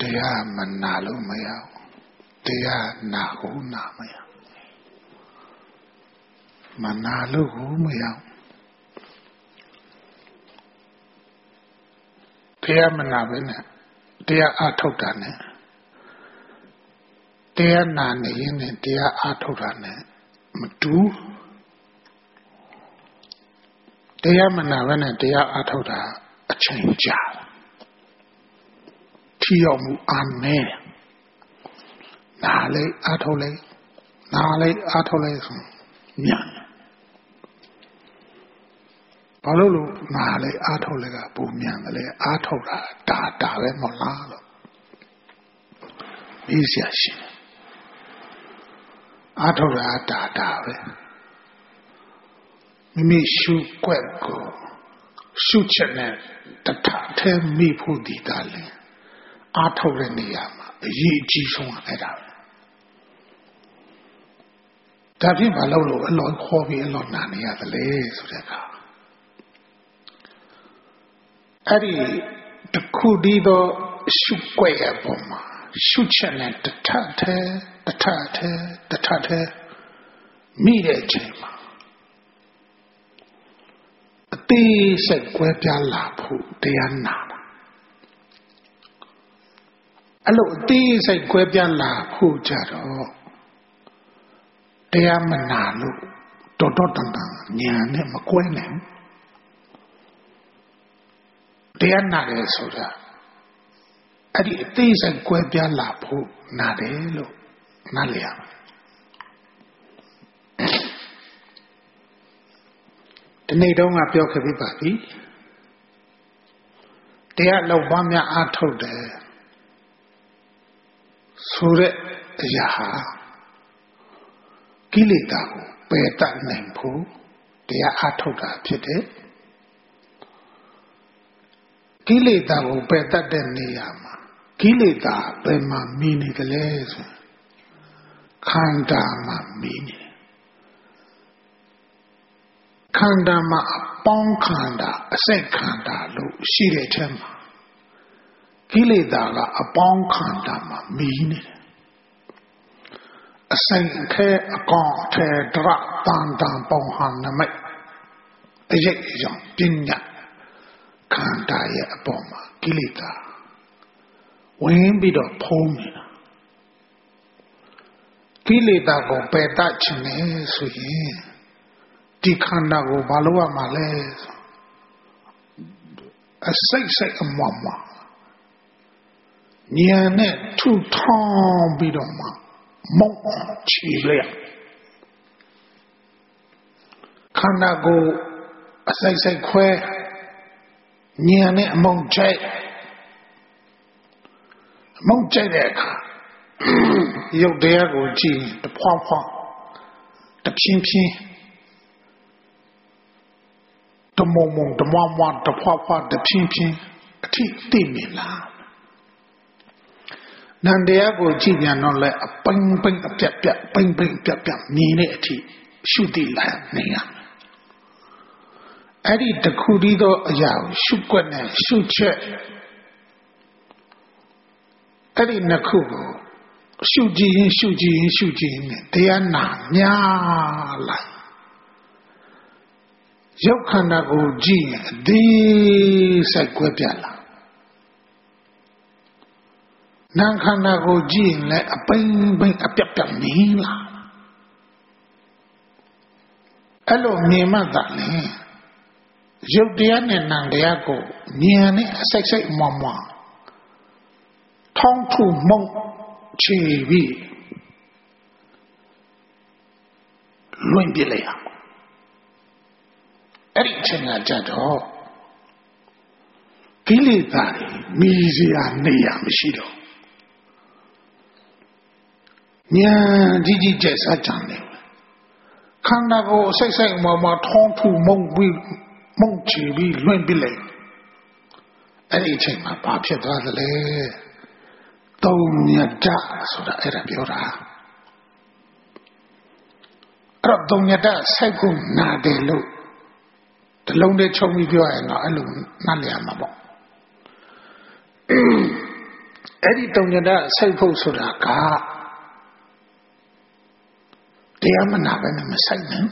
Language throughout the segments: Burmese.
တရားမနာလို့မရတရားနာကိုနာမရမနာလို့ကိုမရတရားမနာပဲနဲ့တရားအထုတ်တာနဲ့တရားနာနေရင်တရားအထုတ်တာနဲ့မတူတရားမနာပဲနဲ့တရားအထုတ်တာအချိန်ကြာထီရောက်မှုအားနည်းနာလေးအထုတ်လေးနာလေးအထုတ်လေးဆိုမြန်ဘာလို့လို့နာလေးအထုတ်လေးကပုံမြန်တယ်လေအထုတ်တာဒါပဲမဟုတ်လားလို့ပြီးရရှိအထုတ်တာဒါပဲမိမိရှုွက်ကိုရှုချက်နဲ့တထထဲမိဖို့ဒီတာလေအထုတ်တဲ့နေရာမှာအရေးအကြီးဆုံးအဲ့ဒါပဲဒါဖြစ်ဘာလို့အလောခေါ်ပြီးအလောနာနေရတယ်လေဆိုတဲ့အခါအဲ့ဒီတခုတည်းသောရှုွက်ရဲ့ပုံမှာရှုချက်နဲ့တထထဲမိတဲ့အချိန်မှာအသေးစိတ်ကွဲပြားလာဖို့တရားနာတာအဲ့လိုအသေးစိတ်ကွဲပြားလာဖို့ကြတော့တရားမနာလို့တော်တန်တန်ညာနဲ့မကွဲနိုင်တရားနာတယ်ဆိုတာအဲ့ဒီအသေးစိတ်ကွဲပြားလာဖို့နာတယ်လို့နားလည်ရမယ်ဒီနေ့တော့ငါပြောခဲ့ပြီးပါပြီတရားလောက်ပါများအားထုတ်တယ်ဆိုတဲ့အရာဟာကိလေသာကိုပယ်တတ်နိုင်ဖို့တရားအားထုတ်တာဖြစ်တယ်ကိလေသာကိုပယ်တတ်တဲ့နေရာမှာကိလေသာဘယ်မှာမီနေတယ်လဲဆိုခန္ဓာမှာမီနေခန္ဓာမှာအပေါင်းခန္ဓာအစိတ်ခန္ဓာလို့ရှိတဲ့ထဲမှာကိလေသာကအပေါင်းခန္ဓာမှာမီနေတယ်အစိတ်ခဲအကောင်အထေဒရတန်တန်ပေါင်းဟန်နမိတ်အရေးအကြောင်းပညာခန္ဓာရဲ့အပေါ်မှာကိလေသာဝင်ပြီးတော့ဖုံးနေတာကိလေသာကိုပယ်တတ်ခြင်းနဲ့ဆိုရင်ဒီခန္ဓာကိုဘာလို့ရမှာလဲအစိတ်အမွားမှာဉာဏ်နဲ့ထုထောင်းပြီးတော့မှမုံချီလိုက်ခန္ဓာကိုအစိတ်ခွဲဉာဏ်နဲ့အမုံချိုက်မုံချိုက်တဲ့အခါရုပ်တရားကိုကြည့်တဖွာဖွာတဖြင်းဖြင်းတမုံတမွားမွားတဖွာဖွာတဖြင်းဖြင်းအထိသိမြင်လားနန္တရားကိုကြည့်ပြန်တော့လဲအပိန်ပိန်အပြက်ပြက်ပိန်ပိန်ပြက်ပြက်မြင်တဲ့အထိရှုသိလာနေရအဲ့ဒီတခုတည်းသောအရာကိုရှုွက်နဲ့ရှုချက်အဲ့ဒီနှစ်ခုကိုရှုကြည့်ရင်နဲ့တရားနာများလာရုပ်ခန္ဓာကိုကြည့်ရင်အသေးစိတ်ကွဲပြားလာနာမ်ခန္ဓာကိုကြည့်ရင်လည်းအပိန်ပိန်အပြက်ပြက်မြင်လာအဲ့လိုမြင်မှသာလေရုပ်တရားနဲ့နာမ်တရားကိုဉာဏ်နဲ့အစိတ်မွားမွားထောင်းထုမုံချီပြီးလွင်ပြလိုက်ရအဲ့ဒီအချိန်ကကြတော့ကိလေသာတွေမိစရာနေရာမရှိတော့ဉာဏ်ကြီးကျက်စားကြတယ်ခန္ဓာကိုစိတ်မွားမွားထောင်းထုမုံချီပြီးလွင်ပြလိုက်အဲ့ဒီအချိန်မှာဘာဖြစ်သွားသလဲသုံးညတဆိုတာအဲ့ဒါပြောတာအဲ့တော့သုံးညတစိုက်ကိုနာတယ်လို့တလုံးတည်းချုပ်ပြီးပြောရင်တော့အဲ့လိုနားလည်ရမှာပေါ့အဲ့ဒီတုံညတစိုက်ဖို့ဆိုတာကတရားမနာပဲနဲ့မစိုက်နဲ့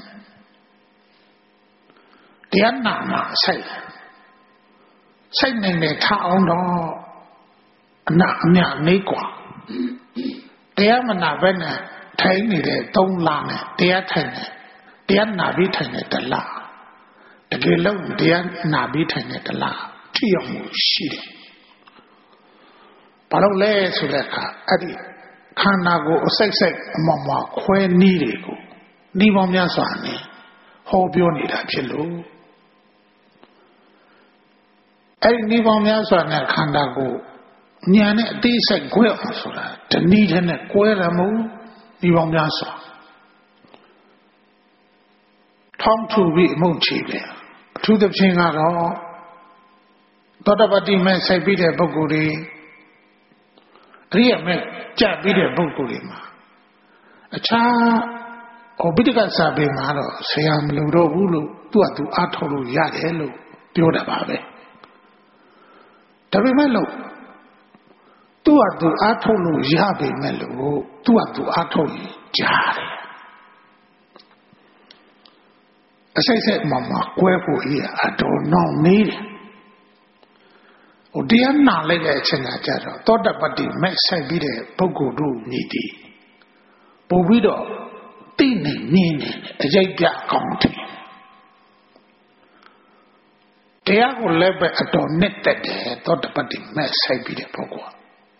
တရားနာမှာစိုက်နိုင်တယ်ထအောင်တော့အနာအမြနေกว่าတရားမနာပဲနဲ့ထိုင်နေတဲ့3လနဲ့တရားထိုင်တယ်တရားနာပြီးထိုင်တယ်1လတကယ်လို့တရားနာပြီးထိုင်တယ်1လထိရောက်မှုရှိတယ်ဘာလို့လဲဆိုတဲ့အခါအဲ့ဒီခန္ဓာကိုယ်အစိတ်စိတ်အမောင်မောင်ခွဲနီးတွေကိုနီးပေါင်းများစွာနဲ့ဟောပြောနေတာဖြစ်လို့အဲ့ဒီနီးပေါင်းများစွာနဲ့ခန္ဓာကိုယ်ညာနဲ့အသေးစိတ်ခွဲအောင်ဆိုတာတနည်းတဲ့နဲ့ကွဲရမှုနီးပေါင်းများစွာထောင်းထူပြီးအမှုန့်ချီတယ်အထူးသဖြင့်ကတော့သောတပတိမဲ့စိုက်ပြီးတဲ့ပုဂ္ဂိုလ်တွေအရိယာမဲ့ကြပ်ပြီးတဲ့ပုဂ္ဂိုလ်တွေမှာအခြားဘိဒကစာပေမှာတော့ဆရာမလို့တော့ဘူးလို့သူကသူအားထုတ်လို့ရတယ်လို့ပြောတာပါပဲဒါပေမဲ့လို့သူကသူအားထုတ်လို့ရပေမဲ့လို့သူကသူအားထုတ်ရင်ကြားတယ်အစိတ်စိတ်မှကွဲဖို့အရာအတော်နှောင့်နေတယ်တရားနာလိုက်တဲ့အချိန်ကကြတော့သောတပတ္တိမဲ့ဆိုင်ပြီးတဲ့ပုဂ္ဂိုလ်တို့ညီတည်ပို့ပြီးတော့သိနေမြင်နေအကြိုက်ပြကောင်းတယ်တရားကိုလည်းပဲအတော်နဲ့တက်တယ်သောတပတ္တိမဲ့ဆိုင်ပြီးတဲ့ပုဂ္ဂိုလ်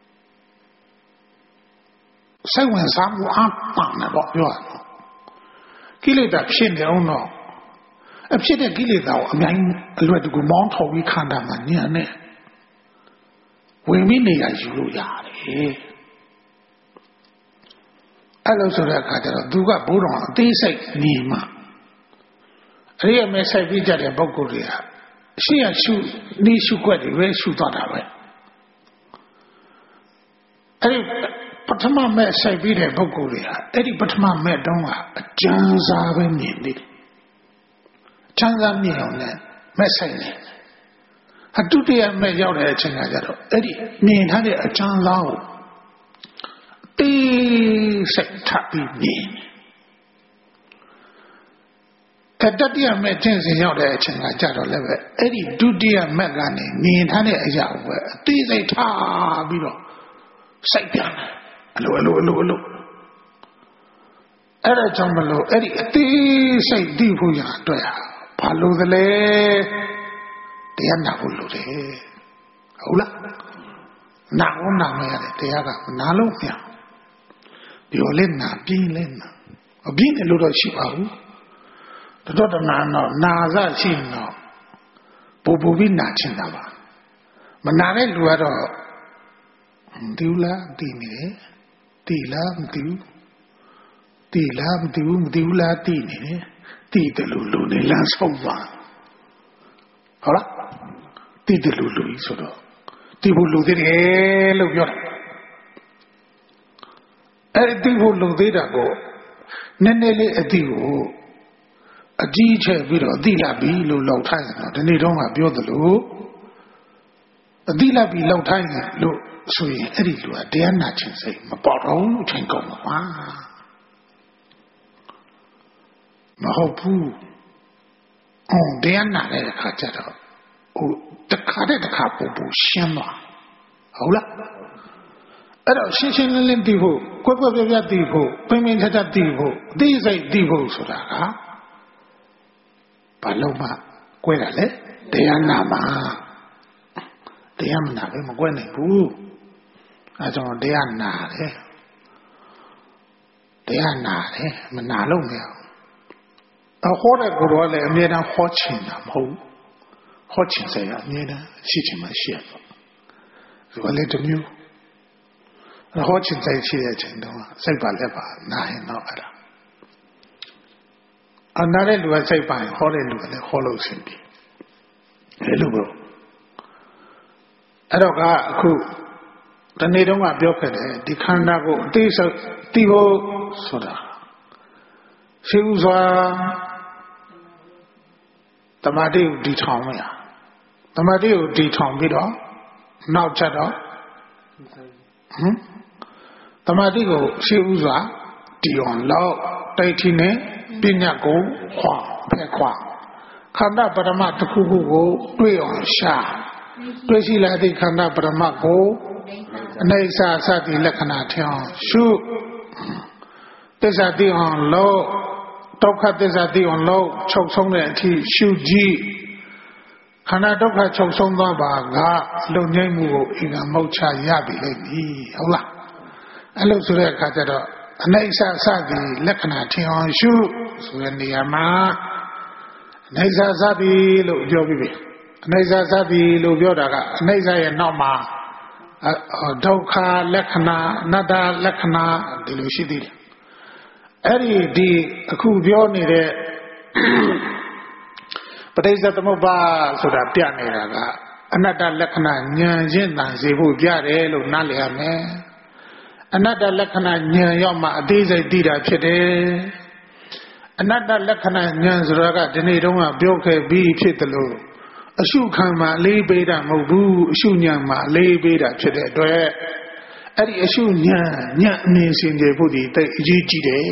စိတ်ဝင်စားမှုအပန်းနဲ့ပေါ့ပြောရအောင်ကိလေသာဖြစ်နေအောင်တော့အဖြစ်တဲ့ကိလေသာကိုအများကြီးအလွယ်တကူမောင်းထော်ပြီးခန္ဓာမှာညံ့နေဝင်ပြီးနေရယူလို့ရတယ်အဲ့လိုဆိုတဲ့အခါကျတော့သူကဘိုးတော်အသေးစိတ်နေမှအရိယာမဲဆိုင်ပြီးကြတဲ့ပုဂ္ဂိုလ်တွေကအရှိရရှုနေရှုွက်တွေပဲရှုသွားတာပဲအဲ့ဒီပထမမဲ့ဆိုင်ပြီးတဲ့ပုဂ္ဂိုလ်တွေဟာအဲ့ဒီပထမမဲ့တုန်းကအကျဉ်းစားပဲမြင်နေတယ်ချမ်းသာမြင်အောင်လည်းမဲ့ဆိုင်နေအတုတရမဲ့ရောက်တဲ့အချိန်ကကြတော့အဲ့ဒီမြင်ထားတဲ့အချမ်းသာကိုတေးစိတ်ထပ်ပြီးမြင်တတိယမဲ့ကျင့်စဉ်ရောက်တဲ့အချိန်ကကြတော့လည်းပဲအဲ့ဒီဒုတိယမဲ့ကနေမြင်ထားတဲ့အရာကိုပဲအသေးစိတ်ထားပြီးတော့စိတ်ပြန်တယ်အလိုအဲ့ဒါကြောင့်မလို့အဲ့ဒီအသေးစိတ်သိဖို့ရအတွက်ဘာလို့သလဲတရားနာဖို့လိုတယ်ဟုတ်လားနာဖို့နာမရတယ်တရားကနာလို့မရပြောလဲနာပြင်းလဲနာအပြင်းတယ်လို့တော့ရှိပါဘူးတော်တော်နာတော့နာစရှိတော့ပူပြီးနာချင်တာပါမနာတဲ့လူကတော့ဒီလားဒီနေတယ်တီလားမသိဘူးတီလားမသိဘူးမသိဘူးလားတီနေတယ်တီတယ်လို့လူနေလမ်းဆုံးပါဟုတ်လားတီတယ်လို့လူကြီးဆိုတော့တီဖို့လူသေးတယ်လို့ပြောတာအဲ့ဒီတီဖို့လူသေးတာကိုနည်းနည်းလေးအတီကိုအကြီးချဲ့ပြီးတော့အတိလာပြီလို့လောက်ထိုင်းတယ်ဒီနေ့တော့ကပြောသလိုအတိလာပြီလောက်ထိုင်းတယ်လို့ဆိုရင်အဲ့ဒီလူကတရားနာခြင်းစိတ်မပေါ်တော့ဘူးချိန်ကုန်ပါပါမဟုတ်ဘူးတရားနာတဲ့အခါကျတော့တခါပူရှင်းသွားဟုတ်လားအဲ့တော့ရှင်းလင်းသိဖို့ကွက်ပြသိဖို့ပင်ချသိဖို့အသိစိတ်သိဖို့ဆိုတာကဘာလို့မှကွဲတာလဲတရားနာမှာတရားမနာပဲမကွဲနိုင်ဘူးအဲကြောင့်တရားနာတယ်မနာလို့မရဘူးဟောတဲ့ကိုယ်တော်လည်းအမြဲတမ်းဟောချင်တာမဟုတ်ဟောချင်စရာအမြဲတမ်းရှိချင်မှရှိရပါဒီကလေးတမျိုးဟောချင်တဲ့ရှိတဲ့အချိန်တော့စိတ်ပါလက်ပါနာရင်တော့အဲ့ဒါအနာတဲ့လူကစိတ်ပါရင်ဟောတဲ့လူကလည်းဟောလို့ဆင်ပြီဘယ်လိုဘလို့အဲ့တော့ကအခုတနေ့တုန်းကပြောခဲ့တယ်ဒီခန္ဓာကိုအသေးစိတ်သိဖို့ဆိုတာရှိဥစွာတမာတိကိုတည်ထောင်ရတမာတိကိုတည်ထောင်ပြီးတော့နောက်ချက်တော့တမာတိကိုရှေးဥစွာတီအောင်လောက်တိုက်ထီနဲ့ပညာကိုခွာဖက်ခွာခန္ဓာပရမတ်တစ်ခုခုကိုတွေ့အောင်ရှာတွေ့ရှိလာသည့်ခန္ဓာပရမတ်ကိုအနိစ္စစသည်လက္ခဏာထင်အောင်ရှုသစ္စာသိအောင်လို့ဒုက္ခသစ္စာသိအောင်လို့ချုပ်ဆုံးတဲ့အထိရှုကြည့်ခန္ဓာဒုက္ခချုပ်ဆုံးသွားပါကလုံငြိမ့်မှုကိုအင်္ဂါမုတ်ချရပြီလေဟုတ်လားအဲ့လိုဆိုတဲ့အခါကျတော့အနိစ္စစသည်လက္ခဏာထင်အောင်ရှုဆိုတဲ့နေရာမှာအနိစ္စစသည်လို့ပြောပြီးပြီအနိစ္စစသည်လို့ပြောတာကအနိစ္စရဲ့နောက်မှာဒုက္ခလက္ခဏာအနတ္တလက္ခဏာဒီလိုရှိသေးတယ်အဲ့ဒီအခုပြောနေတဲ့ပဋိစ္စသမုပ္ပါဆိုတာပြနေတာကအနတ္တလက္ခဏာဉာဏ်ချင်းတန်စေဖို့ပြတယ်လို့နားလည်ရမယ်အနတ္တလက္ခဏာဉာဏ်ရောက်မှအသေးစိတ်သိတာဖြစ်တယ်အနတ္တလက္ခဏာဉာဏ်ဆိုတာကဒီနေ့တုန်းကပြောခဲ့ပြီးဖြစ်တယ်လို့အရှုခံမှာအလေးပေးတာမဟုတ်ဘူးအရှုဉာဏ်မှာအလေးပေးတာဖြစ်တဲ့အတွက်အဲ့ဒီအရှုဉာဏ်အမြင်စင်ကြယ်ဖို့ဒီတိတ်အရေးကြီးတယ်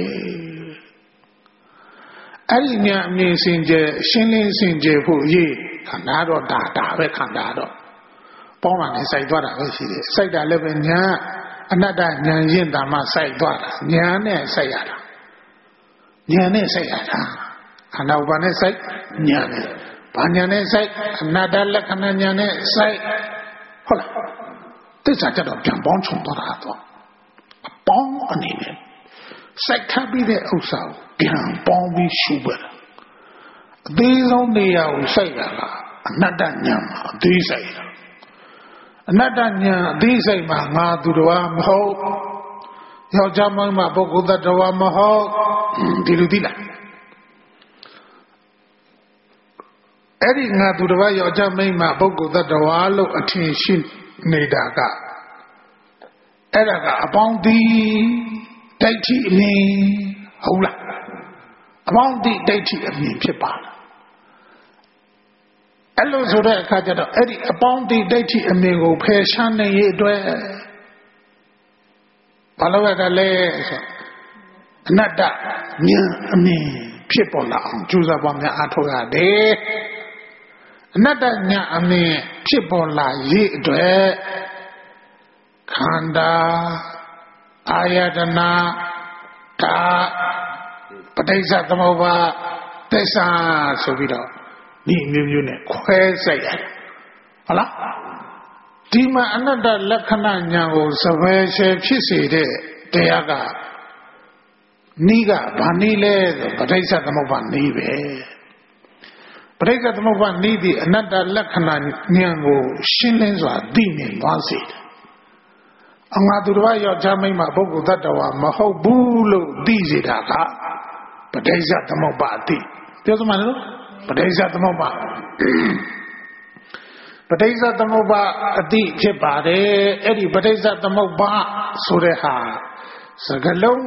အဲ့ဒီဉာဏ်အမြင်စင်ကြယ်ရှင်းလင်းစင်ကြယ်ဖို့အရေးခန္ဓာတော့ဒါပဲခန္ဓာတော့ပေါင်းလာနေစိုက်သွားတာပဲရှိတယ်စိုက်တာလည်းပဲဉာဏ်အနတ္တဉာဏ်ရင့်တာမှစိုက်သွားတာဉာဏ်နဲ့စိုက်ရတာဉာဏ်နဲ့စိုက်ရတာခန္ဓာဥပါနဲ့စိုက်ဉာဏ်နဲ့ဘာဉာဏ်နဲ့စိုက်အနတ္တလက္ခဏာဉာဏ်နဲ့စိုက်ဟုတ်လားသစ္စာကြတော့ပြန်ပေါင်းချုံသွားတာတော့အပေါင်းအနေနဲ့စိုက်ခတ်ပြီးတဲ့ဥစ္စာကိုပြန်ပေါင်းပြီးရှုပ်တာအသေးဆုံးနေရာကိုစိုက်တာကအနတ္တဉာဏ်မှာအသေးစိုက်တာအနတ္တဉာဏ်အသေးစိုက်မှာငါသူတော်မဟုတ်ယောက်ျားမင်းမပုဂ္ဂိုလ်သတ္တဝါမဟုတ်ဒီလိုသိလားအဲ့ဒီငါသူတော်ယောက်ျားမင်းမပုဂ္ဂိုလ်သတ္တဝါလို့အထင်ရှိနေတာကအဲ့ဒါကအပေါင်းတိဒိဋ္ဌိအမြင်ဟုတ်လားအပေါင်းတိဒိဋ္ဌိအမြင်ဖြစ်ပါလားအဲ့လိုဆိုတဲ့အခါကျတော့အဲ့ဒီအပေါင်းတိဒိဋ္ဌိအမြင်ကိုဖယ်ရှားနိုင်ရတဲ့ဘာလို့ရတာလဲဆိုအနတ္တဉာဏ်အမြင်ဖြစ်ပေါ်လာအောင်ကြိုးစားပါများအားထုတ်ရတယ်အနတ္တဉာဏ်အမြင်ဖြစ်ပေါ်လာရတဲ့ခန္ဓာအာယတနာဒါပဋိစ္စသမုပ္ပါသစ္စာဆိုပြီးတော့ဒီမျိုးနဲ့ခွဲစိုက်ရတယ်ဟုတ်လားဒီမှာအနတ္တလက္ခဏာဉာဏ်ကိုစပယ်ရှယ်ဖြစ်စေတဲ့တရားကနိကဘာနိလဲဆိုပဋိစ္စသမုပ္ပါနိပဲပဋိစ္စသမုပ္ပါနိဒီအနတ္တလက္ခဏာဉာဏ်ကိုရှင်းလင်းစွာသိမြင်သွားစေတယ်အငါသူတော်ယောက်ျားမိန်းမပုဂ္ဂိုလ်သတ္တဝါမဟုတ်ဘူးလို့သိစေတာကပဋိစ္စသမုပ္ပါအတိပြောစမ်းလို့ပဋိစ္စသမုပ္ပါပဋိစ္စသမုပ္ပါအတိဖြစ်ပါတယ်အဲ့ဒီပဋိစ္စသမုပ္ပါဆိုတဲ့ဟာစကလုံး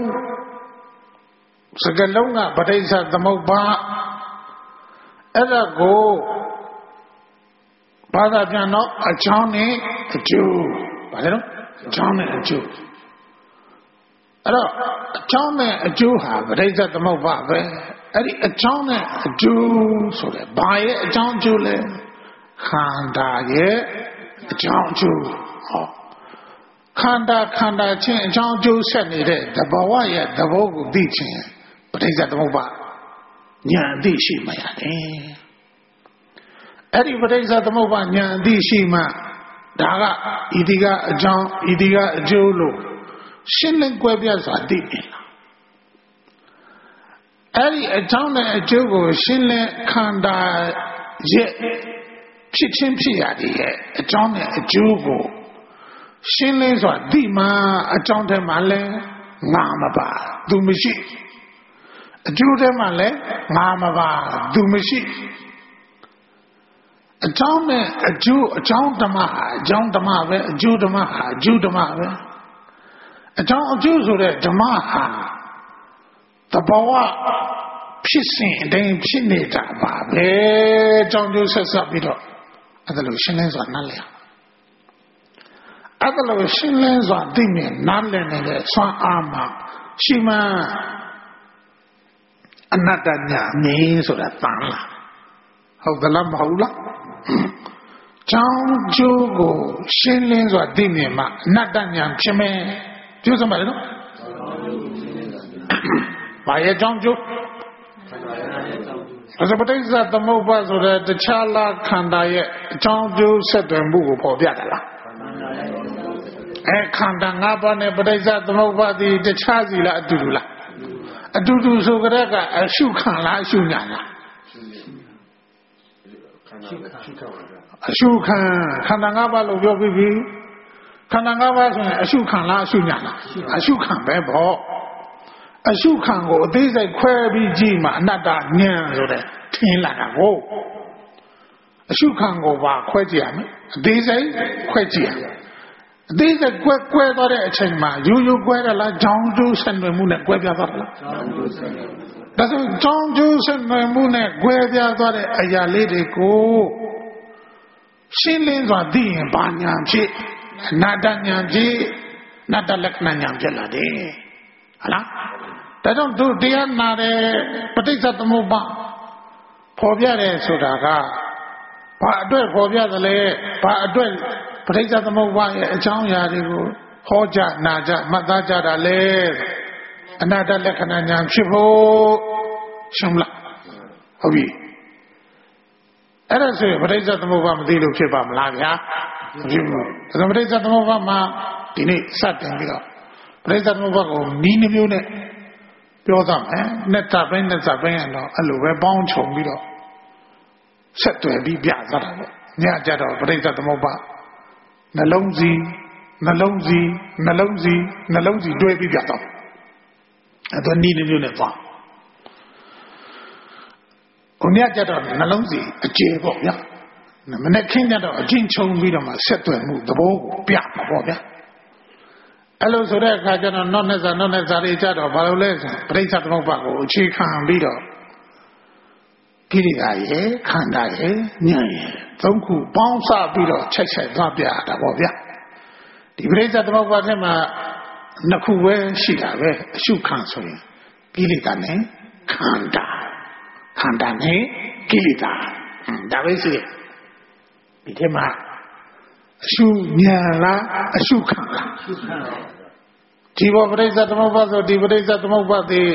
ကပဋိစ္စသမုပ္ပါအဲ့ဒါကိုဘာသာပြန်တော့အကြောင်းနဲ့အကျိုးဘာလဲတော့အကြောင်းနဲ့အကျိုးအဲ့တော့အကြောင်းနဲ့အကျိုးဟာပဋိစ္စသမုပ္ပါပဲအဲ့ဒီအကြောင်းနဲ့အကျိုးဆိုတဲ့ဘာရဲ့အကြောင်းအကျိုးလဲခန္ဓာရဲ့အကြောင်းအကျိုးဟောခန္ဓာချင်းအကြောင်းအကျိုးဆက်နေတဲ့သဘောဝရဲ့သဘောကိုသိခြင်းပဋိစ္စသမုပ္ပါဉာဏ်အသိရှိမှရတယ်အဲ့ဒီပဋိစ္စသမုပ္ပါဉာဏ်အသိရှိမှဒါကဤဒီကအကြောင်းဤဒီကအကျိုးလို့ရှင်းလင်းကွဲပြားစွာသိနေလားအဲ့ဒီအကြောင်းနဲ့အကျိုးကိုရှင်းလင်းခန္ဓာရဲ့ဖြစ်ချင်းဖြစ်ရရဲ့အကြောင်းနဲ့အကျိုးကိုရှင်းလင်းစွာသိမှအကြောင်းထဲမှာလဲငါမပါသူမရှိအကျိုးထဲမှာလဲငါမပါသူမရှိအကြောင်းနဲ့အကျိုးအကြောင်းဓမ္မဟာအကြောင်းဓမ္မပဲအကျိုးဓမ္မဟာအကျိုးဓမ္မပဲအကြောင်းအကျိုးဆိုတဲ့ဓမ္မဟာသဘောဝဖြစ်စဉ်အတိုင်းဖြစ်နေတာပါပဲအကြောင်းကျိုးဆက်စပ်ပြီးတော့အဲ့ဒါလို့ရှင်းလင်းစွာနားလည်အဲ့ဒါလို့ရှင်းလင်းစွာသိမြင်နားလည်နေတဲ့စွမ်းအားမှာရှိမှအနတ္တညာမြင်ဆိုတာတန်လာဟုတ်သလားမဟုတ်လားကြောင်းကျိုးကိုရှင်းလင်းစွာသိမြင်မှအနတ္တညာဖြစ်မယ်ပြောစမ်းပါလေနော်ဘာရဲ့ကြောင်းကျိုးပဋိစ္စသမုပ္ပါဆိုတဲ့တခြားလားခန္ဓာရဲ့အကြောင်းကျိုးဆက်သွယ်မှုကိုပေါ်ပြတယ်လားခန္ဓာ၅ပါးနဲ့ပဋိစ္စသမုပ္ပါဒီတခြားစီလားအတူတူလားအတူတူဆိုကြတဲ့ကအရှုခံလားအရှုညာလားအရှုခံခန္ဓာ၅ပါးလို့ပြောပြီးပြီခန္ဓာ၅ပါးဆိုရင်အရှုခံလားအရှုညာလားအရှုခံပဲပေါ့အရှုခံကိုအသေးစိတ်ခွဲပြီးကြည့်မှအနတ္တဉာဏ်ဆိုတဲ့ထင်လာတာကိုအရှုခံကိုပါခွဲကြည့်ရမယ်အသေးစိတ်ခွဲကြည့်ရမယ်အသေးစိတ်ကွဲသွားတဲ့အချိန်မှာရိုးရိုးကွဲရလားကြောင်းကျိုးဆက်နွယ်မှုနဲ့ကွဲပြားသွားလားဒါဆိုကြောင်းကျိုးဆက်နွယ်မှုနဲ့ကွဲပြားသွားတဲ့အရာလေးတွေကိုရှင်းလင်းစွာသိရင်ဘာဉာဏ်ဖြစ်အနတ္တဉာဏ်ဖြစ်အနတ္တလက္ခဏာဉာဏ်ဖြစ်လာတယ်ဟုတ်လားဒါကြောင့်သူတရားနာတဲ့ပဋိစ္စသမုပ္ပါဖော်ပြတယ်ဆိုတာကဘာအတွက်ဖော်ပြသလဲဘာအတွက်ပဋိစ္စသမုပ္ပါရဲ့အကြောင်းအရာတွေကိုဟောကြနာကြမှတ်သားကြတာလေအနတ္တလက္ခဏာဉာဏ်ဖြစ်ဖို့ရှင်းလားဟုတ်ပြီအဲ့ဒါဆိုရင်ပဋိစ္စသမုပ္ပါမသိလို့ဖြစ်ပါမလားဗျာမဖြစ်ဘူးဒါပဋိစ္စသမုပ္ပါမှာဒီနေ့စတင်ပြီးတော့ပဋိစ္စသမုပ္ပါကိုနီးနှမျိုးနဲ့ပြောသမယ်နဲ့တပိုင်းနဲ့တပိုင်းကတော့အဲ့လိုပဲပေါင်းခြုံပြီးတော့ဆက်သွယ်ပြီးပြသတာပေါ့ညကြတော့ပဋိစ္စသမုပ္ပါနှလုံးစီတွဲပြီးပြတော့အဲ့တော့နီးနှမျိုးနဲ့သွားကိုညကြတော့နှလုံးစီအကျေပေါ့ဗျာမနေ့ခင်းကြတော့အချင်းချုံပြီးတော့မှဆက်သွယ်မှုသဘောကိုပြမှာပေါ့ဗျာအဲ့လိုဆိုတဲ့အခါကျတော့နောက်နဲ့စာတွေကြတော့ဘာလို့လဲဆိုပဋိစ္စသမုပ္ပါကိုအခြေခံပြီးတော့ကိရိယာရဲ့ခန္ဓာရဲ့ဉာဏ်ရဲ့သုံးခုပေါင်းစပြီးတော့ချက်သွားပြတာပေါ့ဗျာဒီပဋိစ္စသမုပ္ပါထဲမှာနှစ်ခုပဲရှိတာပဲအရှုခံဆိုရင်ကိလေသာနဲ့ခန္ဓာနဲ့ကိလေသာဒါပဲရှိတယ်ဒီထဲမှာအရှုဉာဏ်လားအရှုခံလားဒီဘောပဋိစ္စသမုပ္ပါဆိုဒီပဋိစ္စသမုပ္ပါဒီ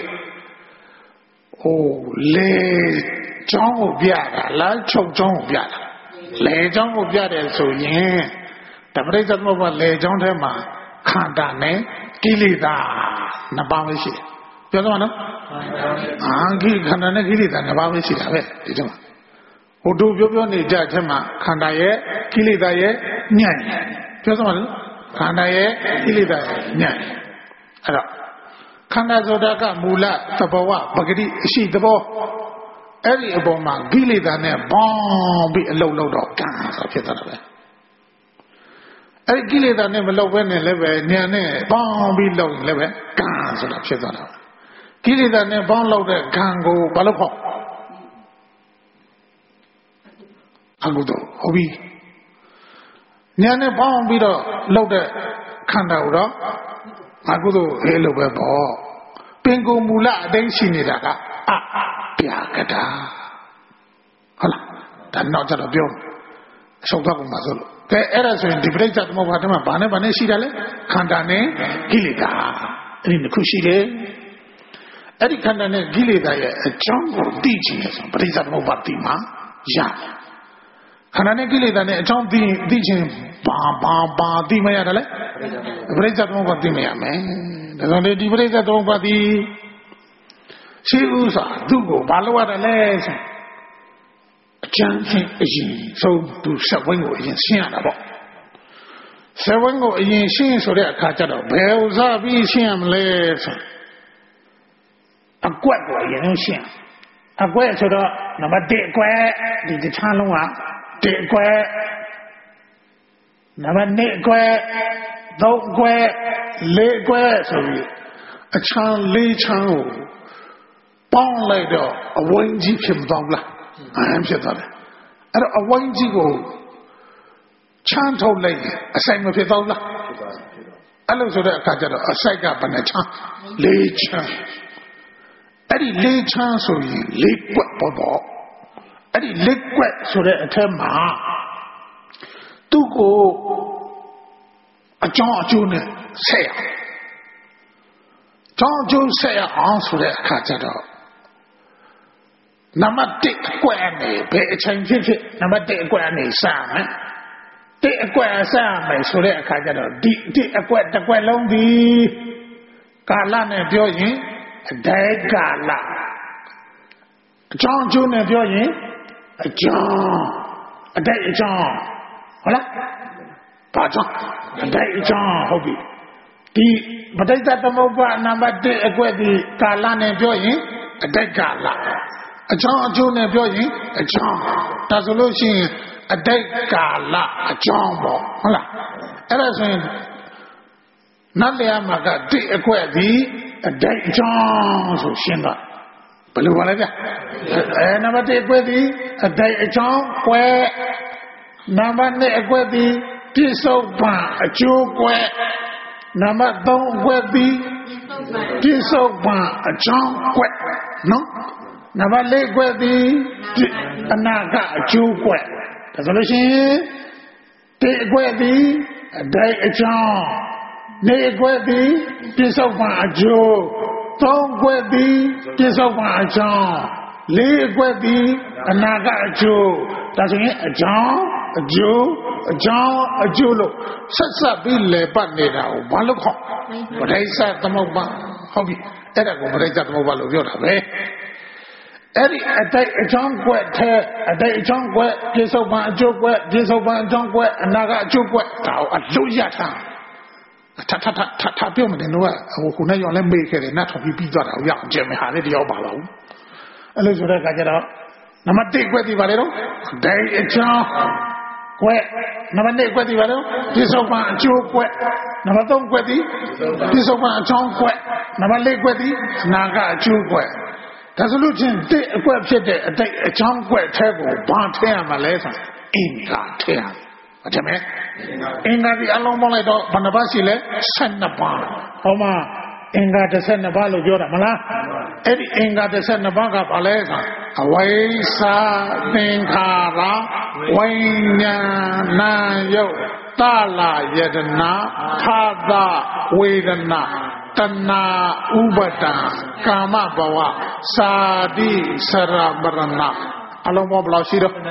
လေကြောင်းကိုပြတာလားချုပ်ကြောင်းကိုပြတာလေကြောင်းကိုပြတယ်ဆိုရင်တပဋိစ္စသမုပ္ပါလေကြောင်းထဲမှာခန္ဓာနဲ့ကိလေသာနှစ်ပါးပဲရှိတယ်ပြောတော့နော်ခန္ဓာနဲ့ကိလေသာနှစ်ပါးပဲရှိတာပဲဒီထဲမှာဟိုတို့ပြောနေကြတဲ့မှာခန္ဓာရဲ့ကိလေသာရဲ့ဉာဏ်ပြောစမ်းပါလို့ခန္ဓာရဲ့ကိလေသာရဲ့ဉာဏ်အဲ့တော့ခန္ဓာဆိုတာကမူလသဘောဝပဂတိအရှိသဘောအဲ့ဒီအပေါ်မှာကိလေသာနဲ့ပေါင်းပြီးအလုံးလုံးတော့ကံဆိုဖြစ်သွားတာပဲအဲ့ဒီကိလေသာနဲ့မလုံးဘဲနဲ့လည်းပဲဉာဏ်နဲ့ပေါင်းပြီးလုံးလည်းပဲကံဆိုတာဖြစ်သွားတာကိလေသာနဲ့ပေါင်းလုံးတဲ့ကံကိုဘာလို့ခေါ်အကုသိုလ်ဟုတ်ပြီဉာဏ်နဲ့ပေါင်းပြီးတော့လောက်တဲ့ခန္ဓာကိုတော့အကုသိုလ်ဟဲလို့ပဲပေါ့ပင်ကိုမူလအတိုင်းရှိနေတာကအပြာကတာဟုတ်လားဒါနောက်ကျတော့ပြောအဆုံးသတ်ပုံမှာဆိုလို့ကဲအဲ့ဒါဆိုရင်ဒီပဋိစ္စသမုပ္ပါဒ်မှာဘာနဲ့ရှိတာလဲခန္ဓာနဲ့ကိလေသာအဲ့ဒီနှစ်ခုရှိတယ်အဲ့ဒီခန္ဓာနဲ့ကိလေသာရဲ့အကြောင်းကိုသိချင်တယ်ဆိုပဋိစ္စသမုပ္ပါဒ်သိမှရတယ်ခန္ဓာနဲ့ကိလေသာနဲ့အကြောင်းသိချင်းဘာသိမရတယ်လဲပဋိစ္စသမုပ္ပါဒ်သိမရမယ်ဒါကြောင့်ဒီပဋိစ္စသမုပ္ပါဒ်ဒီရှိဥစွာသူ့ကိုဘာလို့ရတယ်လဲဆိုအကျဉ်းချင်းအရင်ဆုံးသူဆက်ဝင်းကိုအရင်ရှင်းရတာပေါ့ဆက်ဝင်းကိုအရင်ရှင်းဆိုတဲ့အခါကျတော့ဘယ်ဥစားပြီးရှင်းရမလဲဆိုအကွက်ကိုအရင်ရှင်းအကွက်ဆိုတော့နံပါတ်1အကွက်ဒီတစ်ခြားလုံးက1ကွက်နံပါတ်2ကွက်3ကွက်4ကွက်ဆိုပြီးအချမ်း4ချမ်းကိုပေါင်းလိုက်တော့အဝိုင်းကြီးဖြစ်မသွားဘူးလားအဟမ်းဖြစ်သွားတယ်အဲ့တော့အဝိုင်းကြီးကိုချမ်းထုတ်လိုက်ရင်အဆိုင်မဖြစ်တော့လားအဲ့လိုဆိုတဲ့အခါကျတော့အဆိုင်ကဘယ်နှချမ်း၄ချမ်းအဲ့ဒီ၄ချမ်းဆိုရင်၄ကွက်ပေါ်တော့အဲ့ဒီ၄ကွက်ဆိုတဲ့အထက်မှာသူ့ကိုအကြောင်းအကျိုးနဲ့ဆက်ရကြောင်းအကျိုးဆက်ရအောင်ဆိုတဲ့အခါကျတော့နံပါတ်1အကွက်အနေဘယ်အချိန်ဖြစ်ဖြစ်နံပါတ်1အကွက်အနေစမယ်1အကွက်စမယ်ဆိုတဲ့အခါကျတော့ဒီ1အကွက်တစ်ကွက်လုံးဒီကာလနဲ့ပြောရင်အဒေကာလအကြောင်းအကျိုးနဲ့ပြောရင်အကြောင်းအဒေအကြောင်းဟုတ်လားဘာကြောင့်အဒေအကြောင်းဟုတ်ပြီဒီပဋိစ္စသမုပ္ပါနံပါတ်1အကွက်ဒီကာလနဲ့ပြောရင်အဒေကာလအကြောင်းအကျိုးနဲ့ပြောရင်အကြောင်းဒါဆိုလို့ရှိရင်အတိတ်ကာလအကြောင်းပေါ့ဟုတ်လားအဲ့ဒါဆိုရင်နတ်လျာမှာကတိအခွက်ဒီအတိတ်အကြောင်းဆိုရှင်းတော့ဘယ်လိုပါလဲဗျနံပါတ်1အခွက်ဒီအတိတ်အကြောင်းကွယ်နံပါတ်2အခွက်ဒီပြစ္ဆုတ်ပံအကျိုးကွယ်နံပါတ်3အခွက်ဒီပြစ္ဆုတ်ပံအကြောင်းကွယ်နော်နံပါတ်4ကွက်ဒီအနာကအကျိုးကွယ်ဒါဆိုလို့ရှိရင်တေအကွက်ဒီအတိတ်အကြောင်းနေအကွက်ဒီပြစ္ဆုတ်ပံအကျိုး3ကွက်ဒီပြစ္ဆုတ်ပံအကြောင်း4ကွက်ဒီအနာကအကျိုးဒါဆိုရင်အကြောင်းအကျိုးအကြောင်းအကျိုးလို့ဆက်ဆက်ပြီးလည်ပတ်နေတာကိုဘာလို့ခေါ်ပဋိစ္စသမုပ္ပါဟုတ်ပြီအဲ့ဒါကိုပဋိစ္စသမုပ္ပါလို့ပြောတာပဲအဲ့ဒီအတိတ်အကြောင်းကွက်ထဲအတိတ်အကြောင်းကွက်ပြစ္ဆုတ်ပံအကျိုးကွက်ပြစ္ဆုတ်ပံအကြောင်းကွက်အနာကအကျိုးကွက်ဒါကိုအလို့ရတာထပြောမတယ်တော့ဟိုခုနကရောလည်းမေးခဲ့တယ်နတ်ထော်ပြီးသွားတာကိုရအောင်ကျဲမယ်ဟာလည်းတယောက်ပါပါဘူးအဲ့လိုဆိုတဲ့အခါကျတော့နံပါတ်1ကွက်ဒီပါလေတော့အတိတ်အကြောင်းကွက်နံပါတ်2ကွက်ဒီပါလေတော့ပြစ္ဆုတ်ပံအကျိုးကွက်နံပါတ်3ကွက်ဒီပြစ္ဆုတ်ပံအကြောင်းကွက်နံပါတ်4ကွက်ဒီအနာကအကျိုးကွက်ဒါဆိုလို့ချင်းတစ်အကွက်ဖြစ်တဲ့အတိတ်အကြောင်းကွက်ထဲကိုဘာထည့်ရမှာလဲဆိုအင်္ဂါထည့်ရမှာဟုတ်တယ်မဲအင်္ဂါဒီအလုံးပေါင်းလိုက်တော့ဘယ်နှပါးရှိလဲ12ပါးဟောမှာအင်္ဂါ12ပါးလို့ပြောတာမလားအဲ့ဒီအင်္ဂါ12ပါးကဘာလဲဆိုအဝိဇ္ဇာသင်္ခါရဝိညာဏယုတ်သလာယတနာထာသဝေဒနာတဏှာဥပဒံကာမဘဝသာတိစရမရဏအလုံးပေါင်းဘယ်လောက်ရှိတော့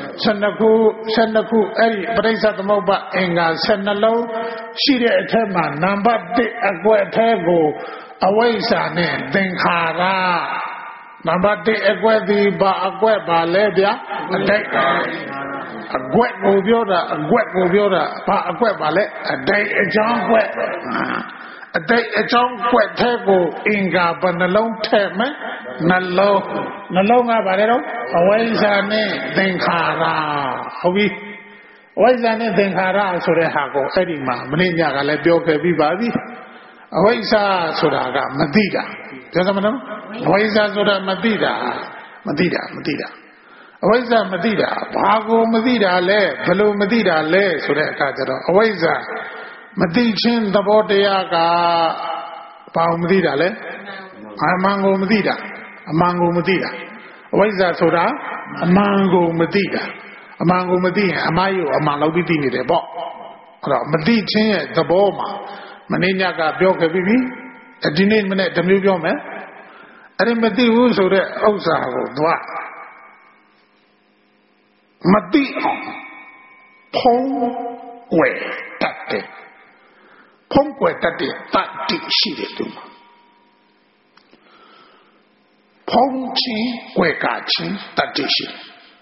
12ခုအဲ့ဒီပဋိစ္စသမုပ္ပါအင်္ဂါ12လုံးရှိတဲ့အထက်မှာနံပါတ်1အကွက်အထဲကိုအဝိဇ္ဇာနဲ့သင်္ခါရနံပါတ်1အကွက်ဒီဘာအကွက်ပါလဲဗျာအတိတ်အကွက်ကိုပြောတာဘာအကွက်ပါလဲအတိတ်အကြောင်းကွက်အတိတ်အကြောင်းကွက်ထဲကိုအင်္ဂါဘယ်နှလုံးထည့်မယ်နှလုံးကဘာလဲတော့အဝိဇ္ဇာနဲ့သင်္ခါရဟုတ်ပြီအဝိဇ္ဇာနဲ့သင်္ခါရဆိုတဲ့ဟာကိုအဲ့ဒီမှာမင်းညကလည်းပြောခဲ့ပြီးပါပြီအဝိဇ္ဇာဆိုတာကမသိတာပြောသမလို့အဝိဇ္ဇာဆိုတာမသိတာအဝိဇ္ဇာမသိတာဘာကိုမသိတာလဲဘယ်လိုမသိတာလဲဆိုတဲ့အခါကျတော့အဝိဇ္ဇာမသိချင်းသဘောတရားကဘာကိုမသိတာလဲအမှန်ကိုမသိတာအဝိဇ္ဇာဆိုတာအမှန်ကိုမသိတာအမှန်ကိုမသိရင်အမှားကိုအမှန်လောက်ပြီးသိနေတယ်ပေါ့အဲ့တော့မသိချင်းရဲ့သဘောမှာမင်းညကပြောခဲ့ပြီဒီနေ့မနေ့တမျိုးပြောမယ်အဲ့ဒီမသိဘူးဆိုတဲ့ဥစ္စာကိုသွားမသိအောင်ဖုံးကွယ်တတ်တယ်ဖုံးကွယ်တတ်တဲ့တတ်တိရှိတယ်သူဖုံးချင်းကွယ်ကချင်းတတ်တိရှိ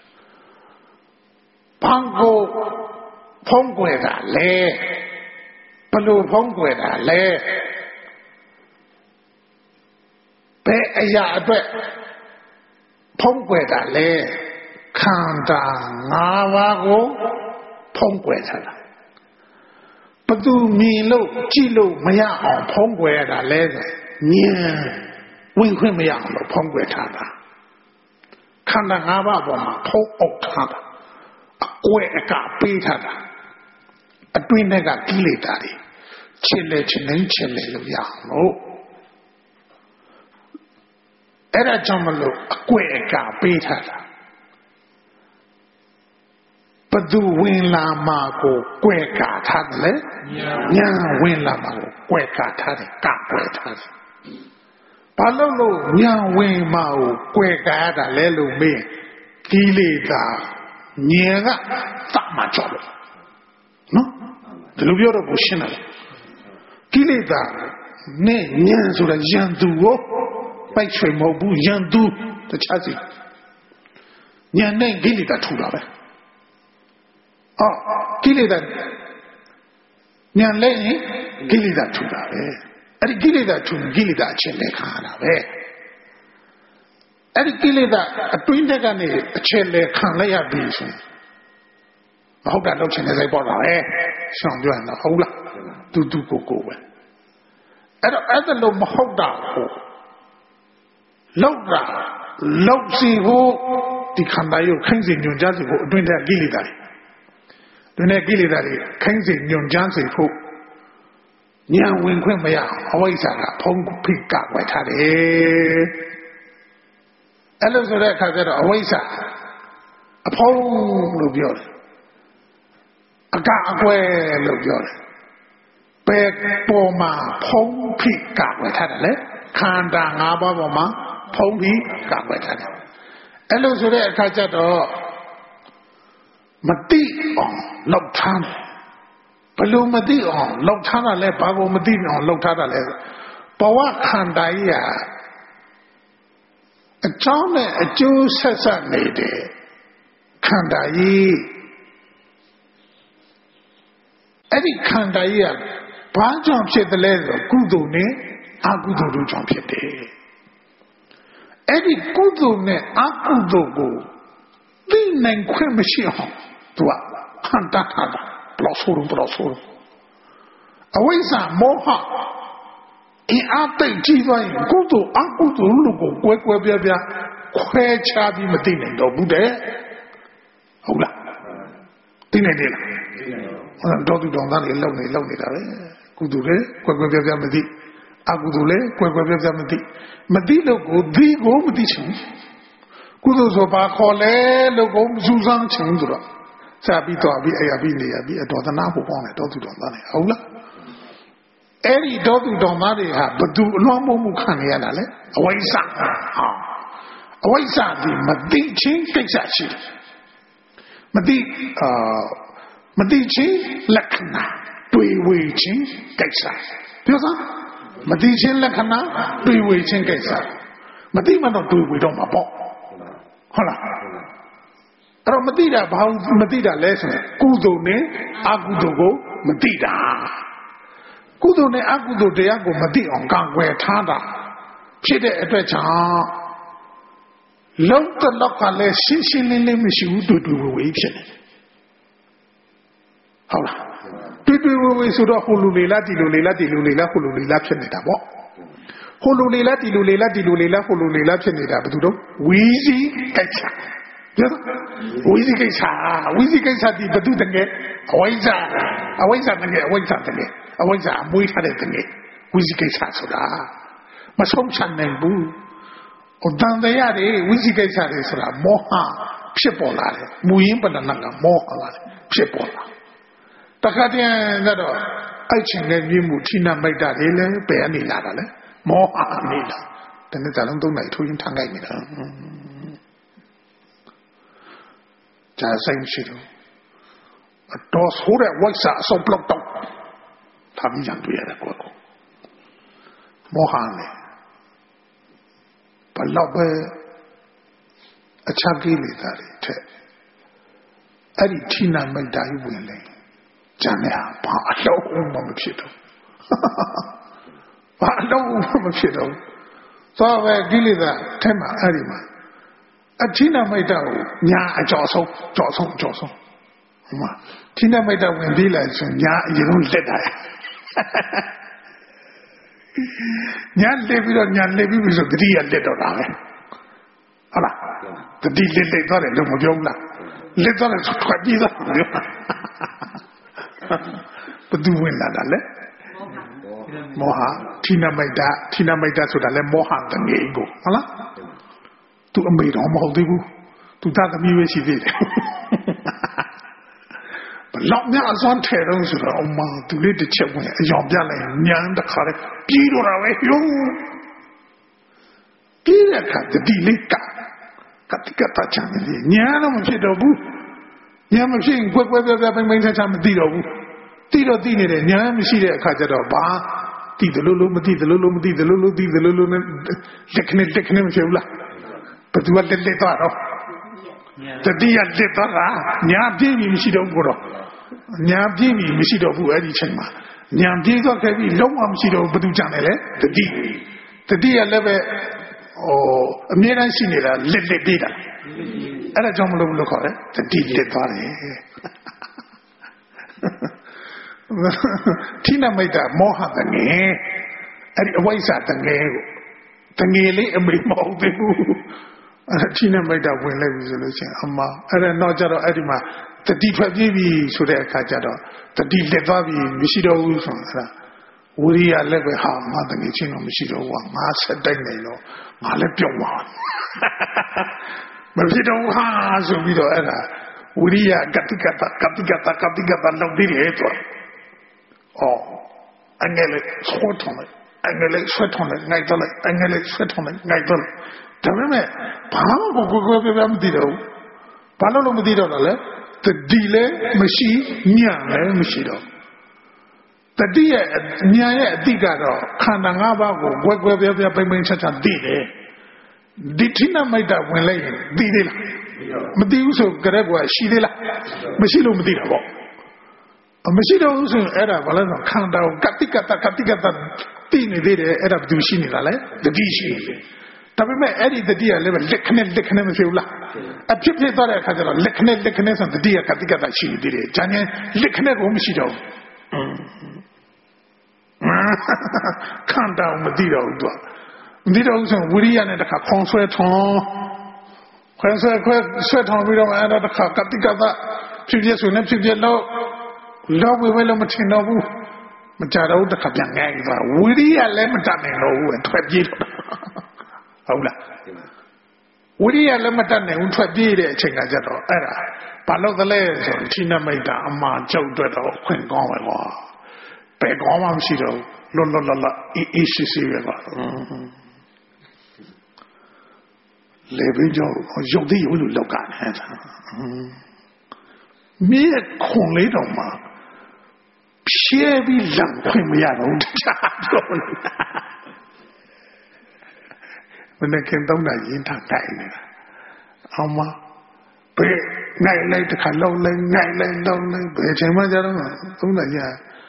ဘာကိုဖုံးကွယ်တာလဲဘလို့ဖုံးကွယ်တာလဲဘယ်အရာအတွက်ဖုံးကွယ်တာလဲခန္ဓာ5ပါးကိုဖုံးကွယ်ထားတာဘသူမြင်လို့ကြည့်လို့မရအောင်ဖုံးကွယ်ရတာလဲမြင်ဝင်ခွင့်မရအောင်လို့ဖုံးကွယ်ထားတာခန္ဓာ5ပါးပေါ်မှာဖုံးအုပ်ထားတာအကွယ်အကပေးထားတာအတွင်းကကိလေသာတွေချစ်လေချစ်နေချစ်လေလို့ရအောင်လို့အဲ့ဒါကြောင့်မလို့အကွဲအကာပေးထားတာဘသူဝင်လာမှာကိုကွဲကာထားတယ်လေညာဝင်လာမှာကိုကွဲကာထားတယ်ကကွဲထားတယ်ဘာလို့ညာဝင်မှာကိုကွဲကာရတာလဲလို့မေးကိလေသာဉာဏ်ကတတ်မှကြောက်လို့နော်ဒီလိုပြောတော့ကိုရှင်းတယ်ကိလေသာနဲ့ဉာဏ်ဆိုတာယံသူကိုပိုက်ချွေမဟုတ်ဘူးယံသူတခြားစီဉာဏ်နဲ့ကိလေသာထူတာပဲအော်ကိလေသာဉာဏ်လည်းကိလေသာထူတာပဲအဲ့ဒီကိလေသာထူကိလေသာအချင်းနဲ့ခါတာပဲအဲ့ဒီကိလေသာအတွင်းတက်ကနေအချက်လဲခံလိုက်ရပြီဆိုရင်မဟုတ်တာလောက်ချင်တဲ့စိတ်ပေါ်လာပဲရှောင်ပြောရင်တော့ဟုတ်လားတူကိုပဲအဲ့တော့အဲ့ဒါလို့မဟုတ်တာကိုလောက်စီဖို့ဒီခန္ဓာရုပ်ခိုင်းစေညွန်ကြားစေဖို့အတွင်းတက်ကိလေသာတွေတွင်တဲ့ကိလေသာတွေခိုင်းစေညွန်ကြားစေဖို့ဉာဏ်ဝင်ခွင့်မရအဝိဇ္ဇာကဖုံးဖိကဝယ်ထားတယ်အဲ့လိုဆိုတဲ့အခါကျတော့အဝိဇ္ဇာအဖုံးလို့ပြောတယ်အကအကွဲလို့ပြောတယ်ဘယ်ပေါ်မှာဖုံးဖိကဝယ်ထားတယ်လေခန္ဓာ၅ပါးပေါ်မှာဖုံးဖိကဝယ်ထားတယ်အဲ့လိုဆိုတဲ့အခါကျတော့မတိအောင်လောက်ထားတယ်ဘလို့မသိအောင်လောက်ထားတာလဲဘာကိုမသိအောင်လောက်ထားတာလဲဘဝခန္ဓာကြီးအကြောင်းနဲ့အကျိုးဆက်ဆက်နေတဲ့ခန္ဓာကြီးအဲ့ဒီခန္ဓာကြီးဘာကြောင့်ဖြစ်တယ်လဲဆိုကုသိုလ်နဲ့အကုသိုလ်တို့ကြောင့်ဖြစ်တယ်အဲ့ဒီကုသိုလ်နဲ့အကုသိုလ်ကိုသိနိုင်ခွင့်မရှိအောင်သူကဟန်တာတာဘလောဆိုးအဝိဇ္ဇာမောဟအင်းအတိတ်ကြီးသွားရင်ကုသိုလ်အကုသိုလ်လို့ကိုကွဲပြားခွဲခြားပြီးမသိနိုင်တော့ဘူးတဲ့ဟုတ်လားသိနိုင်တယ်လားတော့သူတောင်သားတွေလုံနေတာပဲကုသိုလ်လေကွဲပြားမသိအကုသိုလ်လေကွဲပြားမသိလို့ကိုဒီကိုမသိချင်ကုသိုလ်ဆိုပါခေါ်လဲလို့ကိုစူးစမ်းချင်သူတော့စာပြီးတော့ပြီးအရာပြီးနေရပြီးအတော်သနာဖို့ပေါင်းတယ်တော့သူတောင်သားတွေဟုတ်လားအဲ့ဒီတော့သူတော်သားတွေဟာဘသူအလွန်မှုခံရတာလေအဝိဇ္ဇာအဝိဇ္ဇာဒီမသိချင်းကိစ္စရှိတယ်မသိချင်းလက္ခဏာတွေ့ဝေချင်းကိစ္စပြောစမ်းမသိချင်းလက္ခဏာတွေ့ဝေချင်းကိစ္စမသိမှတော့တွေ့ဝေတော့မှာပေါ့ဟုတ်လားအဲ့တော့မသိတာဘာမသိတာလဲဆိုရင်ကုသိုလ်နဲ့အကုသိုလ်ကိုမသိတာကုသိုလ်နဲ့အကုသိုလ်တရားကိုမသိအောင်ကံွယ်ထားတာဖြစ်တဲ့အတွက်ကြောင့်လုံးတလောက်ကလည်းရှင်းလင်းမရှိဘူးတွေ့ဝေဖြစ်နေဟုတ်လားတွေ့ဝေဆိုတော့ဟိုလူလေလားဒီလူလေလားဟိုလူလေလားဖြစ်နေတာပေါ့ဟိုလူလေလားဒီလူလေလားဟိုလူလေလားဖြစ်နေတာဘယ်သူတော့ဝီစီကိစ္စဝီစီကိစ္စဒီဘယ်သူတကယ်အဝိဇ္ဇာတကယ်အဝိဇ္ဇာမွေးထားတဲ့တကယ်ဝီစီကိစ္စဆိုတာမဆုံးချနိုင်ဘူးဟိုတန်တရားတွေဝီစီကိစ္စတွေဆိုတာမောဟဖြစ်ပေါ်လာတယ်မူရင်းပဏ္ဏကမောဟလာတယ်ဖြစ်ပေါ်လာတခါတည်းကတော့အဲ့ချင်းနဲ့မြင့်မှုဌိနမိတ်တာတွေလည်းပယ်နေလာတာလေမောဟနေလာတနေ့ကလုံးသုံးနိုင်ထိုးရင်ထမ်းလိုက်နေတာဂျာဆိုင်ရှိတော့တော့ဆိုတဲ့ဝိဇ္ဇာအစုပ်လောက်တော့他们讲对的过过，莫喊嘞，把老百阿查给你的嘞，这，阿里天南没大有问嘞，讲呀，把老我们撇头，把老我们撇头，所以给你的太嘛阿里嘛，阿天南没大伢教授，嘛，天南没大问题来说，伢一种累的呀。ညာလက်ပြီးဆိုတတိယလက်တော့တာပဲဟုတ်လားတတိလက်သွားတယ်လို့မပြောဘူးလားလက်သွားတယ်ဆိုထွက်ပြေးသွားတယ်ဘသူဝင်လာတာလဲမောဟထိနမိတ်တာဆိုတာလဲမောဟတငယ်ကိုဟုတ်လားသူအမေတော်မဟုတ်သေးဘူးသူသားသမီးပဲရှိသေးတယ်ဘလောက်များအစွမ်းထဲတော့ဆိုတော့အမသူလေးတစ်ချက်ဝင်အယောင်ပြလိုက်ညံတခါလေပြီးတော့တာပဲယုံပြီးတဲ့အခါတတိလေးကတိကတာချမ်းနေညာတော့မဖြစ်တော့ဘူးညာမဖြစ်ရင်ကွက်ပြပိန်ချာမသိတော့ဘူးသိတော့သိနေတယ်ညာမရှိတဲ့အခါကျတော့ဘာသိတယ်လို့မသိတယ်လို့မသိတယ်လို့သိတယ်လို့နဲ့လက်ခနဲ့မဖြစ်ဘူးလားဘယ်သူကလက်သွားတော့တတိယလက်သွားတာညာပြင်းပြီးမရှိတော့ဘူးတော့ညာပြင်းပြီးမရှိတော့ဘူးအဲ့ဒီချိန်မှာညာပြေးသွားခဲ့ပြီးလုံးဝမရှိတော့ဘူးဘယ်သူကြံတယ်လဲတတိယလည်းပဲအမြဲတမ်းရှိနေတာလက်ပြေးတာအဲ့ဒါကြောင့်မလို့ခေါ်တယ်တတိလက်သွားတယ်ထိနမိတ်တာမောဟတငယ်အဲ့ဒီအဝိဇ္ဇာတငယ်ကိုတငယ်လေးအမေမဟုတ်သေးဘူးအဲ့ထိနမိတ်တာဝင်လိုက်ပြီဆိုလို့ရှိရင်အမအဲ့ဒါတော့ကြတော့အဲ့ဒီမှာတတိထွက်ပြေးပြီဆိုတဲ့အခါကျတော့တတိလက်သွားပြီမရှိတော့ဘူးဆိုတာဝိရိယလည်းပဲဟာငါတငယ်ချင်းတော့မရှိတော့ဘူးငါဆက်တိုက်နေတော့ငါလည်းပြုတ်သွားမဖြစ်တော့ဟာဆိုပြီးတော့အဲ့ဒါဝိရိယကတိကတာလောက်ပြီးရဲ့တော့အငယ်လေးဆွတ်ထုံးလိုက်ငိုက်တော့လိုက်အငယ်လေးဆွတ်ထုံးလိုက်ငိုက်တော့ဒါပေမဲ့ဘာမှကိုပြမသိတော့ဘူးဘာလို့မသိတော့လဲတတိလည်းမရှိညံလည်းမရှိတော့တတိရဲ့ညံရဲ့အတိကတော့ခန္ဓာ၅ပါးကိုကွယ်ပြပိန်ချာသိတယ်ဒီထိနမိတ်တာဝင်လိုက်ရင်သိသေးလားမသိဘူးဆိုကြတဲ့ကွာရှိသေးလားမရှိလို့မသိတာပေါ့မရှိတော့ဘူးဆိုရင်အဲ့ဒါဘာလဲဆိုခန္ဓာကိုကတိကတာသိနေသေးတယ်အဲ့ဒါဘယ်သူရှိနေတာလဲတတိရှိနေတယ်ဒါပေမဲ့အဲ့ဒီတတိကလည်းလက်ခနဲ့မဖြစ်ဘူးလားအဖြစ်သွားတဲ့အခါကျတော့လက်ခနဲ့ဆိုတတိကကတိကတာရှိနေသေးတယ်ဂျာညင်လက်ခနဲ့ကိုမရှိတော့ဘူးခန္ဓာမသိတော့ဘူးသူမသိတော့ဘူးဆိုဝိရိယနဲ့တခါခေါင်းဆွဲထွန်းပြီးတော့အဲ့ဒါတခါကတိကတာဖြစ်ဆိုနေဖြစ်လောက်ဝေလို့မထင်တော့ဘူးမကြတော့တခါပြန်ငဲ့သွားဝိရိယလည်းမတတ်နိုင်တော့ဘူးထွက်ပြေးတော့ဟုတ်လားဝိရိယလည်းမတတ်နိုင်ဘူးထွက်ပြေးတဲ့အချိန်ကကြတော့အဲ့ဒါဘာလို့သလဲဆိုထိနမိတ်တာအမှကြောက်တော့ခွင့်ကောင်းပဲကွာဘယ်ကောင်းမှမရှိတော့လွတ်အေးရှိပဲကွာလေပြီးတော့ရုပ်တည်လို့လောက်ကန်ဟဲ့မင်းခွန်လေးတော့မှဖြဲပြီးလန့်ခွင့်မရတော့တရားပြောနေတာမနေ့ကတောင်းတာရင်ထားတိုင်းနေတာအောင်မဘယ်နိုင်လိုက်တခါလုံးလိုက်နိုင်လိုက်လုံးလိုက်ဘယ်ချိန်မှကြတော့သုံးတာရ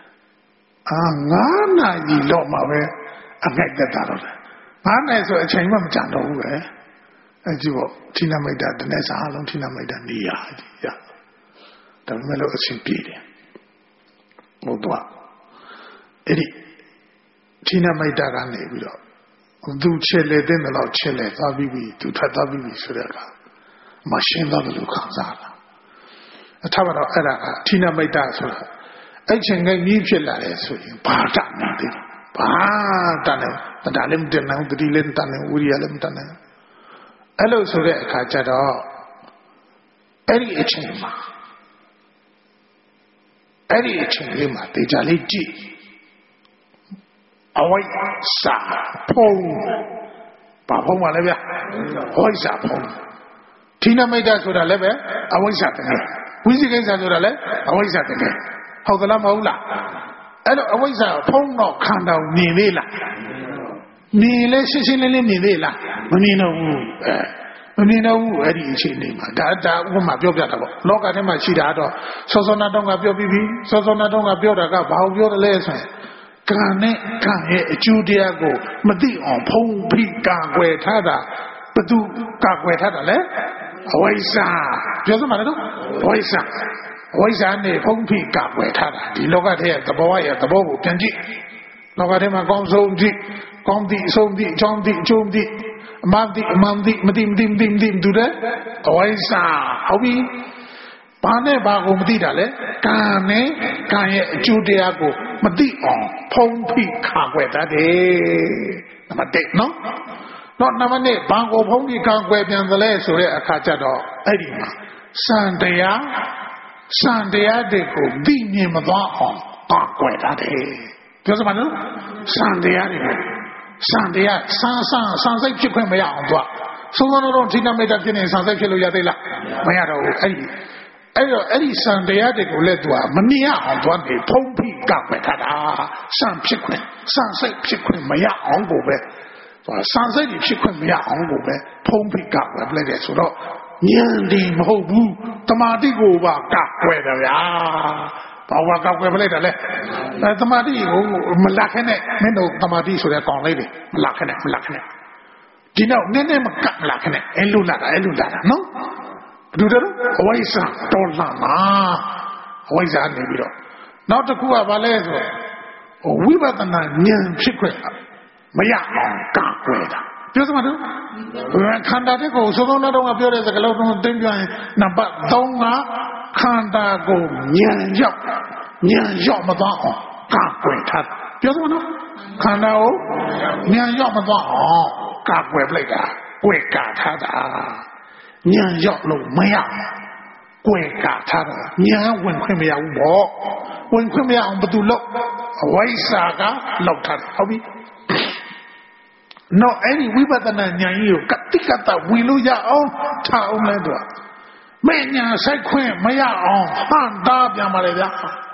9 နာရီတော့မှပဲအငိုက်တက်တာတော့9 နာရီဆိုအချိန်မှမကြတော့ဘူးပဲအဲ့ဒီပေါ့ထိနမိတ်တာတနေ့စာလုံးထိနမိတ်တာနေရရဒါပေမဲ့လို့အဆင်ပြေတယ်ဟုတ်တော့အဲ့ဒီထိနမိတ်တာကနေပြီးတော့သူချဲလေတဲ့လောက်ချဲလေသွားပြီးသူထွက်သွားပြီးဆိုတဲ့အခါမရှင်းသွားတယ်လို့ခံစားတာအထက်ကတော့အဲ့ဒါကထိနမိတ်တာဆိုတာအဲ့ချိန်ကကြီးဖြစ်လာတယ်ဆိုရင်ဘာတတ်နေတယ်ဘာတတ်နေဒါလည်းမတတ်နိုင်ဘူးတတိလည်းမတတ်နိုင်ဝိရိယလည်းမတတ်နိုင်အဲ့လိုဆိုတဲ့အခါကျတော့အဲ့ဒီအချိန်မှာလေးမှာတေချာလေးကြည့်အဝိဇ္ဇာဖုံးဘာဖုံးပါလဲဗျာအဝိဇ္ဇာဖုံးထိနမိတ်တာဆိုတာလည်းပဲအဝိဇ္ဇာတကယ်ဝိသိကိစ္စဆိုတာလည်းအဝိဇ္ဇာတကယ်ဟုတ်သလားမဟုတ်လားအဲ့တော့အဝိဇ္ဇာဖုံးတော့ခန္ဓာကိုမြင်သေးလားမြင်လဲရှင်းလင်းမြင်သေးလားမမြင်တော့ဘူးမမြင်တော့ဘူးအဲ့ဒီအချိန်လေးမှာဒါဥပမာပြောပြတာပေါ့လောကထဲမှာရှိတာတော့စောစောနာတော့ကပြောပြီးပြီစောစောနာတော့ကပြောတာကဘာကိုပြောတယ်လဲဆိုရင်ကံနဲ့ကံရဲ့အကျိုးတရားကိုမသိအောင်ဖုံးပြီးကာကွယ်ထားတာဘသူကာကွယ်ထားတာလဲအဝိဇ္ဇာပြောစမ်းပါလေတော့အဝိဇ္ဇာနဲ့ဖုံးပြီးကာကွယ်ထားတာဒီလောကထဲရဲ့သဘောရဲ့သဘောကိုပြန်ကြည့်လောကထဲမှာကောင်းဆုံးကြည့်ကောင်းသည့်အဆုံးသည့်အကြောင်းသည့်အကျိုးသည့်အမှန်သည့်မသိတူတဲ့အဝိဇ္ဇာဟုတ်ပြီဘာနဲ့ဘာကိုမသိတာလဲကံနဲ့ကံရဲ့အကျိုးတရားကိုမသိအောင်ဖုံးဖိခါွယ်တတ်တယ်နံပါတ်1နော်တော့နံပါတ်2ဘာကိုဖုံးဖိခါွယ်ပြန်သလဲဆိုတဲ့အခါကျတော့အဲ့ဒီမှာစံတရားတွေကိုသိမြင်မသွားအောင်ကွယ်တတ်တယ်ပြောစမ်းပါနော်စံတရားစံစိတ်ဖြစ်ခွင့်မရအောင်သူကသုံးတော့ထိနာမေတ္တာဖြစ်နေစံစိတ်ဖြစ်လို့ရသေးလားမရတော့ဘူးအဲ့ဒီစံတရားတွေကိုလည်းသူကမမြင်ရအောင်သူကနေဖုံးဖိကပ်ပဲထားတာစံဖြစ်ခွင့်စံစိတ်ဖြစ်ခွင့်မရအောင်ကိုပဲသူကစံစိတ်ဖြစ်ခွင့်မရအောင်ကိုပဲဖုံးဖိကပ်ပဲလိုက်တယ်ဆိုတော့ဉာဏ်ဒီမဟုတ်ဘူးတမာတိကိုပါကပ်ွယ်တယ်ဗျာဘာဝကကွယ်ပလိုက်တယ်လဲတမာတိကိုမလတ်ခဲနဲ့မင်းတို့တမာတိဆိုတဲ့ကောင်လေးတွေမလတ်ခဲနဲ့ဒီနောက်နည်းနည်းမကပ်လာခဲနဲ့အဲ့လိုလာတာနော်ဘယ်လိုလဲအဝိဇ္ဇာတော်လာမှာအဝိဇ္ဇာနေပြီးတော့နောက်တစ်ခုကဘာလဲဆိုဝိပဿနာဉာဏ်ဖြစ်ခွင့်မရအောင်ကကွယ်တာပြောစမ်းတော့ခန္ဓာတဲ့ကိုသုံးတော့ကပြောတဲ့စကားလုံးတော့တင်းပြရင်နံပါတ်3ကခန္ဓာကိုဉာဏ်ရောက်မသွားအောင်ကကွယ်ထားပြောစမ်းတော့ခန္ဓာကိုဉာဏ်ရောက်မသွားအောင်ကကွယ်ပလိုက်တာကွယ်ကထားတာဉာဏ်ရောက်လို့မရကွယ်ကထားတာဉာဏ်ဝင်ခွင့်မရဘူးပေါ့ဝင်ခွင့်မရအောင်ဘယ်သူလုပ်အဝိဇ္ဇာကလောက်ထားဟုတ်ပြီနော်အဲ့ဒီဝိပဿနာဉာဏ်ကြီးကိုကတိကတဝင်လို့ရအောင်ထားအောင်လဲတော့မဲ့ညာဆိုင်ခွင့်မရအောင်ဟန်တာပြန်ပါလေဗျာ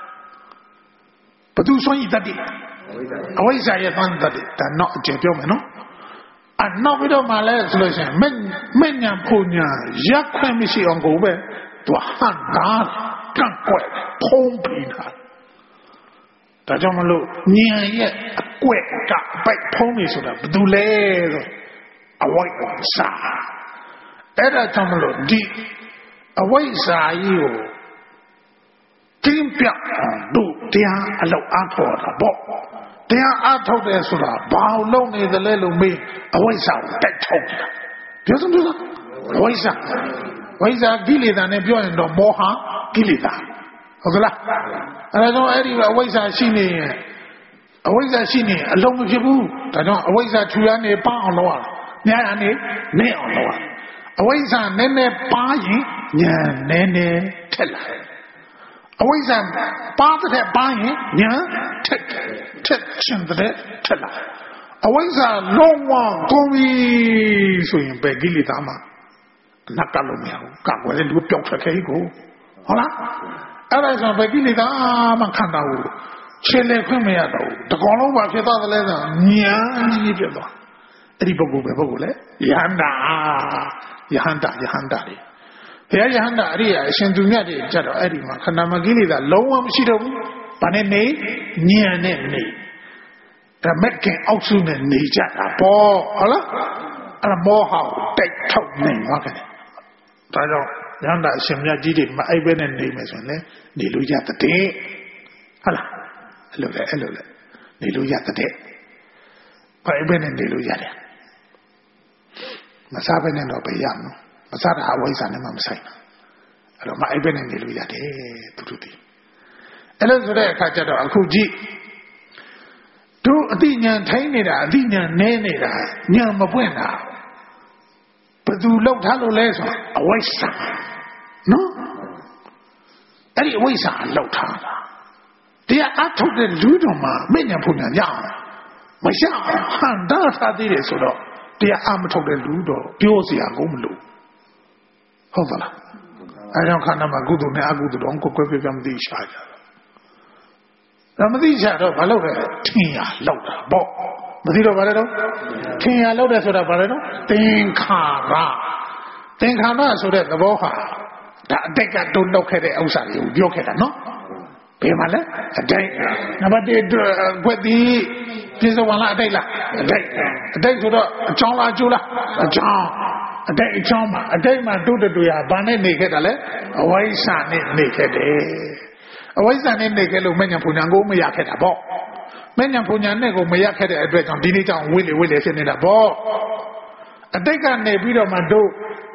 ဘသူစွန့်ရည်တတ်တယ်အဝိဇ္ဇာရဲ့တန်တတ်တယ်ဒါတော့အကျေပြောမယ်နော်နောက်ပြီးတော့မှလဲဆိုလို့ရှိရင်မဲ့ညာဖို့ညာရက်ခွင့်မရှိအောင်ကိုပဲသူဟန်တာကန့်ကွက်ဖုံးပြီးတာဒါကြောင့်မလို့ဉာဏ်ရဲ့အကွက်ကပိုက်ဖုံးနေဆိုတာဘယ်သူလဲဆိုအဝိဇ္ဇာအဲ့ဒါကြောင့်မလို့ဒီအဝိဇ္ဇာကြီးကိုကျင်းပြတို့တရားအလောက်အားထုတ်တာပေါ့တရားအားထုတ်တယ်ဆိုတာဘာလို့နေသလဲလို့မေးအဝိဇ္ဇာကိုတိုက်ထုတ်တာပြောစမ်းဝိဇ္ဇာကိလေသာနဲ့ပြောရင်တော့မောဟကိလေသာဟုတ်ကလားအဲ့ဒါကြောင့်အဲ့ဒီအဝိဇ္ဇာရှိနေရင်အလုံးမဖြစ်ဘူးဒါကြောင့်အဝိဇ္ဇာထူရနေပအောင်လုပ်ရများရနေနဲ့အောင်လုပ်ရအဝိဇ္ဇာနည်းနည်းပါရင်ဉာဏ်နည်းနည်းထက်လာအဝိဇ္ဇာပါတဲ့ပါရင်ဉာဏ်ထက်ရှင်တဲ့ထက်လာအဝိဇ္ဇာလုံးဝကုန်ပြီဆိုရင်ပဲကိလေသာမှာနတ်ကလုံးမရဘူးကကွယ်တဲ့လူပြောက်ထွက်ခဲ့ကိုဟုတ်လားအဲ့ဒါဆိုပဲကိလေသာမှခံတာဘူးခြေလက်ခွင့်မရတော့ဘူးတကောင်လုံးပါဖြစ်သွားတယ်လဲဆိုဉာဏ်ကြီးဖြစ်သွားအဲ့ဒီပုဂ္ဂိုလ်ပဲပုဂ္ဂိုလ်လေယဟန္တာတွေဘုရားယဟန္တာအရိယာအရှင်သူမြတ်တွေကြတော့အဲ့ဒီမှာခန္ဓာမကိလေသာလုံးဝမရှိတော့ဘူးဘာနဲ့နေဉာဏ်နဲ့နေဒါမဲ့ခင်အောက်စုနဲ့နေကြတာပေါ့ဟုတ်လားအဲ့ဒါမောဟကိုတိုက်ထုတ်နိုင်သွားတယ်ဒါကြောင့်ယဟန္တာအရှင်မြတ်ကြီးတွေမအိပ်ပဲနဲ့နေမယ်ဆိုရင်လေနေလို့ရတဲ့ဟုတ်လားအဲ့လိုလေနေလို့ရတဲ့ဘာအိပ်ပဲနဲ့နေလို့ရတယ်မစားပဲနဲ့တော့ပဲရမှာမစားတာအဝိဇ္ဇာနဲ့မှမဆိုင်ဘူးအဲ့တော့မအိပ်ပဲနဲ့နေလို့ရတယ်သူတို့ဒီအဲ့လိုဆိုတဲ့အခါကျတော့အခုကြည့်တို့အတိညာထိုင်းနေတာအတိညာနဲနေတာညာမပွင့်တာဘယ်သူလောက်ထားလို့လဲဆိုအဝိဇ္ဇာနော်အဲ့ဒီအဝိဇ္ဇာလောက်ထားတာတရားအထုတ်တဲ့လူတော်မှာမဉဏ်ဖုန်ညာရအောင်မရအောင်ဟန်တာထားသေးတယ်ဆိုတော့တရားအမထုတ်တဲ့လူတော်ပြောစရာကိုမလိုဟုတ်သလားအဲကြောင့်ခန္ဓာမှာကုသိုလ်နဲ့အကုသိုလ်တော့ကိုယ်ကွယ်ပြမသိရှာကြတာမသိရှာတော့ဘာလို့လဲထင်ရလောက်တာပေါ့မသိတော့ဘာလဲတော့ထင်ရလောက်တယ်ဆိုတာဘာလဲတော့သင်္ခါရဆိုတဲ့သဘောဟာဒါအတိတ်ကတုံ့လောက်ခဲ့တဲ့ဥစ္စာတွေကိုပြောခဲ့တာနော်ဘယ်မှာလဲအတိတ်နံပါတ်1ကွက်တီးပြေစဝါလားအတိတ်လားအတိတ်ဆိုတော့အကြောင်းလားအကျိုးလားအကြောင်းအတိတ်အကြောင်းမှာအတိတ်မှာတို့တူရဘာနဲ့နေခဲ့တာလဲအဝိဇ္ဇာနဲ့နေခဲ့တယ်အဝိဇ္ဇာနဲ့နေခဲ့လို့မဉဏ်ပူညာကိုမရခဲ့တာပေါ့မဉဏ်ပူညာနဲ့ကိုမရခဲ့တဲ့အတွက်ကြောင့်ဒီနေ့ကြောင့်ဝိလေဖြစ်နေတာပေါ့အတိတ်ကနေပြီးတော့မှတို့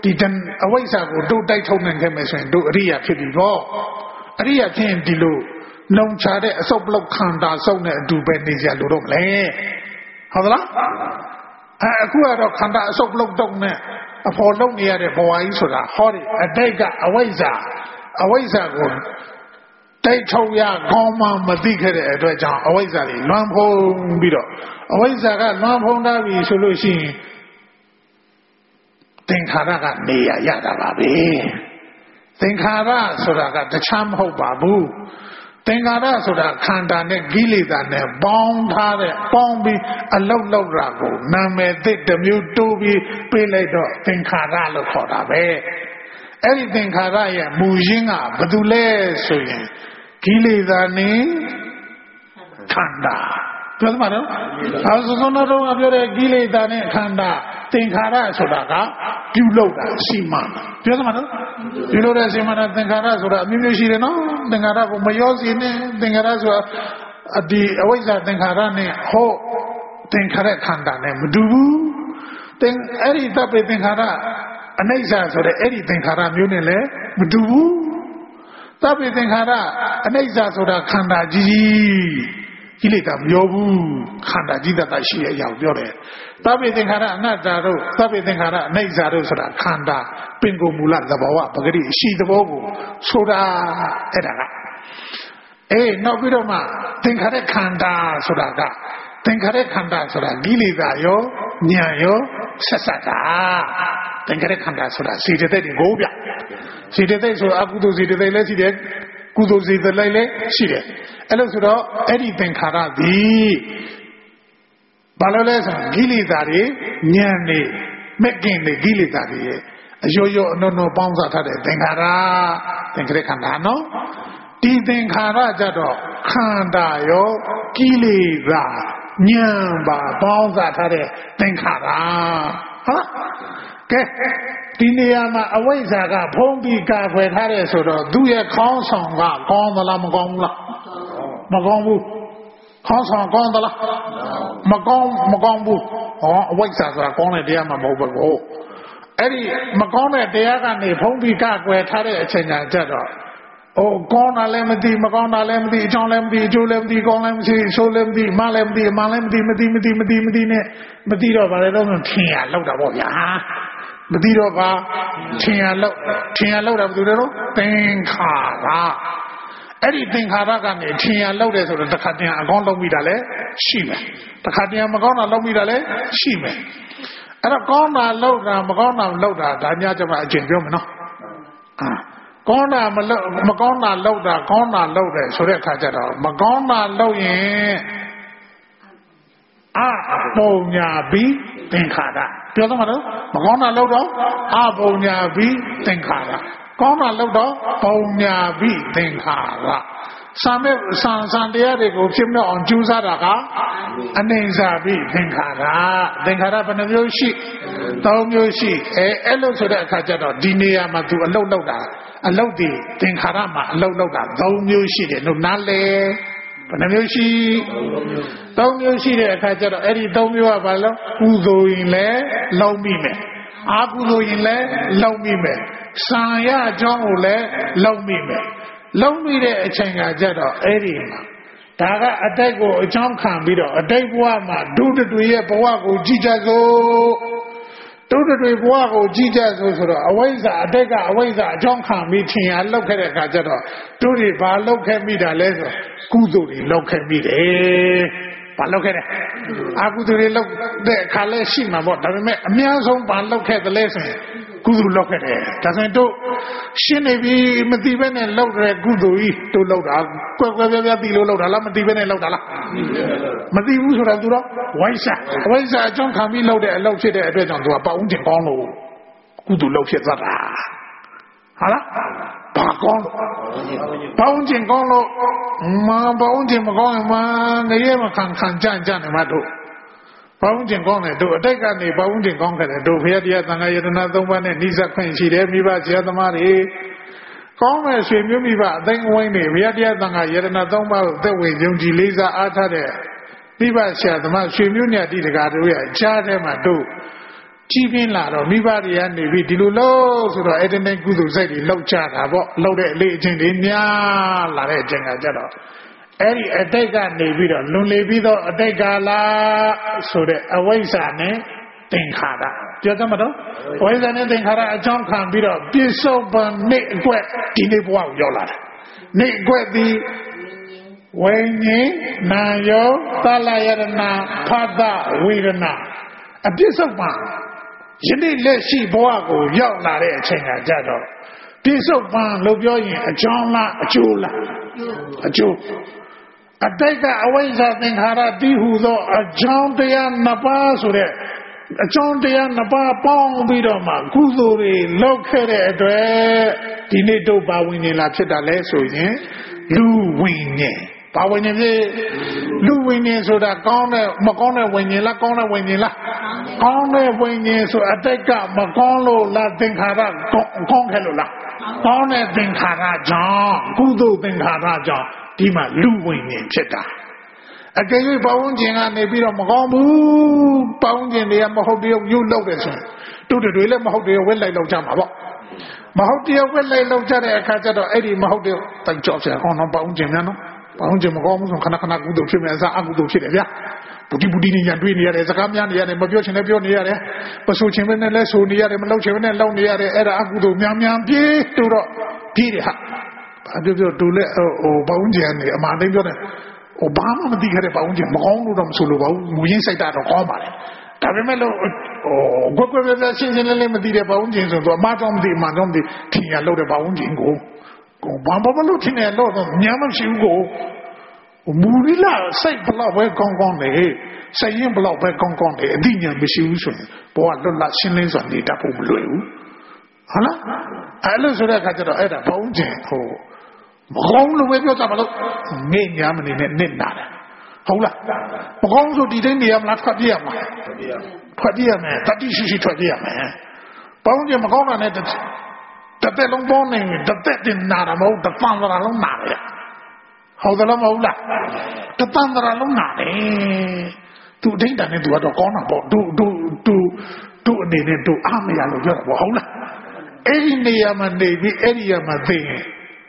ဒီအဝိဇ္ဇာကိုတို့တိုက်ထုတ်နိုင်ခဲ့မယ်ဆိုရင်တို့အရိယာဖြစ်ပြီပေါ့အရိယာဖြစ်ရင်ဒီလိုလုံချတဲ့အစုပ်ပလုတ်ခန္ဓာစုပ်နဲ့အတူပဲနေကြလို့တော့မလဲဟုတ်သလားအခုကတော့ခန္ဓာအစုပ်ပလုတ်တုံနဲ့အဖော်လုံးနေရတဲ့ဘဝကြီးဆိုတာဟောဒီအတိတ်ကအဝိဇ္ဇာကိုတိုက်ထုတ်ရကောင်းမှမသိခဲ့တဲ့အတွက်ကြောင့်အဝိဇ္ဇာတွေလွမ်းဖုံးပြီးတော့အဝိဇ္ဇာကလွမ်းဖုံးထားပြီဆိုလို့ရှိရင်သင်္ခါရကနေရတာပါပဲသင်္ခါရဆိုတာကတခြားမဟုတ်ပါဘူးသင်္ခါရဆိုတာခန္ဓာနဲ့ကိလေသာနဲ့ပေါင်းထားတဲ့ပေါင်းပြီးအလုတ်လောက်တာကိုနာမည်သစ်တစ်မျိုးတိုးပြီးပြေးလိုက်တော့သင်္ခါရလို့ခေါ်တာပဲအဲ့ဒီသင်္ခါရရဲ့မူရင်းကဘာတူလဲဆိုရင်ကိလေသာနဲ့ခန္ဓာပြောသမှာတော့အဲဆိုတော့ပြောတဲ့ကိလေသာနဲ့ခန္ဓာသင်္ခါရဆိုတာကပြုလုပ်တာရှိမှပြောသမှာနော်ပြုလုပ်တဲ့ရှိမှသင်္ခါရဆိုတာအမျိုးမျိုးရှိတယ်နော်သင်္ခါရကိုမရောစီနဲ့သင်္ခါရဆိုတာဒီအဝိဇ္ဇာသင်္ခါရနဲ့ဟောသင်္ခါရခန္ဓာနဲ့မတူဘူးအဲ့ဒီတပ်ပေသင်္ခါရအနိစ္စဆိုတဲ့အဲ့ဒီသင်္ခါရမျိုးနဲ့လည်းမတူဘူးတပ်ပေသင်္ခါရအနိစ္စဆိုတာခန္ဓာကြီးကိလေသာမရောဘူးခန္ဓာကြီးတတ်ရှိတဲ့အရာကိုပြောတယ်သဗ္ဗေသင်္ခါရအနတ္တတို့သဗ္ဗေသင်္ခါရအနိစ္စတို့ဆိုတာခန္ဓာပင်ကိုယ်မူလသဘောဝပဂတိရှိသဘောကိုဆိုတာအဲ့ဒါကနောက်ပြီးတော့မှသင်္ခါရခန္ဓာဆိုတာကသင်္ခါရခန္ဓာဆိုတာကိလေသာရောဉာဏ်ရောဆက်ဆက်တာသင်္ခါရခန္ဓာဆိုတာစေတသိက်တွေကိုဗျစေတသိက်ဆိုအကုသိုလ်စေတသိက်လည်းရှိတယ်ကုသိုလ်စေတသိက်လည်းရှိတယ်အဲ့လိုဆိုတော့အဲ့ဒီသင်္ခါရသည်ဘာလို့လဲဆိုကိလေသာတွေဉာဏ်တွေမက်ကင်တွေကိလေသာတွေရဲ့အယောယောအနောနောပေါင်းစားထားတဲ့သင်္ခါရခန္ဓာနော်ဒီသင်္ခါရကြတော့ခန္ဓာရောကိလေသာဉာဏ်ပါပေါင်းစားထားတဲ့သင်္ခါရဟုတ်ကဲဒီနေရာမှာအဝိဇ္ဇာကဖုံးပြီးကာကွယ်ထားတယ်ဆိုတော့သူ့ရဲ့ခေါင်းဆောင်ကကောင်းသလားမကောင်းဘူးလားမကောင်းဘူးခေါင်းဆောင်ကောင်းသလားမကောင်းဘူးအဝိဇ္ဇာဆိုတာကောင်းတဲ့တရားမှမဟုတ်ဘူးအဲ့ဒီမကောင်းတဲ့တရားကနေဖုံးပြီးကာကွယ်ထားတဲ့အချိန်ညာကြတော့ကောင်းတာလည်းမသိမကောင်းတာလည်းမသိအကြောင်းလည်းမသိအကျိုးလည်းမသိကောင်းလည်းမရှိဆိုးလည်းမသိမလည်းမသိအမှန်လည်းမသိနဲ့မသိတော့ဗါလေတော့ထင်ရလောက်တာပေါ့ဗျာမသိတော့ပါထင်ရလောက်တာဘယ်သူလဲတော့သင်္ခါရအဲ့ဒီသင်္ခါရကနေထင်ရလောက်တယ်ဆိုတော့တစ်ခါတည်းအကောင်းလုံးမိတာလည်းရှိမယ်တစ်ခါတည်းမကောင်းတာလုံးမိတာလည်းရှိမယ်အဲ့တော့ကောင်းတာလောက်တာမကောင်းတာလောက်တာဒါညကျမှအကျင့်ပြောမယ်နော်ကောင်းတာမကောင်းတာလောက်တာကောင်းတာလောက်တယ်ဆိုတဲ့အခါကျတော့မကောင်းတာလောက်ရင်ပုံညာပြီးသင်္ခါရပြောသမှာတော့မကောင်းတာလောက်တော့ပုံညာပြီးသင်္ခါရကောင်းတာလောက်တော့ပုံညာပြီးသင်္ခါရစံတရားတွေကိုဖြစ်မြောက်အောင်ကြိုးစားတာကအနိစ္စပြီးသင်္ခါရဘယ်နှမျိုးရှိ3မျိုးရှိအဲ့လိုဆိုတဲ့အခါကျတော့ဒီနေရာမှာသူအလုတ်လောက်တာအလုတ်ဒီသင်္ခါရမှာအလုတ်လောက်တာ3မျိုးရှိတယ်လို့နားလဲဘယ်နှမျိုးရှိ3မျိုးရှိတဲ့အခါကျတော့အဲ့ဒီ3မျိုးကဘာလို့ကုသိုလ်ရင်လည်းလုံးမိမယ်အကုသိုလ်ရင်လည်းလုံးမိမယ်စံရအကြောင်းကိုလည်းလုံးမိမယ်လုံးမိတဲ့အချိန်ကကြတော့အဲ့ဒီမှာဒါကအတိတ်ကိုအကြောင်းခံပြီးတော့အတိတ်ဘဝမှာဒုတတွေရဲ့ဘဝကိုကြည်ကြစို့ဒုတတွေဘဝကိုကြည်ကြစို့ဆိုတော့အဝိဇ္ဇာအတိတ်ကအဝိဇ္ဇာအကြောင်းခံပြီးထင်ရလောက်ခဲ့တဲ့အခါကျတော့ဒုတွေဘာလောက်ခဲ့မိတာလဲဆိုကုသိုလ်တွေလောက်ခဲ့မိတယ်ဘာလောက်ခဲ့တယ်အကုသိုလ်တွေလောက်တဲ့အခါလဲရှိမှာပေါ့ဒါပေမဲ့အများဆုံးဘာလောက်ခဲ့တယ်လဲဆိုရင်ကုသိုလ်လောက်ခဲ့တယ်ဒါဆိုရင်တို့ရှင်းနေပြီမသိဘဲနဲ့လောက်တဲ့ကုသိုလ်ကြီးတို့လောက်တာကွယ်ပြားသိလို့လောက်တာလားမသိဘဲနဲ့လောက်တာလားမသိဘူးဆိုတော့သူတော့ဝိုင်းစားအကြောင်းခံပြီးလောက်တဲ့အလောက်ဖြစ်တဲ့အတွက်ကြောင့်သူကပေါင်းတင်ကောင်းလို့ကုသိုလ်လောက်ဖြစ်သွားတာဟာလားဘာကောင်းလို့ပေါင်းတင်ကောင်းလို့ပေါင်းတင်မကောင်းရင်ငရဲမခံကြနေမှာတို့ပေါင်းတင်ကောင်းတယ်တို့အတိတ်ကနေပေါင်းတင်ကောင်းခဲ့တယ်တို့ဘုရားတရားသံဃာယတနာ3ပါးနဲ့နှိစက်ခွင့်ရှိတယ်မိဘဆရာသမားတွေကောင်းတဲ့ဆွေမျိုးမိဘအသိဝိုင်းတွေဘုရားတရားသံဃာယတနာ3ပါးကိုသက်ဝင်ယုံကြည်လေးစားအားထားတဲ့မိဘဆရာသမားဆွေမျိုးညတိတကာတို့ရဲ့ကြားထဲမှာတို့ကြီးပြင်းလာတော့မိဘတွေကနေပြီးဒီလိုလို့ဆိုတော့အဲ့ဒီနဲ့ကုသိုလ်စိတ်တွေလောက်ကြတာပေါ့လောက်တဲ့အလေးအချင်းတွေများလာတဲ့အချိန်ကကြတော့အဲ့ဒီအတိတ်ကနေပြီးတော့လွန်လေပြီးတော့အတိတ်ကာလဆိုတဲ့အဝိဇ္ဇာနဲ့သင်္ခါရပြောသမှာတော့ဝိဇ္ဇာနဲ့သင်္ခါရအကြောင်းခံပြီးတော့ပြစ္ဆုတ်ပန်နေ့အကွက်ဒီနေ့ဘဝကိုရောက်လာတာနေ့အကွက်ဒီဝိညာဉ်နာယောသလယရဏဖတ်တဝေဒနာအပြစ္ဆုတ်ပန်ယနေ့လက်ရှိဘဝကိုရောက်လာတဲ့အချိန်ကကြတော့ပြစ္ဆုတ်ပန်လို့ပြောရင်အကြောင်းလားအကျိုးလားအကျိုးအတိတ်ကအဝိဇ္ဇာသင်္ခါရတည်ဟူသောအကြောင်းတရားနှစ်ပါးဆိုတဲ့အကြောင်းတရားနှစ်ပါးပေါင်းပြီးတော့မှကုသိုလ်တွေလုပ်ခဲ့တဲ့အတွက်ဒီနေ့တို့ဘာဝင်နေလာဖြစ်တာလဲဆိုရင်လူဝင်နေဘာဝင်နေလဲလူဝင်နေဆိုတာကောင်းတဲ့မကောင်းတဲ့ဝင်နေလားကောင်းတဲ့ဝင်နေလားကောင်းတဲ့ဝင်နေဆိုအတိတ်ကမကောင်းလို့လားသင်္ခါရကောင်းခဲ့လို့လားကောင်းတဲ့သင်္ခါရကြောင့်ကုသိုလ်သင်္ခါရကြောင့်ဒီမှာလူဝင်နေဖြစ်တာအကယ်၍ပဝန်းကျင်ကနေပြီးတော့မကောင်းဘူးပဝန်းကျင်တွေကမဟုတ်တည်းရုပ်လောက်တယ်ဆိုရင်တို့တွေလည်းမဟုတ်တည်းဝက်လိုက်လောက်ကြမှာပေါ့မဟုတ်တည်းဝက်လိုက်လောက်ကြတဲ့အခါကျတော့အဲ့ဒီမဟုတ်တည်းတိုင်ကြောက်စရာကောင်းတော့ပဝန်းကျင်များနော်ပဝန်းကျင်မကောင်းဘူးဆိုခဏခဏကုသိုလ်ဖြစ်မယ်အစားအကုသိုလ်ဖြစ်တယ်ဗျာပုတိပုတိနဲ့ရန်တွေးနေရတယ်စကားများနေရတယ်မပြောချင်လည်းပြောနေရတယ်ပဆိုချင်ပဲနဲ့လည်းဆိုနေရတယ်မလောက်ချင်ပဲနဲ့လောက်နေရတယ်အဲ့ဒါအကုသိုလ်များများပြေးတို့တော့ပြေးတယ်ဟာပြောတို့လည်းပဝန်းကျင်နေအမှန်တိုင်းပြောတယ်ဘာမှမသိခဲ့တဲ့ပဝန်းကျင်မကောင်းလို့တော့မဆိုလို့ပါဘူးမူရင်းစိတ်ဓာတ်တော့ကောင်းပါလေဒါပေမဲ့လို့ကွက်ပြရှင်းရှင်းလင်းလင်းမသိတဲ့ပဝန်းကျင်ဆိုတော့အမှားတော့မသိအမှန်တော့မသိထင်ရလို့တဲ့ပဝန်းကျင်ကိုဘာမှမလို့ထင်ရလို့တော့ညမရှိဘူးကိုမူရင်းလာစိတ်ဘလောက်ပဲကောင်းကောင်းနေစိတ်ရင်ဘလောက်ပဲကောင်းကောင်းနေအသိဉာဏ်မရှိဘူးဆိုရင်ဘောကလွတ်လပ်ရှင်းလင်းစွာနေတတ်ဖို့မလွယ်ဘူးဟုတ်လားအဲ့လိုဆိုတဲ့အခါကျတော့အဲ့ဒါပဝန်းကျင်မကောင်းလို့ပဲပြောကြပါလို့ငဲ့ညာမနေနဲ့နစ်နာတယ်ဟုတ်လားမကောင်းဆိုဒီတိုင်းနေရမလားထွက်ပြေးရမလားထွက်ပြေးရမယ်တတိရှိရှိထွက်ပြေးရမယ်ပေါင်းကြမကောင်းတာနဲ့တစ်သက်လုံးပေါင်းနေတစ်သက်တင်နာတာမဟုတ်တစ်ပန်းသရာလုံးနာတယ်ဟုတ်တယ်လားမဟုတ်လားတစ်ပန်းသရာလုံးနာတယ်သူအတိုင်းတန်နဲ့သူကတော့ကောင်းတာပေါ့သူအနေနဲ့သူအားမရလို့ပြောတာပေါ့ဟုတ်လားအဲ့ဒီနေရာမှာနေပြီးအဲ့ဒီနေရာမှာသိရင်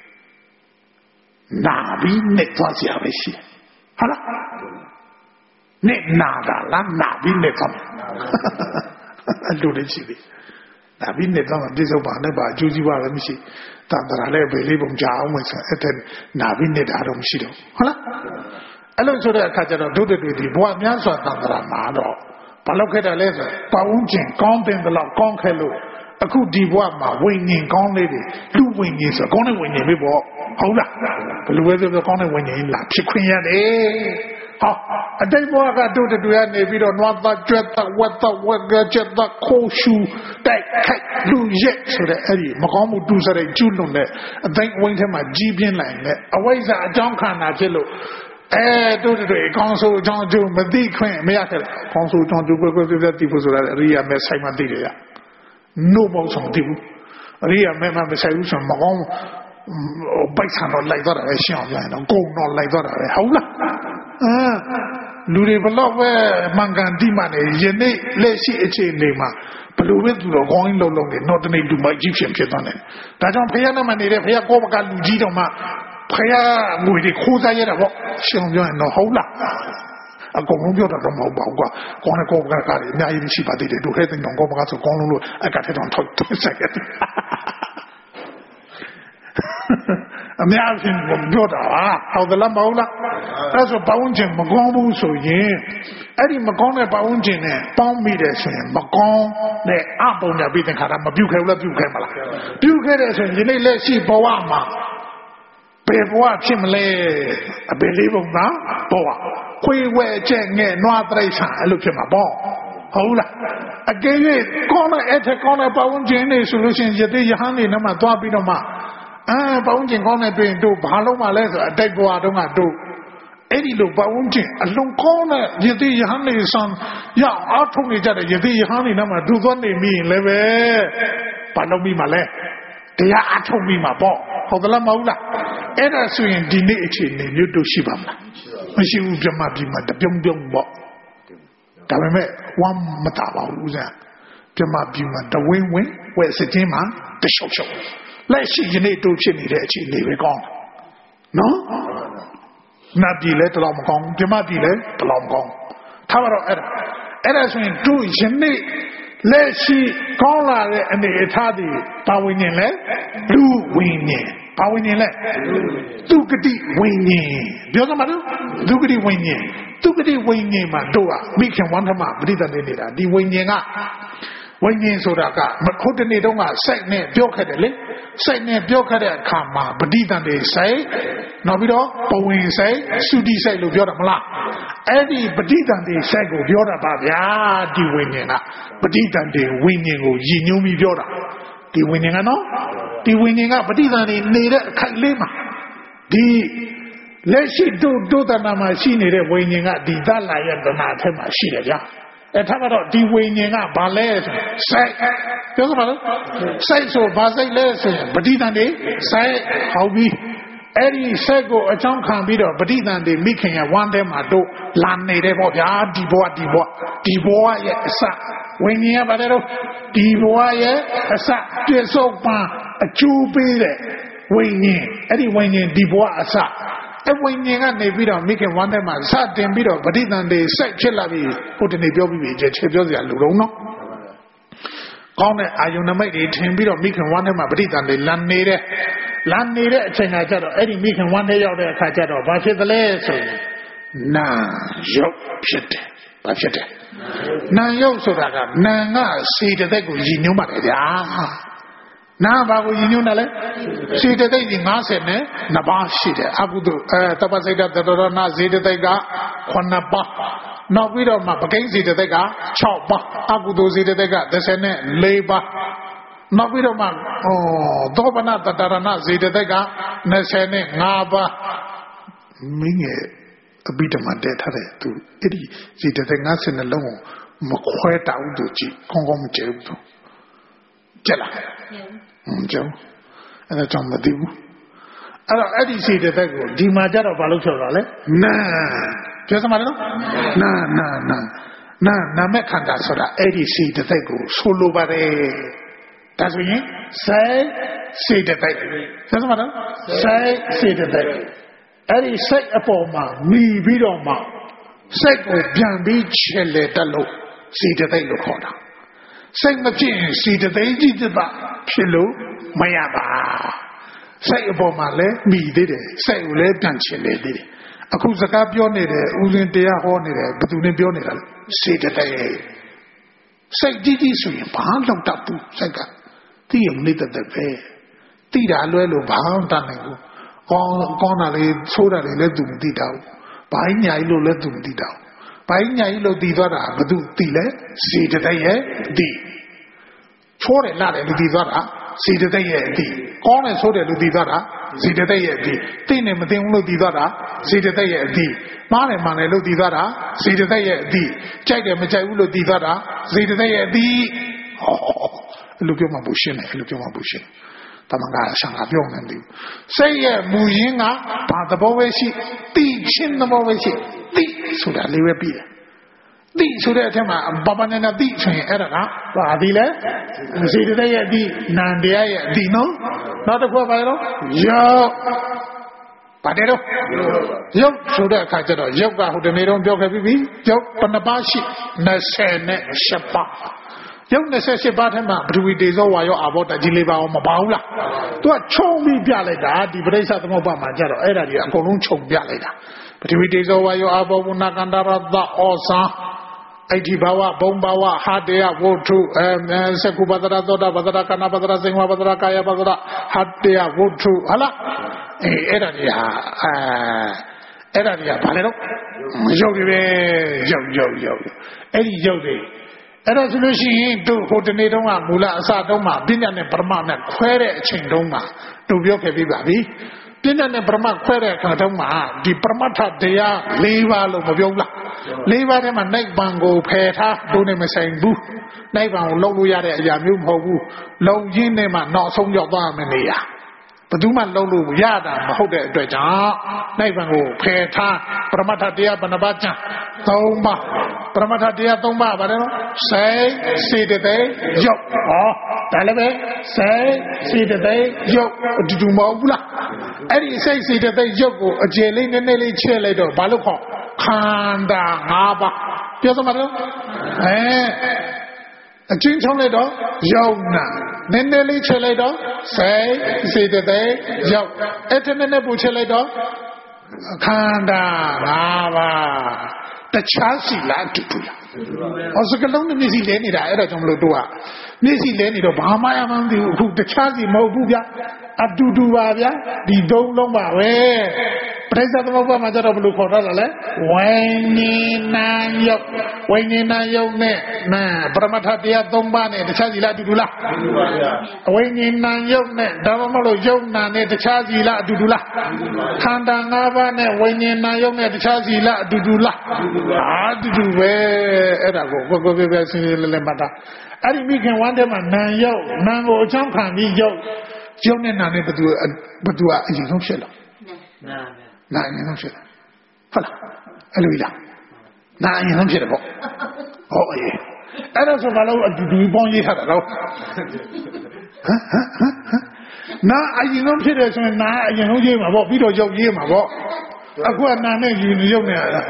နာပြီးနဲ့သွားကြရရှိဟုတ်လားနဲ့နာတာလားနာပြီးနဲ့သွားအဲ့လိုလေးရှိပြီနာပြီးနဲ့သွားပြစ္ဆုတ်ပါနဲ့ပါအကျိုးကြီးပါလည်းမရှိတန်တရာလည်းပဲလေးပုံကြအောင်မယ်ဆိုအဲ့တဲ့နာပြီးနဲ့တာတော့မရှိတော့ဟုတ်လားအဲ့လိုဆိုတဲ့အခါကျတော့ဒုတိယဒီဘဝများစွာတန်တရာမှာတော့ဘာလို့ခဲ့တယ်လဲဆိုပဝန်းကျင်ကောင်းတဲ့လောက်ကောင်းခဲ့လို့အခုဒီဘဝမှာဝိညာဉ်ကောင်းလေးတွေလူဝိညာဉ်ဆိုကောင်းတဲ့ဝိညာဉ်ပဲပေါ့ဟုတ်လားဘယ်လိုပဲပြောကောင်းတဲ့ဝိညာဉ်လာဖြစ်ခွင့်ရတယ်ဟောအတိတ်ဘဝကတို့တူရနေပြီးတော့နွားသားကြွက်သားဝက်သားဝက်ကကြက်သားခိုးရှူတိုက်ခိုက်လူရက်ဆိုတဲ့အဲ့ဒီမကောင်းမှုတူစရိုက်ကျွလွန်တဲ့အသိဝိညာဉ်ထဲမှာကြီးပြင်းလာရင်လည်းအဝိဇ္ဇာအကြောင်းခန္ဓာဖြစ်လို့တို့တူအကောင်းဆုံးအကြောင်းကျိုးမသိခွင့်မရခဲ့အကောင်းဆုံးအကြောင်းကျိုးကွယ်ကွယ်ပြပြသိဖို့ဆိုတာအရိယာမဲ့ဆိုင်မှသိတယ်ရနို့မောက်ဆောင်သိဘူးအရိယာမဲ့မဆိုင်ဘူးဆိုမကောင်းပိုက်ဆံတော့လိုက်တော့တယ်ရှင်းအောင်ပြောရင်တော့ကုန်တော့လိုက်တော့တယ်ဟုတ်လားလူတွေဘလောက်ပဲမှန်ကန်တိမှန်နေယနေ့လက်ရှိအခြေအနေမှာဘလို့ပဲသူတော်ကောင်းကြီးလုံးလုံးနေတော့တနေ့လူမကြီးဖြစ်သွားတယ်ဒါကြောင့်ဖခင်နဲ့မနေတဲ့ဖခင်ကိုမကလူကြီးတော့မှဖခင်ငွေတွေခိုးစားရတာပေါ့ရှင်းအောင်ပြောရင်တော့ဟုတ်လားအကုန်လုံးပြောတာတော့မဟုတ်ပါဘူးကွာကောင်းတဲ့ကောကကလည်းအများကြီးရှိပါသေးတယ်တို့ဟဲ့တဲ့ကောကကဆိုကောင်းလုံးလို့အကထက်တော့ထောက်ဆိုင်ရတယ်အများကြီးပြောတာဟုတ်တယ်လားမဟုတ်လားအဲ့ဆိုပဝန်းကျင်မကောင်းဘူးဆိုရင်အဲ့ဒီမကောင်းတဲ့ပဝန်းကျင်နဲ့ပေါင်းမိတယ်ဆိုရင်မကောင်းတဲ့အပုံညာပြီးတဲ့ခါတော့မပြုတ်ခဲဘူးလားပြုတ်ခဲမလားပြုတ်ခဲတယ်ဆိုရင်ဒီနေ့လက်ရှိဘဝမှာဘယ်ဘဝဖြစ်မလဲအပေလေးပုံကဘဝခွေဝဲကျက်ငဲ့နွားတိရစ္ဆာန်အဲ့လိုဖြစ်မှာပေါ့ဟုတ်လားအကယ်၍ကောင်းတဲ့အထက်ကောင်းတဲ့ပဝန်းကျင်နေဆိုလို့ရှိရင်ယတိယဟန်နေမှာသွားပြီးတော့မှပဝန်းကျင်ကောင်းတဲ့တွင်တို့ဘာလုံးမှလဲဆိုအတိတ်ဘဝတုန်းကတို့အဲ့ဒီလိုပဝန်းကျင်အလုံးကောင်းတဲ့ယတိယဟန်နေဆံရအားထုတ်နေကြတဲ့ယတိယဟန်နေမှာတို့သွားနေမိရင်လည်းပဲဘာလုံးမိမှလဲတရားအားထုတ်မိမှာပေါ့ဟုတ်သလားမဟုတ်လားအဲ့ဒါဆိုရင်ဒီနေ့အခြေအနေမျိုးတို့ရှိပါမလားမရှိဘူးပြမပြီးမှတပြုံးပြုံးပေါ့ဒါပေမဲ့ဝမ်းမတာပါဘူးဦးဇာပြမပြူမှာတဝင်းဝင်းဝဲစစ်ချင်းမှာတရှောက်ရှောက်လက်ရှိယနေ့တို့ဖြစ်နေတဲ့အခြေအနေပဲကောင်းနော်နတ်ပြည်လဲတလောက်မကောင်းပြမပြည်လဲတလောက်မကောင်းထားပါတော့အဲ့ဒါဆိုရင်တို့ယနေ့လက်ရှိကောင်းလာတဲ့အနေအထားတွေဘာဝိညာဉ်လဲလူဝိညာဉ်ဘာဝိညာဉ်လဲသူကတိဝိညာဉ်ပြောစမ်းပါတော့သူကတိဝိညာဉ်သူကတိဝိညာဉ်မှာတို့ကမိခင်ဝန္ဓမပဋိသန္ဓေနေတာဒီဝိညာဉ်ကဝိညာဉ်ဆိုတာကခုတနေ့တုန်းကစိတ်နဲ့ပြောခဲ့တယ်လေစိတ်နဲ့ပြောခဲ့တဲ့အခါမှာပဋိသန္ဓေစိတ်နောက်ပြီးတော့ပဝင်စိတ်သုတိစိတ်လို့ပြောတာမလားအဲ့ဒီပဋိသန္ဓေစိတ်ကိုပြောတာပါဗျာဒီဝိညာဉ်ကပဋိသန္ဓေဝိညာဉ်ကိုရည်ညွှန်းပြီးပြောတာဒီဝိညာဉ်ကနော်ဒီဝိညာဉ်ကပဋိသန္ဓေနေတဲ့အခိုက်လေးမှာဒီလက်ရှိတို့တဏ္ဍာမှာရှိနေတဲ့ဝိညာဉ်ကဒီသလာယတနာအထက်မှာရှိတယ်ဗျာအဲ့ထားတော့ဒီဝိညာဉ်ကဘာလဲဆိုစိတ်ပြောစမ်းပါလို့စိတ်ဆိုဘာစိတ်လဲဆိုရင်ပဋိသန္ဓေစိတ်ဟောပြီးအဲ့ဒီစိတ်ကိုအကြောင်းခံပြီးတော့ပဋိသန္ဓေမိခင်ရဲ့ဝမ်းထဲမှာတို့လာနေတယ်ပေါ့ဗျာဒီဘဝရဲ့အစဝိညာဉ်ကဘာလဲတော့ဒီဘဝရဲ့အစပြည့်စုံပါအကျိုးပေးတဲ့ဝိညာဉ်အဲ့ဒီဝိညာဉ်ဒီဘဝအစအဝိညာဉ်ကနေပြီးတော့မိခင်ဝမ်းထဲမှာစတင်ပြီးတော့ပဋိသန္ဓေစိတ်ဖြစ်လာပြီးဟိုတနေ့ပြောပြီးပြီချေပြောစရာလူတော့နော်ကောင်းတဲ့အာယုန်နမိတ်တွေထင်ပြီးတော့မိခင်ဝမ်းထဲမှာပဋိသန္ဓေလန်နေတဲ့အချိန်ကကျတော့အဲ့ဒီမိခင်ဝမ်းထဲရောက်တဲ့အခါကျတော့ဘာဖြစ်သလဲဆိုရင်နာယုတ်ဖြစ်တယ်ဘာဖြစ်တယ်နာယုတ်ဆိုတာကနာကစေတသိက်ကိုရည်ညွှန်းပါတယ်ဗျာနာဘာကိုရည်ညွှန်းတယ်လဲစေတသိက်ကြီး50နဲ့2ပါးရှိတယ်အကုသိုလ်တပ္ပစိတ်တတရဏစေတသိက်က9ပါးနောက်ပြီးတော့မှပကိန်းစေတသိက်က6ပါးအကုသိုလ်စေတသိက်က34ပါးနောက်ပြီးတော့မှသောပနတတရဏစေတသိက်က25ပါးမင်းရဲ့အဘိဓမ္မာတက်ထားတဲ့သူအဲ့ဒီစေတသိက်50လုံးကိုမခွဲတောက်သူကြည့်ကောင်းကောင်းမကြည့်ဘူးကြက်လားကျုံအဲ့ဒါကြောင့်မသိဘူးအဲ့တော့အဲ့ဒီစေတသိက်ကိုဒီမှာကြတော့ဘာလို့ပြောတာလဲနာပြောစမ်းပါလားနာမဲ့ခန္ဓာဆိုတာအဲ့ဒီစေတသိက်ကိုဆိုလိုပါတယ်ဒါဆိုရင်စိတ်စေတသိက်ပြောစမ်းပါလားစိတ်စေတသိက်အဲ့ဒီစိတ်အပေါ်မှာမိပြီးတော့မှစိတ်ကိုပြန်ပြီးချဲလေတက်လို့စေတသိက်လို့ခေါ်တာစိတ်မဖြစ်ရင်စေတသိက်ကြီးတပါဖြစ်လို့မရပါစိတ်အပေါ်မှာလည်းမိသေးတယ်စိတ်ကိုလည်းပြန်ချင်လေသေးတယ်အခုစကားပြောနေတယ်ဦးဇင်းတရားဟောနေတယ်ဘယ်သူနဲ့ပြောနေတာလဲစေတသိက်စိတ်ကြီးဆိုရင်ဘာလောက်တတ်ဘူးစိတ်ကသိရမနေတဲ့တဲ့ပဲသိတာလွဲလို့ဘာမှတတ်နိုင်ဘူးကောင်းတာလေဆိုးတာလေလည်းသူမသိတော့ဘာညာကြီးလို့လည်းသူမသိတော့ဘာညာကြီးလို့သိသွားတာဘယ်သူသိလဲစေတသိက်ရဲ့သိချိုးတယ်လာတယ်လူသိသွားတာစေတသိက်ရဲ့အသိကောင်းတယ်ဆိုးတယ်လူသိသွားတာစေတသိက်ရဲ့အသိသိနေမသိဘူးလို့သိသွားတာစေတသိက်ရဲ့အသိမှားတယ်မှန်တယ်လို့သိသွားတာစေတသိက်ရဲ့အသိကြိုက်တယ်မကြိုက်ဘူးလို့သိသွားတာစေတသိက်ရဲ့အသိလူပြောမှဘူးရှင်းတယ်လူပြောမှဘူးရှင်းတမန်ကဆံကပြောနေတယ်စိတ်ရဲ့မူရင်းကဘာသဘောပဲရှိသိချင်းသဘောပဲရှိသိဆိုတာလေးပဲပြီးတယ်သိဆိုတဲ့အထက်မှာပပနနာသိဆိုရင်အဲ့ဒါကဘာဒီလဲစေတသိက်ရဲ့အသိနံတရားရဲ့အသိနော်နောက်တစ်ခုကဘာလဲတော့ယောပါတယ်တော့ယုတ်ဆိုတဲ့အခါကျတော့ယုတ်ကဟိုတနေ့တော့ပြောခဲ့ပြီယုတ်ဘယ်နှပါရှိ28ပါးယုတ်28ပါးထဲမှာပထဝီတေဇောဝါယောအာဘောဓာကြီးလေးပါအောင်မပါဘူးလားသူကခြုံပြီးပြလိုက်တာဒီပရိစ္ဆသမုပ္ပါမှာကျတော့အဲ့ဒါကြီးအကုန်လုံးခြုံပြလိုက်တာပထဝီတေဇောဝါယောအာဘောဝနာကန္တရသဩဇာအိဋ္ဌိဘဝဘုံဘဝဟာတေယဝုထုသက္ကုပတ္တရသောတာပတ္တရကနာပတ္တရစိင်္ဝပတ္တရကာယပတ္တရဟာတေယဝုထုဟာလားအဲ့ဒါကြီးဟာအဲ့ဒါကြီးကဘာလဲတော့ရုပ်တွေပဲရုပ်အဲ့ဒီရုပ်တွေအဲ့ဒါဆိုလို့ရှိရင်တို့ဟိုတနေ့တုန်းကမူလအစတုန်းမှာပညာနဲ့ပရမနဲ့ခွဲတဲ့အချိန်တုန်းမှာတို့ပြောခဲ့ပြီးပါပြီပညာနဲ့ပရမခွဲတဲ့အခါတုန်းမှာဒီပရမတ္ထတရား၄ပါးလို့မပြောဘူးလား၄ပါးထဲမှာနိဗ္ဗာန်ကိုဖယ်ထားတို့နဲ့မဆိုင်ဘူးနိဗ္ဗာန်ကိုလုံးလို့ရတဲ့အရာမျိုးမဟုတ်ဘူးလုံရင်းနဲ့မှနောက်ဆုံးရောက်သွားမယ်နေရာဘယ်သူမှလုံးလို့ရတာမဟုတ်တဲ့အတွက်ကြောင့်နိဗ္ဗာန်ကိုဖယ်ထားပရမတ္ထတရားဘယ်နှပါးကျန်၃ပါးပရမတ္ထတရား၃ပါးပါတယ်နော်စိတ်စေတသိက်ရုပ်ဟောဒါလည်းပဲစိတ်စေတသိက်ရုပ်အတူတူမဟုတ်ဘူးလားအဲ့ဒီစိတ်စေတသိက်ရုပ်ကိုအကျေလေးနည်းနည်းလေးချဲ့လိုက်တော့ဘာလို့ခေါ်ခန္ဓာ၅ပါးပြောစမ်းပါတော့အချင်းချုံးလိုက်တော့ယုံနာနည်းနည်းလေးချဲ့လိုက်တော့စိတ်စေတသိက်ရုပ်အဲ့ဒီနည်းနည်းပူချဲ့လိုက်တော့ခန္ဓာ၅ပါးတခြားစီလားတူတူလားဟောစကလုံးနဲ့မျက်စိလဲနေတာအဲ့ဒါကြောင့်မလို့တို့ကမျက်စိလဲနေတော့ဘာမှမသိဘူးအခုတခြားစီမဟုတ်ဘူးဗျအတူတူပါဗျဒီသုံးလုံးပါပဲပရိစ္ဆေသမုပ္ပါမှာကျတော့ဘယ်လိုခေါ်ထားတာလဲဝိညာဏယုတ်ဝိညာဏယုတ်နဲ့ပရမတ္ထတရား၃ပါးနဲ့တခြားစီလားအတူတူလားအတူတူပါဗျဝိညာဏယုတ်နဲ့ဒါမှမဟုတ်ယုတ်နာနဲ့တခြားစီလားအတူတူလားခန္ဓာ၅ပါးနဲ့ဝိညာဏယုတ်နဲ့တခြားစီလားအတူတူလားအတူတူပဲအဲ့ဒါကိုကိုပဲစဉ်းလဲမှတ်တာအဲ့ဒီမိခင်ဝမ်းထဲမှာနာယုတ်နာကိုအချောင်းခံပြီးယုတ်နဲ့နာနဲ့ဘသူကအရင်ဆုံးဖြစ်လို့နာအရင်ဆုံးဖြစ်တယ်ဟုတ်လားအဲ့လိုလားနာအရင်ဆုံးဖြစ်တယ်ပေါ့ဟောအေးအဲ့ဒါဆိုဘာလို့အတူတူပေါင်းရေးထားတာတော့နာအရင်ဆုံးဖြစ်တယ်ဆိုရင်နာအရင်ဆုံးရေးမှာပေါ့ပြီးတော့ရုပ်ရေးမှာပေါ့အခုကနာနဲ့ယူနေရုပ်နေရတာ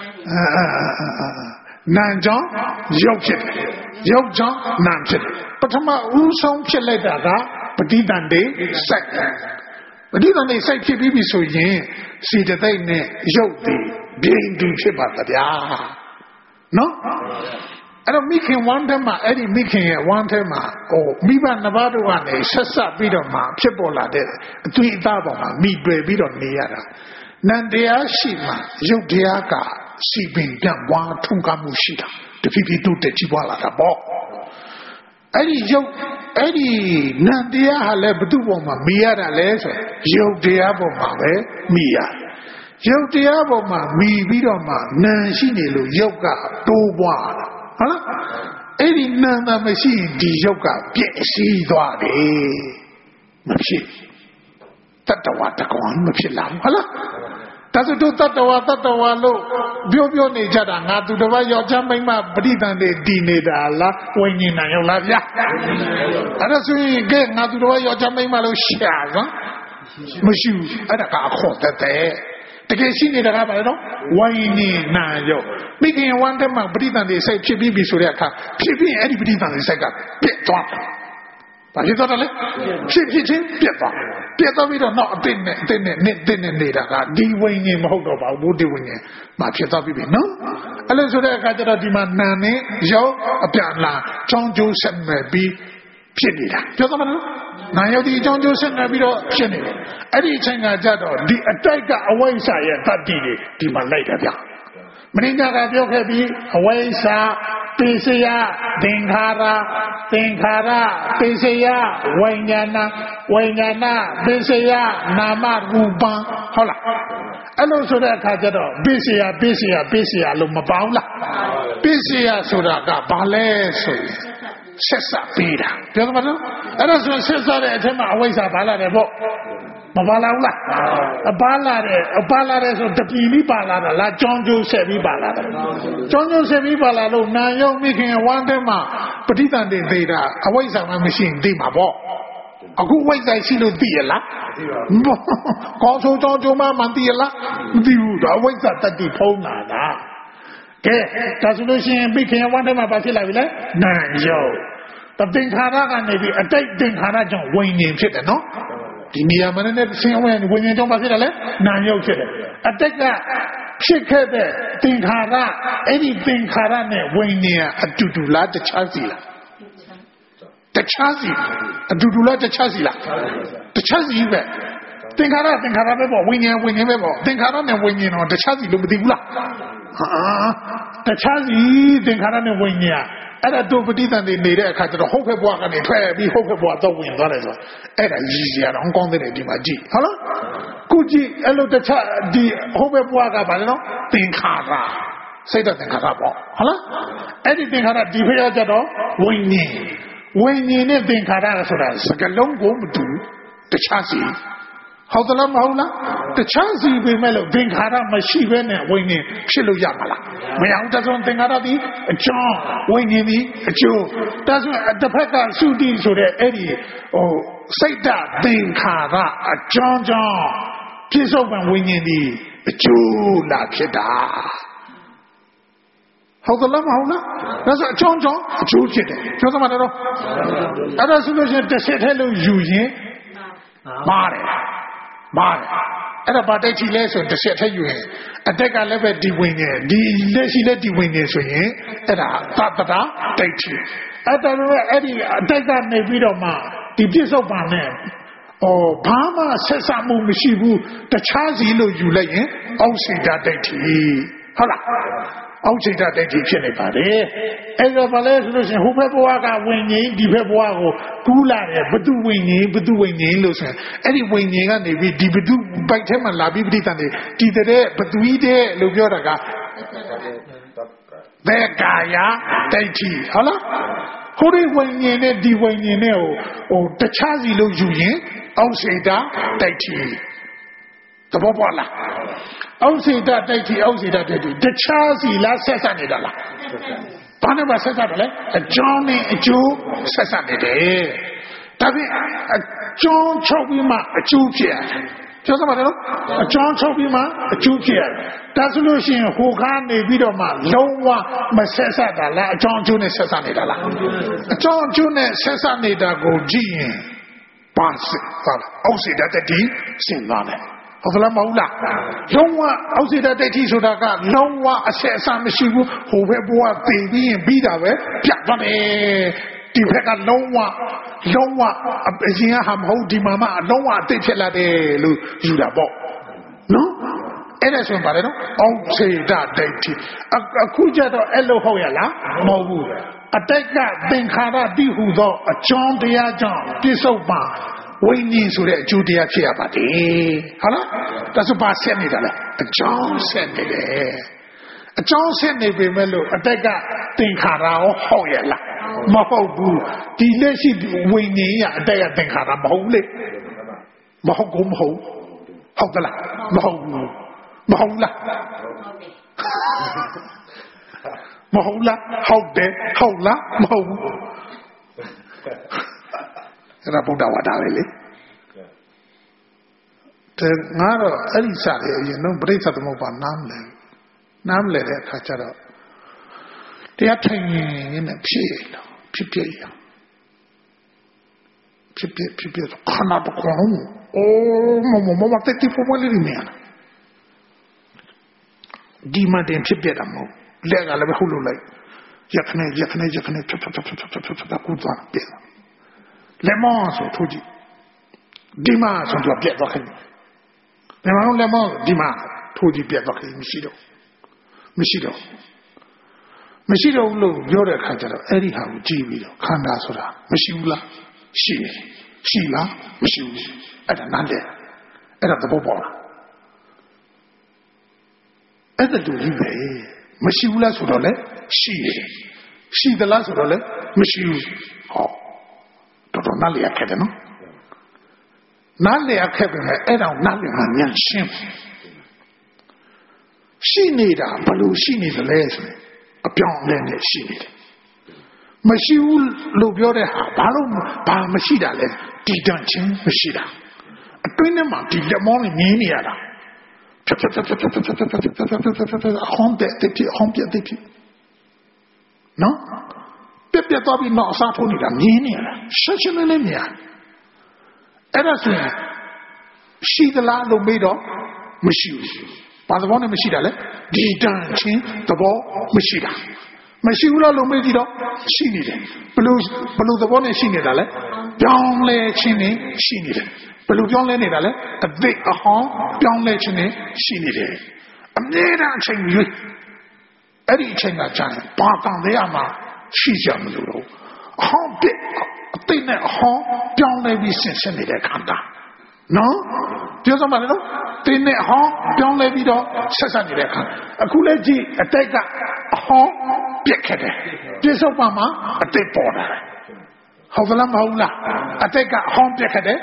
နာကြောင့်ရုပ်ဖြစ်တယ်ရုပ်ကြောင့်နာဖြစ်တယ်ပထမဦးဆုံးဖြစ်လိုက်တာကပဋိသန္ဓေစိုက်ပဋိသန္ဓေစိုက်ဖြစ်ပြီးပြီဆိုရင်စေတသိက်နဲ့ရုပ်တည်ပြင်းတူဖြစ်ပါဗျာနော်အဲ့တော့မိခင်ဝမ်းထဲမှာအဲ့ဒီမိခင်ရဲ့ဝမ်းထဲမှာမိဘနှစ်ပါးတို့ကနေဆက်ဆက်ပြီးတော့မှဖြစ်ပေါ်လာတဲ့အသွေးအသားပေါ်မှာမိတွေ့ပြီးတော့နေရတာနန္တရားရှိမှရုပ်တရားကစီပင်ပြန့်ပွားထုံကားမှုရှိတာတဖြည်းဖြည်းတိုးတက်ကြီးပွားလာတာပေါ့အဲ့ဒီရုပ်အဲ့ဒီနန္တရားဟာလည်းဘု து ပေါ်မှာမိရတာလဲဆိုရုပ်တရားပေါ်မှာပဲမိရရုပ်တရားပေါ်မှာမိပြီးတော့မှနာရှိနေလို့ရုပ်ကတိုးပွားတာဟုတ်လားအဲ့ဒီနာသာမရှိဒီရုပ်ကပြည့်စည်သွားတယ်မဖြစ်တတ္တဝါတကောင်မဖြစ်လာဘူးဟုတ်လားဒါဆိုတို့တတ္တဝါလို့ပြောနေကြတာငါသူတစ်ပါးယောက်ျားမိန်းမပဋိသန္ဓေတည်နေတာလားဝိညာဏရောက်လားဗျာအဲ့ဒါဆိုရင်ကဲငါသူတစ်ပါးယောက်ျားမိန်းမလို့ရှာနော်မရှိဘူးအဲ့ဒါကအခေါ်တည်းတကယ်ရှိနေတာကဘာလဲတော့ဝိညာဏရောက်မိခင်ဝမ်းထဲမှာပဋိသန္ဓေစိတ်ဖြစ်ပြီးဆိုတဲ့အခါဖြစ်ပြီးအဲ့ဒီပဋိသန္ဓေစိတ်ကပြတ်သွားတယ်ဘာဖြစ်သွားတယ်လဲဖြစ်ချင်းပြတ်သွားပြီးတော့နောက်အတိတ်နဲ့နေတာကဒီဝိညာဉ်မဟုတ်တော့ပါဘူးဘုဒ္ဓဝိညာဉ်မှာဖြစ်သွားပြီနော်အဲ့လိုဆိုတဲ့အခါကျတော့ဒီမှာနာနဲ့ရောက်အပြန်လာချောင်းကျိုးဆက်မဲ့ပြီးဖြစ်နေတာပြောသမှာနော်နာရောက်ဒီချောင်းကျိုးဆက်မဲ့ပြီးတော့ဖြစ်နေတယ်အဲ့ဒီအချိန်ကကြတော့ဒီအတိုက်ကအဝိဇ္ဇာရဲ့တတ္တိတွေဒီမှာလိုက်တာဗျမင်းညာကပြောခဲ့ပြီးအဝိဇ္ဇာပိစယသင်္ခါရပိစယဝိညာဏပိစယနာမရူပံဟုတ်လားအဲ့လိုဆိုတဲ့အခါကျတော့ပိစယလို့မပေါင်းလားပိစယဆိုတာကဘာလဲဆိုရင်ဆက်စပ်ပေးတာပြောမှာနော်အဲ့ဒါဆိုဆက်စပ်တဲ့အထက်မှာအဝိဇ္ဇာဘာလာတယ်ပေါ့မပါလာဘူးလားပါလာတယ်ဆိုတပီလေးပါလာတာလားကြောင်းကျိုးဆက်ပြီးပါလာတယ်ကြောင်းကျိုးဆက်ပြီးပါလာလို့နာယုံမိခင်ဝမ်းထဲမှာပဋိသန္ဓေသေးတာအဝိဇ္ဇာမှမရှိရင်သိမှာပေါ့အခုဝိဇ္ဇာရှိလို့သိရလားကောင်းဆုံးကြောင်းကျိုးမှမသိရလားမသိဘူးတော့အဝိဇ္ဇာတတိဖုံးလာတာကဲဒါဆိုလို့ရှိရင်မိခင်ဝမ်းထဲမှာဘာဖြစ်လာပြီလဲနာယုံသင်္ခါရကနေပြီးအတိတ်သင်္ခါရကြောင့်ဝိညာဉ်ဖြစ်တယ်နော်ဒီနေရာမှာနဲ့ဆင်းရဲဝိညာဉ်ကြောင့်ဘာဖြစ်တယ်လဲနာယုတ်ဖြစ်တယ်အတက်ကဖြစ်ခဲ့တဲ့သင်္ခါရအဲ့ဒီသင်္ခါရနဲ့ဝိညာဉ်အတူတူလားတခြားစီလားတခြားစီအတူတူလားတခြားစီလားတခြားစီပဲသင်္ခါရပဲပေါ့ဝိညာဉ်ပဲပေါ့သင်္ခါရနဲ့ဝိညာဉ်တော့တခြားစီလို့မသိဘူးလားတခြားစီသင်္ခါရနဲ့ဝိညာဉ်အဲ့ဒါတို့ပဋိသန္ဓေနေတဲ့အခါကျတော့ဟုတ်ဖက်ဘွားကနေထွက်ပြီးဟုတ်ဖက်ဘွားတော့ဝင်သွားတယ်ဆိုတော့အဲ့ဒါရည်စရာတော့ကောင်းတဲ့ဒီမှာကြည့်ဟုတ်လားခုကြည့်အဲ့လိုတခြားဒီဟုတ်ဖက်ဘွားကဘာလဲနော်သင်္ခါရစိတ်တသင်္ခါရပေါ့ဟုတ်လားအဲ့ဒီသင်္ခါရဒီဖက်ကျတော့ဝိညာဉ်နဲ့သင်္ခါရဆိုတာစကလုံးကိုမတူတခြားစီ好的了，好了，这常识为咩咯？定卡拉没习惯呢，为呢披露呀嘛啦，没有这种定卡拉的讲为呢的就，但是这拍个书的说的哎哩哦，谁的定卡拉讲接受完为呢的就那撇的。好的了嘛，好了，那是讲就撇的，叫什么的咯？那是不是这些台路有人骂的？妈的，那把这起来说这些太远，这个那边地位呢，那些那地位呢，所以那打对起，但是这个那边的嘛，地别说办呢，哦，爸妈身上没西部，这差事都有了人，熬谁家对起，好了。熬谁家对起偏来吧的，那个本来说是后排不话个文人，地排不话个古来的，不都文人路线，那里文人啊那边地不都白天嘛拉比不地当的，地的不都一的路标那个，在家呀对起，好了，后来文人呢，地文人呢，哦，这差事都有人，熬谁家对起。怎么办啦？欧谁的代替，欧谁的代替，这恰是来ဆက်上你的啦。把那把ဆက်上的嘞，讲呢就ဆက်上你的，但是讲超比嘛就撇，叫什么的咯？讲超比嘛就撇，但是路线胡看那边的嘛，老话没ဆက်上的啦，讲就呢ဆက်上你的啦，讲就呢ဆက်上你的个基因巴适，好了，欧谁的代替，现在呢？好了，冇啦。龙啊，好似在提出那个龙啊，身上的媳妇后排不啊，对面比他们偏翻嘞。地排个龙啊，以前还好地妈妈龙啊，对撇来的路有了不？喏，那算啥的喏？好似在对提，估计到1号呀啦，冇ဘူး。这个等看到地湖到讲的呀讲，地手吧。为你说的就这样撇吧的，好了，但是把县里的嘞，张县里的，张县那边没路，这个等卡拉我好也啦，没好不，第那些为你呀，这个等卡拉没好嘞，没好过没好，好的啦，没好不，没好啦，没好啦，好的，好啦，没好。那不打我打来嘞，这俺说阿里啥的，也能不得啥都没把拿来的，他知道，这样听人那撇了，撇呀，撇，看那不光哦，妈，在地方里面了，地嘛点撇的么，两个那边后头来，也可能，他鼓掌别了。来嘛说出去，立马说就要别做黑，来嘛立马出去别做黑，没洗了路有的看见了，哎你还有机会了，看他说的没修了，洗了没修，哎这难的，哎这怎么办了？哎这都以为没修了说的嘞，洗的了说的嘞没修，好。到哪里也开的呢？哪里也开的呢？按照哪里嘛年轻，细腻的不如细腻的来说，表面的细腻的，没修路标的哈，把没细的来，地上轻没细的，对的嘛，地上忙的黏黏的，红别的皮，喏。别到比脑沙头里的黏黏了，实际上的黏，那是洗的啦都没到，没修，把这往那没洗的嘞，地上轻的包没洗的，没修了都没地到，洗你的，不如这往那洗你的嘞，将来轻的洗你的，不如将来你的嘞，对行将来轻的洗你的，那样轻于，那里轻啊讲，把当的呀嘛。去讲的喽，好别对那好将来比先生你来看的，喏，就这么的喽，对那好将来比到先生你来看，过来几这个好别开的，别说帮忙对包的，好不啦好啦，这个好别开的，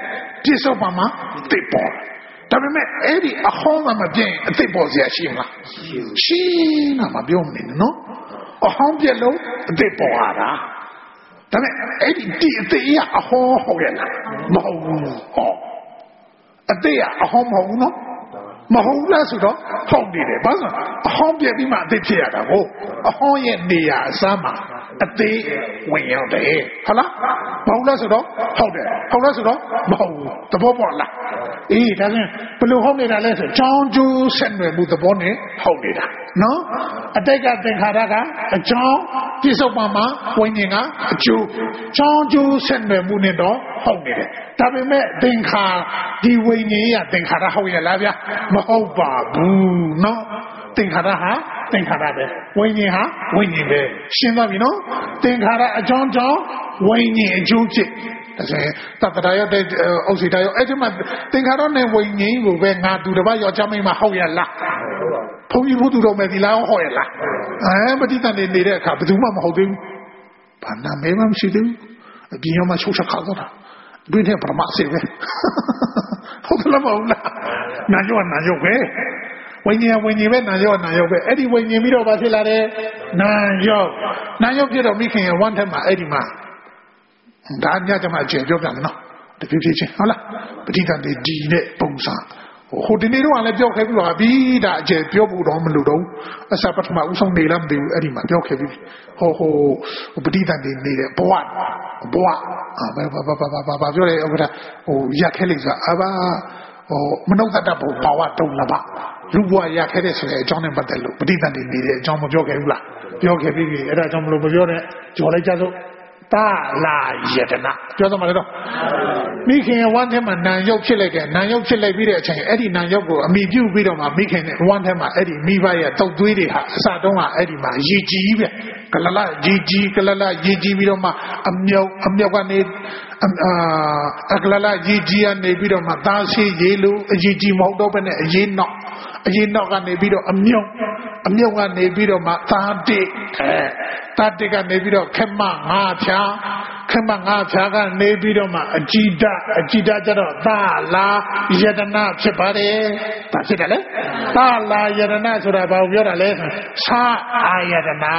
ပြစ္ဆုတ်ပံမှာသိပေါ်ဒါပေမဲ့အဲ့ဒီအဟောင်းကမပြင်းအသိပေါ်စရာရှိမလားရှိနာမပြောမနေနော်အဟောင်းပြက်လို့အသိပေါ်လာတာဒါပေမဲ့အဲ့ဒီဒီအသိရအဟောင်းဟုတ်ရဲ့လားမဟုတ်ဘူးဟောအသိရအဟောင်းမဟုတ်ဘူးနော်မဟုတ်လားဆိုတော့ဟုတ်နေတယ်ဘာလို့အဟောင်းပြက်ပြီးမှအသိဖြစ်ရတာဟုတ်အဟောင်းရဲ့နေရာအစားမှာအသေးဝင်ရောက်တယ်ဟုတ်လားမဟုတ်လားဆိုတော့ဟုတ်တယ်ဟုတ်လားဆိုတော့မဟုတ်ဘူးသဘောပေါက်လားအေးဒါဆိုဘယ်လိုဟုတ်နေတာလဲဆိုကြောင်းကျိုးဆက်နွယ်မှုသဘောနဲ့ဟုတ်နေတာနော်အတိတ်ကသင်္ခါရကအကြောင်းပြစ္ဆုတ်ပံမှာဝိညာဉ်ကအကျိုးကြောင်းကျိုးဆက်နွယ်မှုနဲ့တော့ဟုတ်နေတယ်ဒါပေမဲ့သင်္ခါဒီဝိညာဉ်ရဲ့သင်္ခါရဟုတ်ရဲ့လားဗျာမဟုတ်ပါဘူးနော်သင်္ခါရဟာသင်္ခါရပဲဝိညာဉ်ဟာဝိညာဉ်ပဲရှင်းသွားပြီနော်သင်္ခါရအကြောင်းကြောင့်ဝိညာဉ်အကျိုးဖြစ်ဒါဆိုရင်တတရာရတဲ့ဥစ္စေတရောအဲ့ဒီမှာသင်္ခါရနဲ့ဝိညာဉ်ကိုပဲငါသူတစ်ပါးယောက်ျားမိန်းမဟုတ်ရလားဘုန်းကြီးဘုသူတော်မယ်ဒီလားဟုတ်ရလားပဋိသန္ဓေနေတဲ့အခါဘယ်သူမှမဟုတ်သေးဘူးဘာနာမဲမှမရှိသေးဘူးအပြင်ရောမှချုပ်ချက်ခါတော့တာတွင်းထဲပရမစေပဲဟုတ်တယ်မဟုတ်လားနာယောပဲဝိညာဉ်ပဲနာယောပဲအဲ့ဒီဝိညာဉ်ပြီးတော့ဘာဖြစ်လာတယ်နာယောပြတော့မိခင်ရဲ့ဝမ်းထက်မှာအဲ့ဒီမှာဒါညကျမှအကျယ်ပြောပြမယ်နော်တဖြည်းဖြည်းချင်းဟုတ်လားပဋိသန္ဓေဒီနဲ့ပုံစံဟိုဒီနေ့တော့လည်းပြောခဲ့ပြီးတော့ပြီးဒါအကျယ်ပြောဖို့တော့မလိုတော့အစပထမဥဆုံးနေလားမသိဘူးအဲ့ဒီမှာပြောခဲ့ပြီးဟိုပဋိသန္ဓေနေတဲ့ဘဝဘာပြောလဲဥက္ကဋ္ဌဟိုရက်ခဲလိုက်ဆိုတာမနှုတ်တတ်ဖို့ဘာဝတုံးလားပါလူဘဝရခဲ့တဲ့ဆိုတဲ့အကြောင်းနဲ့ပတ်သက်လို့ပဋိသန္ဓေနေတဲ့အကြောင်းမပြောခဲ့ဘူးလားပြောခဲ့ပြီးအဲ့ဒါကြောင့်မလို့မပြောနဲ့ကြော်လိုက်ကြစို့တာလာယတနာပြောသမှာလေတော့မိခင်ဝမ်းထဲမှာနာယုတ်ဖြစ်လိုက်တယ်နာယုတ်ဖြစ်လိုက်ပြီးတဲ့အချိန်အဲ့ဒီနာယုတ်ကိုအမိပြုတ်ပြီးတော့မှမိခင်နဲ့ဝမ်းထဲမှာအဲ့ဒီမိဘရဲ့တုတ်သွေးတွေဟာအစတုန်းကအဲ့ဒီမှာရည်ကြီးပဲကလလရည်ကြီးပြီးတော့မှအမြောက်ကနေအကလလရည်ကြီးကနေပြီးတော့မှသားရှိရေလို့အရည်ကြီးမဟုတ်တော့ဘဲနဲ့အရေးနောက်ကနေပြီးတော့အမြောက်ကနေပြီးတော့မှသားတစ်ကနေပြီးတော့ခက်မငါဖြာကနေပြီးတော့မှအကြည်ဓာတ်ကြတော့သာလာယတနာဖြစ်ပါတယ်။ဘာဖြစ်တယ်လဲ။သာလာယတနာဆိုတာဘာကိုပြောတာလဲ။သာအာယတနာ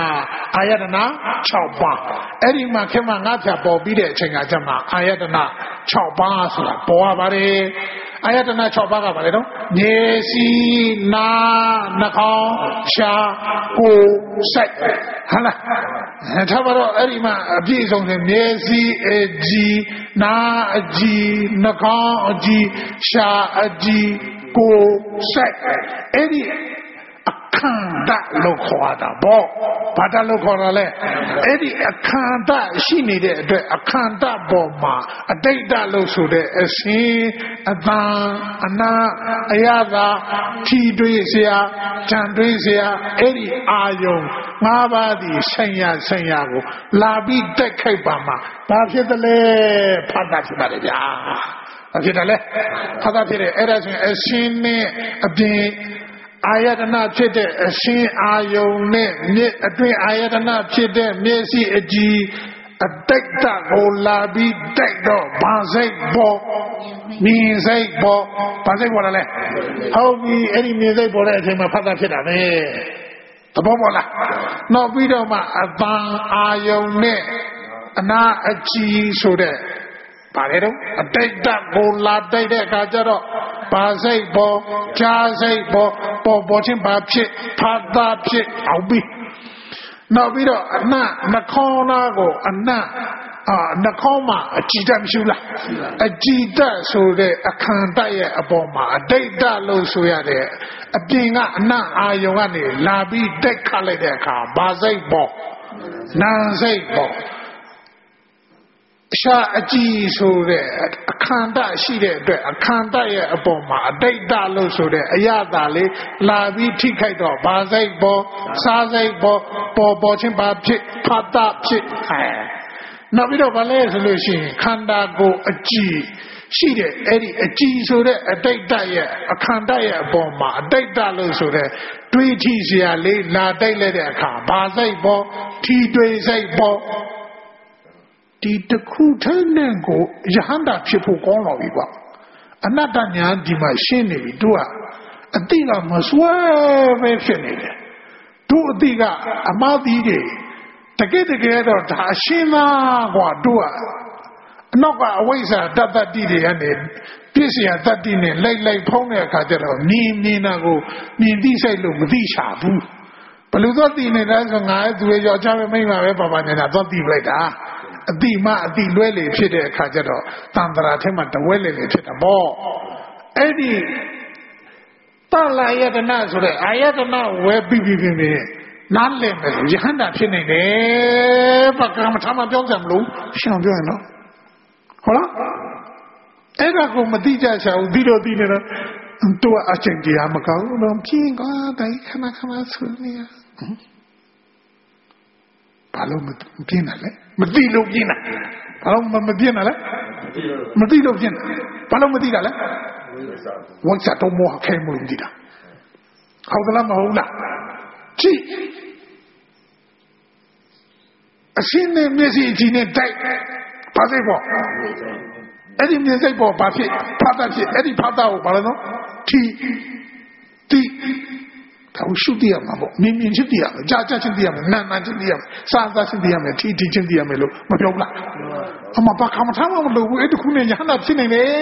6ပါးအဲ့ဒီမှာခက်မငါဖြာပေါ်ပြီးတဲ့အချိန်ကကျမှအာယတနာ6ပါးဆိုတာပေါ်ရပါတယ်။အာယတနာ6ပါးကဘာလဲတော့မျက်စိနာနှာခေါင်းရှားကိုယ်စိတ်ဟုတ်လားဒါပါတော့အဲ့ဒီမှာအပြည့်စုံတယ်မျက်စိအကြည်နာအကြည်နှာခေါင်းအကြည်ရှားအကြည်ကိုယ်စိတ်အဲ့ဒီအခန္ဓာလို့ခေါ်တာပေါ့ဘာတလို့ခေါ်တာလဲအဲ့ဒီအခန္ဓာရှိနေတဲ့အတွက်အခန္ဓာပေါ်မှာအတိတ်တလို့ဆိုတဲ့အစဉ်အတန်အနာအယတာထီတွေးเสียကြံတွေးเสียအဲ့ဒီအာယုံ၅ပါးဒီဆိုင်ရကိုလာပြီးတက်ခိုက်ပါမှာဘာဖြစ်တယ်လဲဖတ်တာဖြစ်ပါတယ်ဗျာဘာဖြစ်တယ်လဲဖတ်တာဖြစ်တယ်အဲ့ဒါဆိုရင်အစဉ်နဲ့အပြင်အာယတနာဖြစ်တဲ့အရှင်အာယုံနဲ့မြစ်အတွင်းအာယတနာဖြစ်တဲ့မျက်စိအကြည်အတိတ်တကိုလာပြီးတိုက်တော့ဘာစိတ်ပေါ်မြင်စိတ်ပေါ်ဘာစိတ်ပေါ်လဲဟုတ်ပြီအဲ့ဒီမြင်စိတ်ပေါ်တဲ့အချိန်မှာဖတ်တာဖြစ်တာပဲသဘောပေါက်လားနောက်ပြီးတော့မှအပန်းအာယုံနဲ့အနာအကြည်ဆိုတဲ့ဘာလဲတော့အတိတ်တကိုလာတိုက်တဲ့အခါကျတော့ဘာစိတ်ပေါ်ကြားစိတ်ပေါ်ချင်းဘာဖြစ်ဖတ်တာဖြစ်အောင်ပြီးနောက်ပြီးတော့အနနှခေါင်းသားကိုအနနှခေါင်းမှာအကြည်တတ်မရှိဘူးလားအကြည်တတ်ဆိုတဲ့အခန္ဓာရဲ့အပေါ်မှာအတိတ်တလို့ဆိုရတဲ့အပြင်ကအနအာယုံကနေလာပြီးတက်ခတ်လိုက်တဲ့အခါဘာစိတ်ပေါ်နာစိတ်ပေါ်ရှားအကြည်ဆိုတဲ့အခန္ဓာရှိတဲ့အတွက်အခန္ဓာရဲ့အပေါ်မှာအတိတ်တလို့ဆိုတဲ့အရာသာလေးလာပြီးထိခိုက်တော့ဘာစိတ်ပေါ်စားစိတ်ပေါ်ချင်းဘာဖြစ်ဖတ်တာဖြစ်နောက်ပြီးတော့ဘာလဲဆိုလို့ရှိရင်ခန္ဓာကိုယ်အကြည်ရှိတဲ့အဲ့ဒီအကြည်ဆိုတဲ့အတိတ်တရဲ့အခန္ဓာရဲ့အပေါ်မှာအတိတ်တလို့ဆိုတဲ့တွေးထိစရာလေးလာတိုက်လိုက်တဲ့အခါဘာစိတ်ပေါ်ထီတွေးစိတ်ပေါ်ဒီတခုထဲနဲ့ကိုယဟန္တာဖြစ်ဖို့ကောင်းတော့ပြီကွာအနတ္တညာဒီမှာရှင်းနေပြီတို့ကအတိကမစွဲပဲဖြစ်နေတယ်တို့အတိကအမှားသီးတွေတကယ်တော့ဒါရှင်းလားကွာတို့ကအနောက်ကအဝိဇ္ဇာတတ္တတိတွေကနေပြည့်စရာတတ္တိနဲ့လိုက်ဖုံးတဲ့အခါကျတော့မြင်တာကိုမြင်သိစိတ်လို့မသိချဘူးဘယ်လိုသွားသိနေတာဆိုငါရဲ့သူရဲ့ယောက်ျားပဲမိန်းမပဲပါနေတာသွားသိလိုက်တာအတိမအတိလွဲလေဖြစ်တဲ့အခါကျတော့တန်တရာထဲမှာတဝဲလေဖြစ်တာပေါ့အဲ့ဒီတလာယတနာဆိုတဲ့အာယတနာဝဲပြီးနားလည်မယ်ယဟန္တာဖြစ်နေတယ်ပကံမထမပြောကြမလို့ရှောင်ပြောရင်နော်ဟုတ်လားအဲ့ဒါကိုမတိကြချဘူးပြီးတော့သိနေတော့တို့အချင်းကြီးမကောင်းတော့ပြင်းကွာတိုင်းခဏဆိုနေရဘာလို့မပြင်းတာလဲမသိလို့ပြင်းတာဘာလို့မပြင်းတာလဲမသိလို့ပြင်းတာဘာလို့မသိတာလဲဝိဇ္ဇာတော့မောဟခဲမှုလို့သိတာဟုတ်ကလားမဟုတ်လားကြည့်အရှင်းနဲ့မျက်စိအကြည့်နဲ့တိုက်ဘာစိတ်ပေါ့အဲ့ဒီမျက်စိတ်ပေါ်ဘာဖြစ်ဖတ်တာဖြစ်အဲ့ဒီဖတ်တာကိုဘာလဲနော်တီဒါကိုရှုတည်ရမှာပေါ့မြင်ချင်းတည်ရမယ်ကြားချင်းတည်ရမယ်နာချင်းတည်ရမယ်စားချင်းတည်ရမယ်တီချင်းတည်ရမယ်လို့မပြောဘူးလားအမဘာကမထားမလို့အဲ့တခုနဲ့ရဟန္တာဖြစ်နေလေ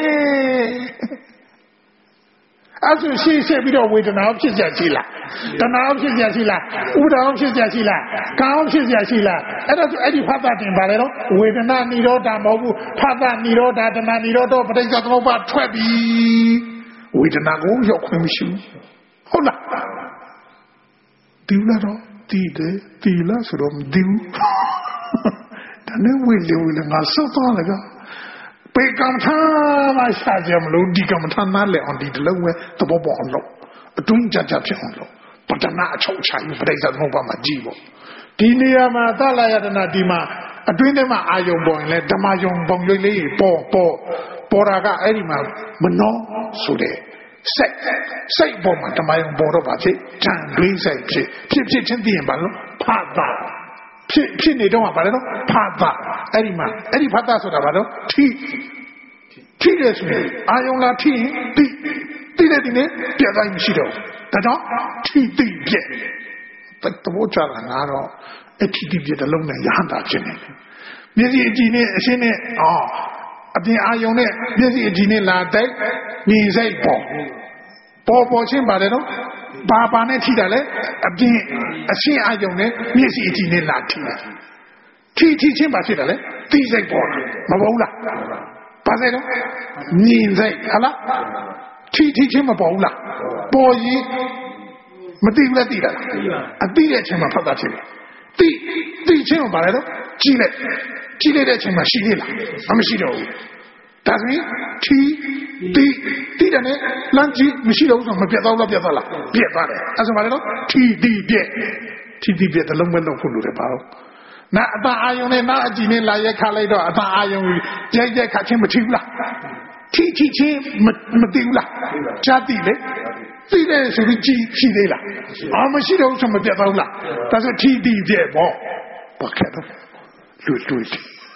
အဲ့ဆိုရှေ့ပြီးတော့ဝေဒနာဖြစ်ကြရှိလားတဏှာဖြစ်ကြရှိလားဥဒါဖြစ်ကြရှိလားကာဖြစ်ကြရှိလားအဲ့တော့အဲ့ဒီဖတ်တာတင်ပါလေတော့ဝေဒနာនិရောဓမဟုတ်ဘူးဖတ်တာនិရောဓတဏှာនិရောဓပဋိစ္စသမုပ္ပါထွက်ပြီဝေဒနာကိုရောက်ခွင့်မရှိဘူးဟုတ်လားဒီလာတော့ဒီလားဆိုတော့ဒီဒါနဲ့ဝေလေငါစောက်သွားလေကပေကံထားမှရှာကြမလို့ဒီကံထားနားလေအောင်ဒီတလုံးပဲသဘောပေါက်အောင်လုပ်အတွင်းကြဖြစ်အောင်လုပ်ပတနာအချုပ်ချရင်ပဋိစ္စသမုပ္ပါမှာကြည့်ပေါ့ဒီနေရာမှာသလယတနာဒီမှာအတွင်းထဲမှာအာယုံပေါ်ရင်လေဓမ္မယုံပုံရိပ်လေးပေါ်တာကအဲ့ဒီမှာမနောဆိုတဲ့စိတ်ပေါ်မှာဓမ္မယုံပေါ်တော့ပါဖြစ်တန်တွေးစိတ်ဖြစ်ချင်းသိရင်ဘာလို့ဖတ်တာဖြစ်နေတော့ဘာလဲတော့ဖတ်တာအဲ့ဒီမှာအဲ့ဒီဖတ်တာဆိုတာဘာလို့ထိတယ်ဆိုရင်အာယုံလာထိရင်တိတဲ့ဒီနေ့ပြတ်တိုင်းမရှိတော့ဒါကြောင့်ထိပြက်တဘောချတာငါတော့အထိပြက်တလုံးနဲ့ရဟန္တာဖြစ်နေတယ်မျက်စိအကြည့်နဲ့အရှင်းနဲ့အပြင်အာယုံနဲ့မျက်စိအကြည့်နဲ့လာတိုက်မြင်စိတ်ပေါ်ချင်းပါတယ်နော်ဘာနဲ့ထိတာလဲအပြင်အရှင်းအာယုံနဲ့မျက်စိအကြည့်နဲ့လာထိတယ်ထိချင်းပါဖြစ်တာလဲသိစိတ်ပေါ်မပေါ်ဘူးလားပါစေတော့မြင်စိတ်ဟလားထိချင်းမပေါ်ဘူးလားပေါ်ရင်မသိဘူးလားသိတာလားအသိတဲ့အချိန်မှာဖတ်တာဖြစ်တယ်သိချင်းကိုပါလဲတော့ကြည့်လိုက်တဲ့အချိန်မှာရှိသေးလားမရှိတော့ဘူးဒါဆိုရင်သိတယ်နဲ့လမ်းကြည့်မရှိတော့ဘူးဆိုမပြတ်တော့လားပြတ်သွားတယ်အဲ့ဆိုပါလေတော့ထိပြက်တလုံးပဲလုံးဖို့လိုတယ်ပါတော့နာအတအာယုံနဲ့နာအကြည့်နဲ့လာရက်ခလိုက်တော့အတအာယုံရိုက်ခချင်းမထိဘူးလားထိချင်းမသိဘူးလားကြားသိလေသိတယ်ဆိုပြီးကြည့်ရှိသေးလားမရှိတော့ဘူးဆိုမပြတ်တော့ဘူးလားဒါဆိုထိပြက်ပေါ့ဘာခဲ့တော့လွတ်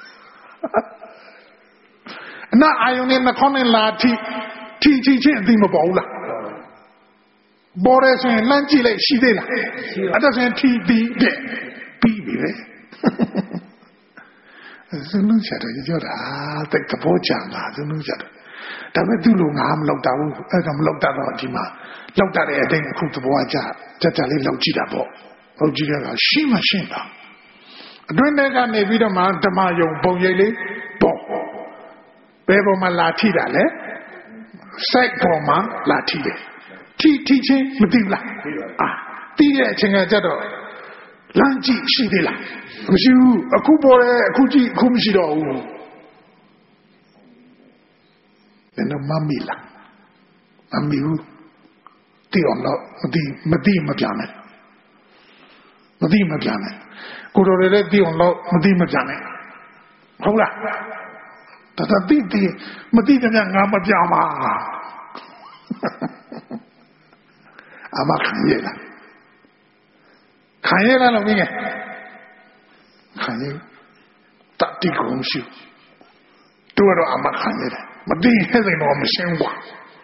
အနာအာယုန်နဲ့နှခေါင်းနဲ့လာထိချင်းအသိမပေါ်ဘူးလားပေါ်ရဲဆိုရင်လမ်းကြည့်လိုက်ရှိသေးလားအဲ့ဒါဆိုရင်ထိပြီးပြီလေဇုံလုံးချတယ်ကြောက်တာတိတ်သဘောကျတာဇုံလုံးချတယ်ဒါပေမဲ့သူ့လိုငါမလောက်တာဘူးအဲ့ဒါမလောက်တာတော့ဒီမှာလောက်တာတဲ့အတိုင်းအခုသဘောကျကြလေးလောက်ကြည့်တာပေါ့လောက်ကြည့်ရတာရှင်းတာအတွင်းထဲကနေပြီးတော့မှဓမ္မယုံပုံရိပ်လေးပေါ့ဘယ်ပေါ်မှာလာထိတာလဲစိတ်ပေါ်မှာလာထိတယ်ထိချင်းမသိဘူးလားသိတဲ့အချိန်ကကြတော့လမ်းကြည့်ရှိသေးလားမရှိဘူးအခုပေါ်တယ်အခုကြည့်အခုမရှိတော့ဘူးဘယ်တော့မှမလားမမီဘူးတိအောင်တော့မသိမပြန်နဲ့ကိုတော်တွေလည်းတိအောင်တော့မသိမပြန်နဲ့ဟုတ်လားဒါသိမသိတဲ့ငါမပြောင်းပါအမခံရလားလို့မင်းခံရတတိကုံရှိတို့တော့အမခံရတယ်မသိရင်တော့မရှင်းဘူး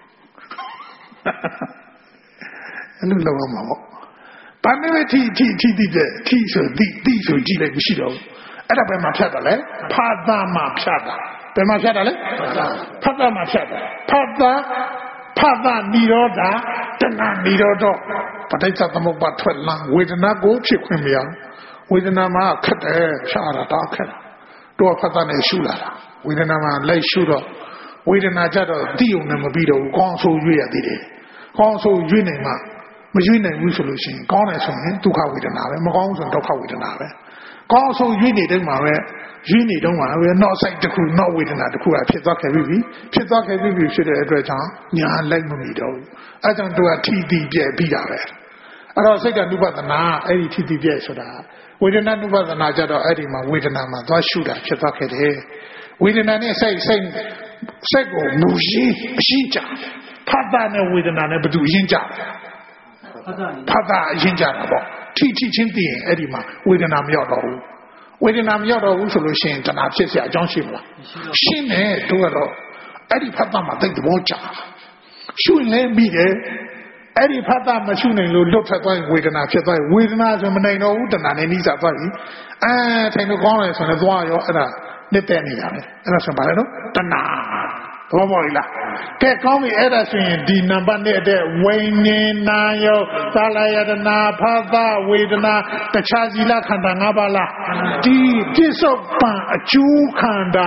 အဲ့လိုလောက်မှာပေါ့ဘာနဲ့ပဲထိတဲ့ထိဆိုတိဆိုကြည့်လိုက်မရှိတော့ဘူးအဲ့ဒါပဲမှဖြတ်တယ်လေဖတ်တာမှဖြတ်တာဘယ်မှာဖြတ်တာလဲဖတ်တာမှဖြတ်တာဖတ်တာနိရောဓတဏှာနိရောဓပဋိစ္စသမုပ္ပါထွက်လာဝေဒနာကိုဖြစ်ခွင့်မရဝေဒနာမှာခက်တယ်ရှားတာတော့ခက်တာတော့ဖတ်တာနဲ့ရှုလာတာဝေဒနာမှာလိုက်ရှုတော့ဝေဒနာကြတော့တိုံနဲ့မပြီးတော့ဘူးကောင်းဆိုးရွေ့ရသေးတယ်ကောင်းဆိုးရွေ့နေမှမရွေ့နိုင်ဘူးဆိုလို့ရှိရင်ကောင်းတယ်ဆိုရင်ဒုက္ခဝေဒနာပဲမကောင်းဆိုရင်ဒုက္ခဝေဒနာပဲကောင်းဆိုးရွေ့နေတုန်းမှာပဲရွေ့နေတုန်းမှာပဲနောက်ဆိုင်တစ်ခုနောက်ဝေဒနာတစ်ခုကဖြစ်သွားခဲ့ပြီဖြစ်သွားခဲ့ပြီဖြစ်တဲ့အတွက်ကြောင့်ညာလိုက်မမီတော့ဘူးအဲကြောင့်သူကထီတီပြဲပြီးတာပဲအဲ့တော့စိတ်ကနုပဒနာအဲ့ဒီထီတီပြဲဆိုတာဝေဒနာနုပဒနာကြတော့အဲ့ဒီမှာဝေဒနာမှာသွားရှုတာဖြစ်သွားခဲ့တယ်ဝေဒနာနဲ့စိတ်ကိုမူရှိအရှိကြဖတ်တာနဲ့ဝေဒနာနဲ့ဘယ်သူအရင်ကြဖတ်တာအရင်ကြတာပေါ့ထိချင်းသိရင်အဲ့ဒီမှာဝေဒနာမရောက်တော့ဘူးဝေဒနာမရောက်တော့ဘူးဆိုလို့ရှိရင်တဏှာဖြစ်เสียအကြောင်းရှိမလားရှင်းတယ်တို့ကတော့အဲ့ဒီဖတ်တာမှာတိတ်သဘောကျရှုရင်လည်းပြီးတယ်အဲ့ဒီဖတ်တာမရှုနိုင်လို့လွတ်ထွက်သွားရင်ဝေဒနာဖြစ်သွားရင်ဝေဒနာဆိုမနိုင်တော့ဘူးတဏှာနဲ့နှိစပ်သွားပြီထိုင်လို့ကောင်းတယ်ဆိုရင်သွားရောအဲ့ဒါလက်တဲ့နေတာပဲအဲ့ဒါဆိုပါလေနော်တဏှာဘောပေါ်လားကဲကောင်းပြီအဲ့ဒါဆိုရင်ဒီနံပါတ်1တဲ့ဝိညာဉ်နာယောသာလယတနာဖသဝေဒနာတခြားဇီလခန္ဓာ၅ပါးလားဒီပြစ္ဆုတ်ပံအကျိုးခန္ဓာ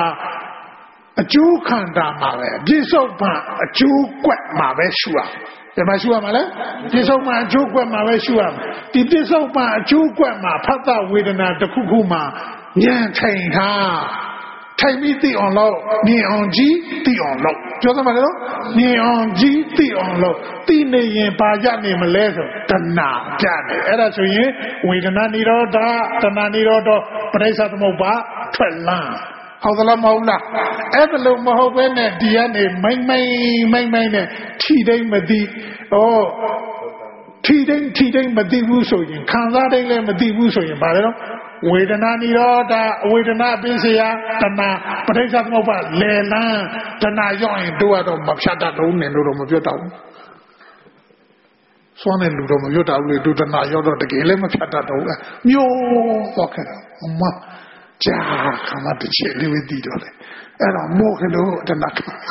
မှာပဲပြစ္ဆုတ်ပံအကျိုးကွက်မှာပဲရှုရဘယ်မှာရှုရမှာလဲပြစ္ဆုတ်ပံအကျိုးကွက်မှာပဲရှုရဒီပြစ္ဆုတ်ပံအကျိုးကွက်မှာဖသဝေဒနာတစ်ခုမှာဉာဏ်ထိုင်ထားထိုင်ပြီးသိအောင်လို့မြင်အောင်ကြည့်သိအောင်လို့ပြောသမှာလေနော်မြင်အောင်ကြည့်သိအောင်လို့သိနေရင်ဘာကြနေမလဲဆိုတဏှာကြတယ်အဲ့ဒါဆိုရင်ဝေဒနာနိရောဓတဏှာနိရောဓပရိစ္ဆသမုပ္ပါထွက်လာဟုတ်သလားမဟုတ်လားအဲ့ဒါလို့မဟုတ်ဘဲနဲ့ဒီကနေမိုင်းနဲ့ထီတိုင်းမသိထီတိုင်းမသိဘူးဆိုရင်ခံစားတိုင်းလည်းမသိဘူးဆိုရင်ဘာလဲနော်ဝေဒနာနိရောဓဝေဒနာပိစယတဏှာပဋိစ္စသမုပ္ပါလေလန်းတဏှာရောက်ရင်တို့ကတော့မဖြတ်တတ်တော့နဲ့လို့တော့မပြောတော့ဘူးစွမ်းတဲ့လူတော့မပြောတော့ဘူးလေတို့တဏှာရောက်တော့တကယ်လည်းမဖြတ်တတ်တော့ဘူးမျိုးတော့ခဲ့တာအမကြာခမတချေလေးဝသိတော့လေအဲ့တော့မို့ခလို့တဏှာ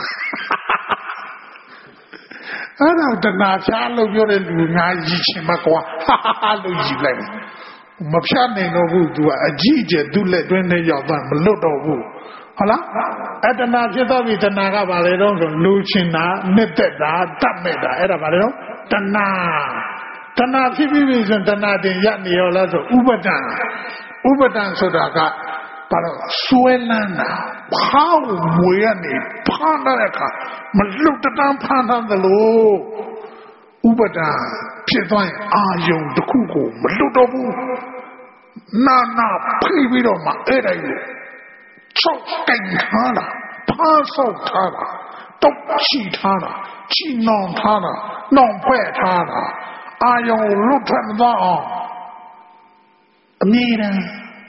အဲ့တော့တဏှာဖြားလို့ပြောတဲ့လူများကြီးချင်းမကွာလို့ကြီးလိုက်မဖြတ်နိုင်တော့ဘူးသူကအကြီးအကျယ်သူ့လက်တွင်းနဲ့ရောက်သွားမလွတ်တော့ဘူးဟုတ်လားအတ္တနာဖြစ်တော့ပြီတဏှာကဘာလဲတော့ဆိုလူချင်းတာနှစ်သက်တာတတ်မဲ့တာအဲ့ဒါဘာလဲတော့တဏှာဖြစ်ပြီဆိုတဏှာတင်ရနေရောလားဆိုဥပဒံဆိုတာကဘာလို့ဆွဲလန်းတာဖောက်မွေရနေဖမ်းတဲ့အခါမလွတ်တမ်းဖမ်းတယ်လို့ဥပဒံဖြစ်သွားရင်အာယုံတစ်ခုကိုမလွတ်တော့ဘူးနာဖိပြီးတော့မှအဲ့ဒါကိုချုပ်ကင်ထားတာဖားဆောက်ထားတာတုတ်ချီထားတာချီနှောင်ထားတာနှောင်ဖွဲ့ထားတာအာယုံလွတ်ထွက်မသွားအောင်အမြဲတမ်း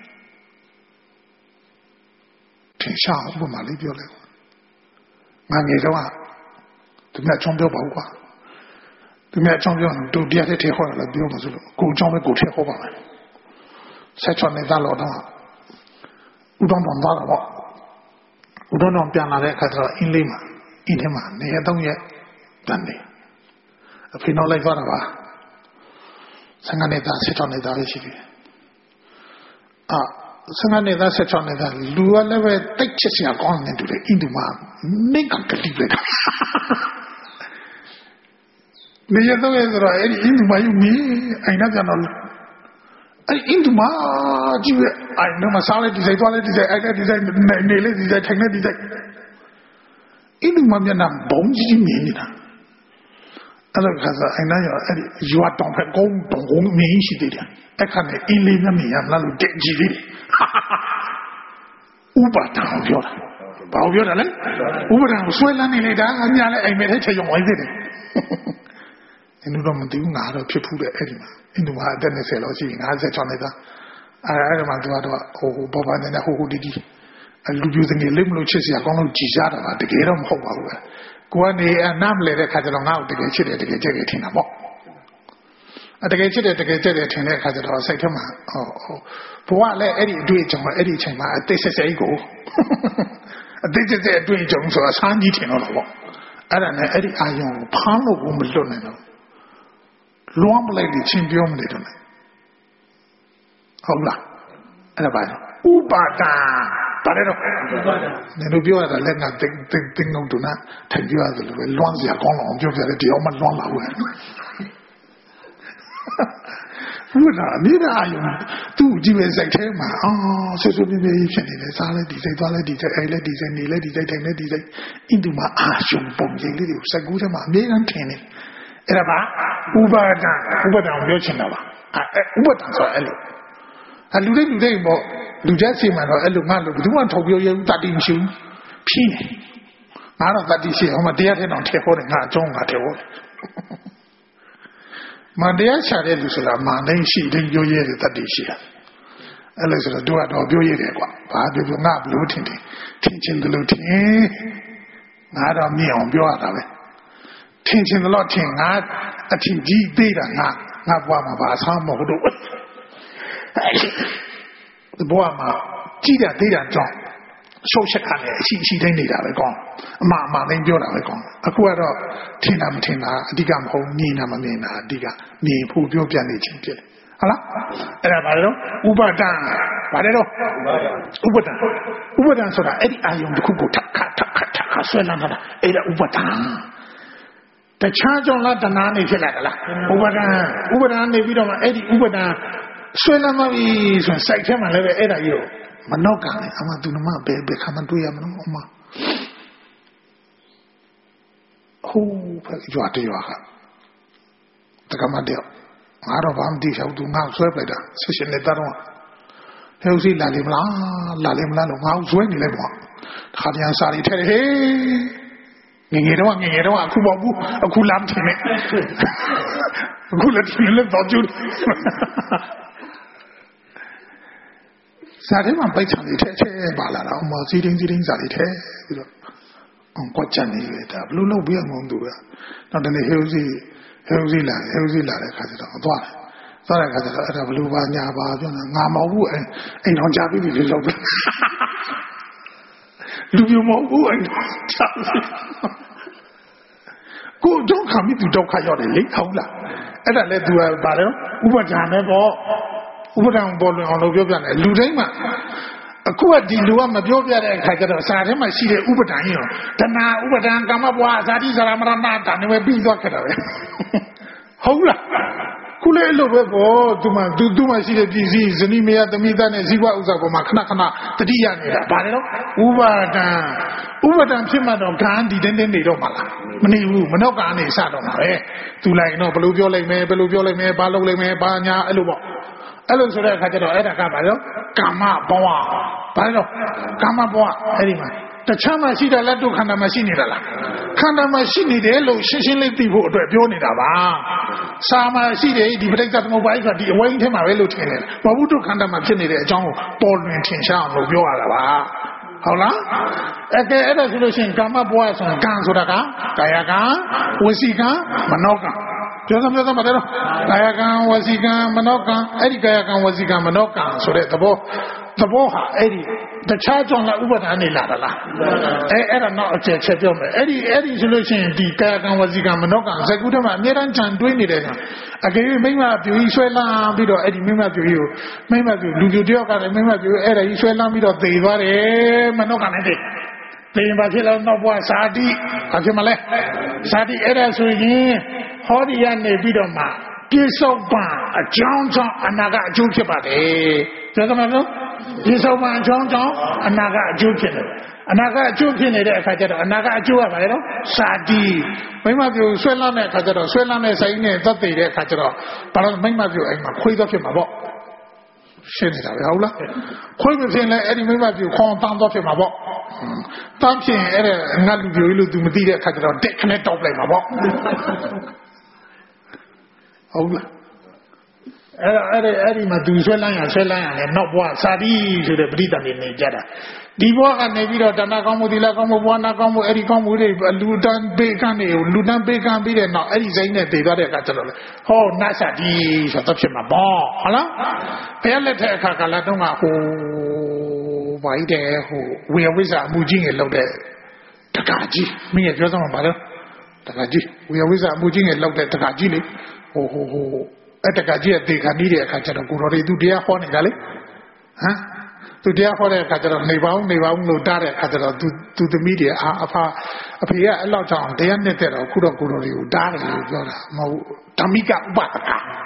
ထင်ရှားဥပမာလေးပြောလိုက်ငါငယ်တော့သူများချောင်းပြောပါဦးကွာသူများချောင်းပြောရင်တို့တရားထဲဟောတာလည်းပြောမှာဆိုလို့ကိုချောင်းပဲကိုထဲဟောပါမယ်ဆက်ချောင်းနေတာတော့ဥဒုံတော်သွားတာပေါ့ဥဒုံတော်ပြန်လာတဲ့အခါကျတော့အင်းလေးမှာအင်းထဲမှာနေရတော့ရက်တန်နေအဖေနောက်လိုက်သွားတာပါ15နှစ်သား16နှစ်သားပဲရှိတယ်15နှစ်သား16နှစ်သားလူကလည်းပဲတိတ်ချစ်စရာကောင်းနေတူတယ်အင်းတူမှာမိကကတိပဲနေရတော့ဆိုတော့အဲ့ဒီအင်းတူမှာယူမီအိမ်နောက်ပြန်တော့အဲ့အင်းတူမှာကြည့်ရအိမ်မှာစားလိုက်ဒီဆိုင်သွားလိုက်ဒီဆိုင်အဲ့ဒီဆိုင်နေလေဒီဆိုင်ထိုင်နေဒီဆိုင်အင်းတူမှာမျက်နှာဘုံကြီးမြင်နေတာအဲ့လိုခါစားအိမ်နောက်ရောအဲ့ဒီရွာတောင်ဖက်ကုန်းမြင်ရှိသေးတယ်အဲ့ခါနဲ့အင်းလေးမျက်မြင်ရမလားလို့တက်ကြည့်သေးတယ်ဥပဒါကိုပြောတာဘာကိုပြောတာလဲဥပဒါကိုဆွဲလန်းနေလိုက်တာညာလဲအိမ်မဲထဲချက်ရုံဝိုင်းသေးတယ်အင်းတို့မသိဘူးငါတော့ဖြစ်ဖူးတယ်အဲ့ဒီမှာအင်းတို့ကအသက်20လောက်ရှိပြီ56နှစ်သားအဲ့ဒီမှာသူကတော့ဟိုဘောပါနေတဲ့ဟိုတီတီလူပြူတဲ့ငယ်လေးမလို့ချစ်စရာကောင်းလို့ကြည်စားတာပါတကယ်တော့မဟုတ်ပါဘူးကိုကနေနားမလဲတဲ့ခါကျတော့ငါ့ကိုတကယ်ချစ်တယ်တကယ်ကြက်တယ်ထင်တာပေါ့တကယ်ချစ်တယ်တကယ်ကြက်တယ်ထင်တဲ့ခါကျတော့စိတ်ထဲမှာဘဝလည်းအဲ့ဒီအတွေ့အကြုံကအဲ့ဒီအချိန်မှာအသေးစိတ်စိတ်ကိုအသေးစိတ်စိတ်အတွေ့အကြုံဆိုတာဆန်းကြီးထင်တော့ပေါ့အဲ့ဒါနဲ့အဲ့ဒီအာယုံကိုဖမ်းလို့ကိုမလွတ်နိုင်တော့လွမ်းပလိုက်ပြီးချင်းပြောမနေတော့ဟုတ်လားအဲ့ဒါပါဥပါဒံပါတယ်တော့နင်တို့ပြောရတာလက်ငါတင်းငုံတူနာထိုင်ပြောရတယ်လို့လွမ်းစရာကောင်းအောင်ပြောပြတယ်ဒီအောင်မလွမ်းပါဘူးဟုတ်လားမိသားအယုံသူ့ကြည့်မဲ့စိတ်ထဲမှာဆွဆွပြင်းပြင်းဖြစ်နေတယ်စားလဲဒီစိတ်သွားလဲဒီစိတ်အိုင်လဲဒီစိတ်နေလဲဒီစိတ်ထိုင်လဲဒီစိတ်အင်းတူမှာအာရှုံပုံရိပ်လေးတွေကိုစက်ကူးထဲမှာအမြဲတမ်းထင်နေအဲ့ဒါပါဥပါဒံပြောချင်တာပါဥပါဒံဆိုအဲ့လိုလူတွေပေါ့လူချက်စီမှာတော့အဲ့လိုငါလို့ဘယ်သူမှထုတ်ပြောရဘူးတတိမရှိဘူးဖြင်းတယ်ငါတော့တတိရှိဟိုမှာတရားထဲတော့ထည့်ဖို့တယ်ငါအကျုံးငါထည့်ဖို့တယ်မတရားချတဲ့လူဆိုတာမာနေရှိတယ်ပြောရဲတယ်တတိရှိတယ်အဲ့လိုဆိုတော့တို့ကတော့ပြောရတယ်ကွာဘာပြောငါဘလို့ထင်ချင်းတယ်လို့ထင်ငါတော့မြင်အောင်ပြောရတာပဲထင်ချင်းတော့ထင်ငါအထင်ကြီးသေးတာငါဘွားမှာဘာဆမ်းမဟုတ်တော့ဘွားမှာကြည့်တာသေးတာကြောင့်ရှုပ်ချက်ခံနေအရှိတိုင်းနေတာပဲကောင်းအမှန်တိုင်းပြောတာပဲကောင်းအခုကတော့ထင်တာမထင်တာအဓိကမဟုတ်မြင်တာမမြင်တာအဓိကမြင်ဖို့ပြောပြနေခြင်းဖြစ်တယ်ဟုတ်လားအဲ့ဒါဘာလဲတော့ဥပါဒံဘာလဲတော့ဥပါဒံဆိုတာအဲ့ဒီအာယုံတစ်ခုကိုထပ်ဆွဲလာတာအဲ့ဒါဥပါဒံတခြားကြောင့်လားတဏှာနေဖြစ်လာတာလားဥပါဒံနေပြီးတော့မှအဲ့ဒီဥပါဒံဆွဲလာမှပြီဆိုစိုက်ထဲမှာလည်းပဲအဲ့ဒါကြီးကိုမနှောက်ကလည်းအမှသူနမဘယ်ခါမှတွေ့ရမလို့အမဟိုးဖက်ကြွားတယ်ဟာတကမတဲ့ငါတော့ဘာမှမသိချင်ဘူးသူငါ့ဆွဲပလိုက်တာဆက်ရှင်နေတာတော့ဟဲ့ဦးစီလာလိမ့်မလားလို့ငါ့ဆွဲနေလိုက်ပေါ့တခါပြန်စာရီထဲဟေးငယ်တော့အခုပေါ့ဘူးအခုလမ်းထင်နေအခုလည်းတော့ကျူစာထဲမှာပိုက်ချံလေးထဲပါလာတာအမစီတင်းစာလေးထဲပြီးတော့ကွက်ချန်နေရတာဘလို့လုပ်ပြီးအောင်သူကနောက်တနေ့ဟဲဦးစီလာတဲ့ခါကျတော့သွားတဲ့ခါကျတော့အဲ့ဒါဘလို့ပါညာပါပြောတာငါမဟုတ်ဘူးအိမ်တော်ကြပြီးပြီလို့လုပ်လူမျိုးမဟုတ်ဘူးအိမ်တော်ကြပြီးကိုဒုက္ခမိသူဒုက္ခရောက်တယ်လေဟုတ်လားအဲ့ဒါလဲ तू ကဘာလဲဥပဒါနဲ့ပေါ့ဥပဒံပေါ်လွင်အောင်လို့ပြောပြတယ်လူတိုင်းမှာအခုကဒီလူကမပြောပြတဲ့အခါကျတော့စာထဲမှာရှိတဲ့ဥပဒံကြီးရောတဏှာဥပဒံကာမဘဝဇာတိဇရာမရဏတာနေပဲပြီးသွားခဲ့တာပဲဟုတ်လားခုလေအဲ့လိုပဲပေါ့သူမှရှိတဲ့ပြည်စည်းဇနီးမယားသမီးသားနဲ့ဇီဝဥစ္စာပေါ်မှာခဏတတိယနေတာဗါတယ်နော်ဥပဒံဖြစ်မှတော့ဂန္ဒီတင်းနေတော့မှာလားမနေဘူးမနှောက်ကနေစတော့မှာပဲသူလိုက်တော့ဘယ်လိုပြောလိုက်မယ်ဘာလုပ်လိုက်မယ်ဘာညာအဲ့လိုပေါ့အဲ့လိုဆိုတဲ့အခါကျတော့အဲ့ဒါကဘာလဲကာမဘဝဘာလဲကာမဘဝအဲ့ဒီမှာတခြားမှရှိတာလက်တို့ခန္ဓာမှာရှိနေတာလားခန္ဓာမှာရှိနေတယ်လို့ရှင်းလေးသိဖို့အတွက်ပြောနေတာပါစာမှာရှိတယ်ဒီပဋိစ္စသမုပ္ပါဒ်ဆိုတာဒီအဝိင်းထဲမှာပဲလို့ထင်တယ်ဘာဝုဒ္ဓခန္ဓာမှာဖြစ်နေတဲ့အကြောင်းကိုပေါ်လွင်ထင်ရှားအောင်လို့ပြောရတာပါဟုတ်လားအဲ့ဒါဆိုလို့ရှိရင်ကာမဘဝဆိုတာကံဆိုတာကကာယကံဝစီကံမနောကံပြောစမ်းပါတော့ကာယကံဝစီကံမနောကံအဲ့ဒီကာယကံဝစီကံမနောကံဆိုတဲ့သဘောဟာအဲ့ဒီတခြားကြောင့်လားဥပဒါနေလာတာလားအဲ့ဒါတော့အကျယ်ချက်ပြောမယ်အဲ့ဒီဆိုလို့ရှိရင်ဒီကာယကံဝစီကံမနောကံဇကုတ္တမှာအများတန်းခြံတွေးနေတယ်ကအကယ်၍မိမပြူကြီးဆွဲလာပြီးတော့အဲ့ဒီမိမပြူကြီးကိုမိမပြူလူပြူတယောက်ကလည်းမိမပြူအဲ့ဒါကြီးဆွဲလာပြီးတော့သေသွားတယ်မနောကံနဲ့သေရင်ဘာဖြစ်လဲတော့ဘွားဇာတိဘာဖြစ်မလဲဇာတိအဲ့ဒါဆိုရင်ဟောဒီကနေပြီးတော့မှပြစ္ဆုတ်ပံအကြောင်းကြောင့်အနာကအကျိုးဖြစ်ပါတယ်ပြောသမှာလို့ပြစ္ဆုတ်ပံအကြောင်းကြောင့်အနာကအကျိုးဖြစ်တယ်အနာကအကျိုးဖြစ်နေတဲ့အခါကျတော့အနာကအကျိုးကဘာလဲတော့ဇာတိမိမပြူဆွဲလန်းတဲ့အခါကျတော့ဆွဲလန်းတဲ့ဆိုင်နဲ့သက်သေးတဲ့အခါကျတော့ဘာလို့မိမပြူအိမ်မှာခွေးတော့ဖြစ်မှာပေါ့ရှင်းနေတာပဲဟုတ်လားခွေးမဖြစ်လဲအဲ့ဒီမိမပြူခေါင်းတန်းတော့ဖြစ်မှာပေါ့တန်းဖြစ်ရင်အဲ့ဒါငါလူပြူကြီးလို့ तू မသိတဲ့အခါကျတော့တက်ခနဲ့တောက်လိုက်မှာပေါ့ဟုတ်လားအဲ့ဒီမှာသူဆွဲလန်းရလဲနောက်ဘဝစာတိဆိုတဲ့ပဋိသန္ဓေနေကြတာဒီဘဝကနေပြီးတော့တဏှာကောင်းမှုသီလကောင်းမှုဘဝနာကောင်းမှုအဲ့ဒီကောင်းမှုတွေလူတန်းပေးကမ်းနေလူတန်းပေးကမ်းပြီးတဲ့နောက်အဲ့ဒီစိမ့်နဲ့တည်သွားတဲ့အခါကျတော့လေဟောနတ်စာတိဆိုတော့ဖြစ်မှာပေါ့ဟုတ်လားဘုရားလက်ထက်အခါကာလတုန်းကဟိုဘာကြီးတဲ့ဟိုဝေယဝိဇ္ဇာအမှုကြီးငယ်လောက်တဲ့တက္ကကြီးမင်းရပြောစမ်းပါတော့တက္ကကြီးဝေယဝိဇ္ဇာအမှုကြီးငယ်လောက်တဲ့တက္ကကြီးလေဟိုအဲ့တက္ကကြီးရဲ့တေခါနီးတဲ့အခါကျတော့ကိုတော်တွေသူတရားဟောနေတာလေဟမ်သူတရားဟောတဲ့အခါကျတော့နေပါဦးလို့တားတဲ့အခါကျတော့သူသမီးတွေအဖေကအဲ့လောက်ကြောင့်တရားနဲ့တဲ့တော့ခုတော့ကိုတော်တွေကိုတားတယ်လို့ပြောတာမဟုတ်ဓမ္မိကဥပဒ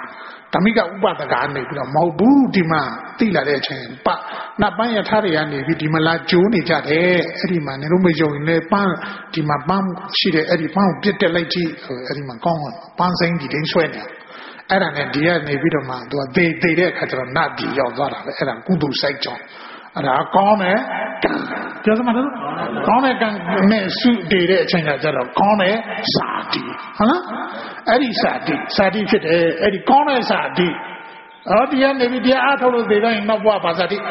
ကနေပြီးတော့မဟုတ်ဘူးဒီမှာသိလာတဲ့အချိန်နတ်ပန်းရထားတွေကနေပြီးဒီမှာလာကျိုးနေကြတယ်အဲ့ဒီမှာနေလို့မယုံရင်လည်းပန်းဒီမှာပန်းရှိတယ်အဲ့ဒီပန်းကိုပြစ်တက်လိုက်ကြည့်အဲ့ဒီမှာကောင်းပန်းစိမ့်ဒီတိုင်းဆွဲနေအဲ့ဒါနဲ့ဒီကနေပြီးတော့မှသူကသေတဲ့အခါကျတော့နတ်ပြည်ရောက်သွားတာပဲအဲ့ဒါကုသိုလ်စိုက်ကြောင်းအဲ့ဒါကောင်းတယ်ပြောစမ်းပါတော့ကောင်းတဲ့ကံနဲ့စုတည်တဲ့အချိန်ကကျတော့ကောင်းတဲ့စာတိဟုတ်လားအဲ့ဒီစာတိဖြစ်တယ်အဲ့ဒီကောင်းတဲ့စာတိတရားနေပြီးတရားအားထုတ်လို့သေတိုင်းနောက်ဘဝပါစာတိ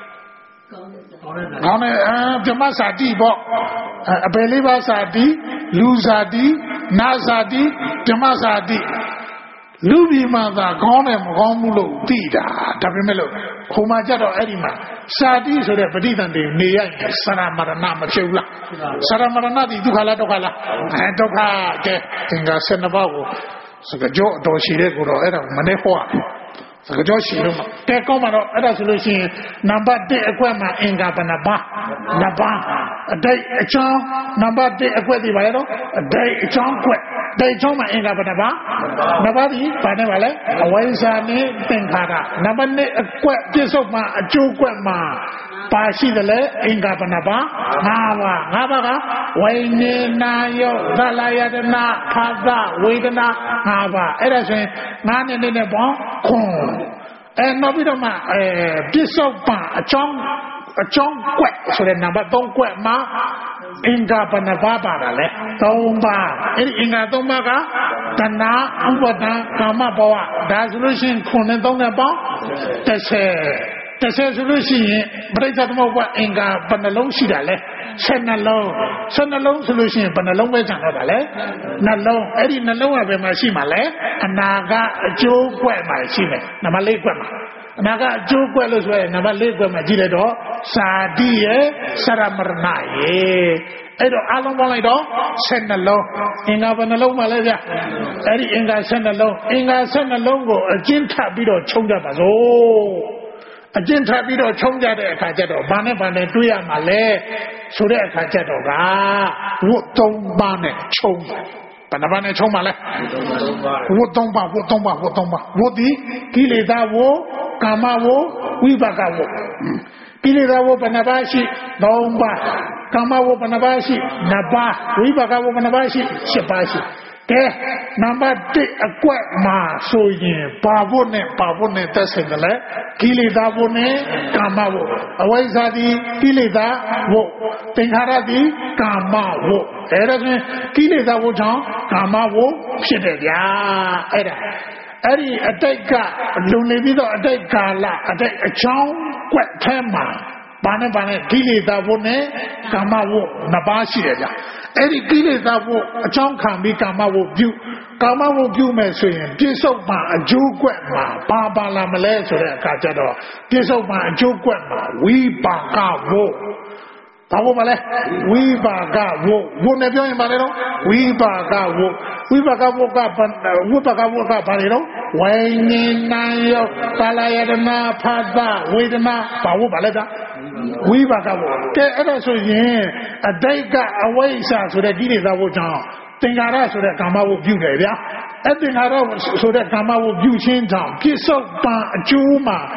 ကောင်းတဲ့ဓမ္မစာတိပေါ့အပယ်လေးပါးစာတိလူစာတိနတ်စာတိဓမ္မစာတိလူပြီးမှသာကောင်းတယ်မကောင်းဘူးလို့သိတာဒါပေမဲ့လို့ခုမှကြတော့အဲ့ဒီမှာစာတိဆိုတဲ့ပဋိသန္ဓေနေရရင်စရမရဏမဖြစ်ဘူးလားစရမရဏဒီဒုက္ခလားဒုက္ခလားဒုက္ခကဲသင်္ကာ12ပါးကိုစကကြောအတော်ရှိတဲ့ကိုတော့အဲ့ဒါမနေ့ဟောစကကြောရှိလို့တဲကောင်းမှာတော့အဲ့ဒါဆိုလို့ရှိရင်နံပါတ်1အခွက်မှာအင်္ဂါဘဏ္ဍပါ2ပါးအတိတ်အချောင်းနံပါတ်1အခွက်ဒီပါလေတော့အတိတ်အချောင်းခွက်တိတ်ချောင်းမှာအင်္ဂါဘဏ္ဍပါ2ပါးဒီဘာနဲ့ပါလဲအဝိဇ္ဇာနဲ့သင်္ခါရနံပါတ်2အခွက်ပြစ္ဆုတ်မှာအကျိုးခွက်မှာပါရှိတယ်လေအင်္ဂါဘဏ္ဍပါ5ပါးကဝိညာဉ်နာယောသလယတနာဖာသဝေဒနာ5ပါးအဲ့ဒါဆိုရင်9နဲ့ပေါင်းခွန်နောက်ပြီးတော့မှပြစ္ဆုတ်ပံအချောင်းကွက်ဆိုတဲ့နံပါတ်3ကွက်မှာအင်္ဂါဘဏ္ဍပါပါတာလေ3ပါးအဲ့ဒီအင်္ဂါ3ပါးကတဏှာဥပါဒံကာမဘဝဒါဆိုလို့ရှိရင်ခွန်နဲ့3နဲ့ပေါင်း30ဆိုလို့ရှိရင်ပရိစ္ဆေသမုပ္ပါအင်္ဂါဘယ်နှလုံးရှိတာလဲ12လုံးဆိုလို့ရှိရင်ဘယ်နှလုံးပဲကျန်တော့တာလဲနှလုံးအဲ့ဒီနှလုံးကဘယ်မှာရှိမှာလဲအနာကအကျိုးကွက်မှာရှိမယ်နံပါတ်4ကွက်မှာအနာကအကျိုးကွက်လို့ဆိုရင်နံပါတ်4ကွက်မှာကြည့်လိုက်တော့စာတိရဲ့စရမရဏရဲ့အဲ့တော့အလုံးပေါင်းလိုက်တော့12လုံးအင်္ဂါဘယ်နှလုံးမှလဲဗျအဲ့ဒီအင်္ဂါ12လုံးကိုအကျဉ်းထပ်ပြီးတော့ခြုံကြပါစို့အကျဉ်းထပ်ပြီးတော့ခြုံကြတဲ့အခါကျတော့ဘာနဲ့တွေးရမှာလဲဆိုတဲ့အခါကျတော့ကဝတ်3ပါးနဲ့ခြုံဘယ်နှပါးနဲ့ခြုံပါလဲဝတ်3ပါးဝတ်ဒီကိလေသာဝကာမဝဝိပါကဝကိလေသာဝဘယ်နှပါးရှိ3ပါးကာမဝဘယ်နှပါးရှိ2ပါးဝိပါကဝဘယ်နှပါးရှိ7ပါးရှိကဲနံပါတ်1အကွက်မှာဆိုရင်ဘာဝတ်နဲ့သက်ဆိုင်တယ်လေကိလေသာဝနဲ့ကာမဝအဝိဇ္ဇာတိကိလေသာဝသင်္ခါရတိကာမဝအဲ့ဒါဆိုရင်ကိလေသာဝကြောင့်ကာမဝဖြစ်တယ်ဗျာအဲ့ဒီအတိတ်ကလုံနေပြီးတော့အတိတ်ကာလအတိတ်အချောင်းကွက်ထဲမှာဘာနဲ့ကိလေသာဝနဲ့ကာမဝ2ပါးရှိတယ်ဗျာအဲ့ဒီကိလေသာဝအချောင်းခံပြီးကာမဝပြုမဲ့ဆိုရင်ပြစ္ဆုတ်မှာအကျိုးကွက်မှာပါလာမလဲဆိုတဲ့အခါကျတော့ပြစ္ဆုတ်မှာအကျိုးကွက်မှာဝိပါကဝဘာဝမလဲဝိပါကဝနဲ့ပြောရင်ဘာလဲတော့ဝိပါကဝကဘာလဲတော့ဝိညာဉ်နာယောကာလယတနာဖာသဝေဒနာဘာလဲဒါဝိပါကဝကဲအဲ့ဒါဆိုရင်အတိတ်ကအဝိဇ္ဇာဆိုတဲ့ကိလေသာဝကြောင့်သင်္ခါရဆိုတဲ့ကာမဝပြုတယ်ဗျာအဲ့သင်္ခါရဆိုတဲ့ကာမဝပြုခြင်းကြောင့်ပြစ္ဆုတ်ပံအကျိုးမှာ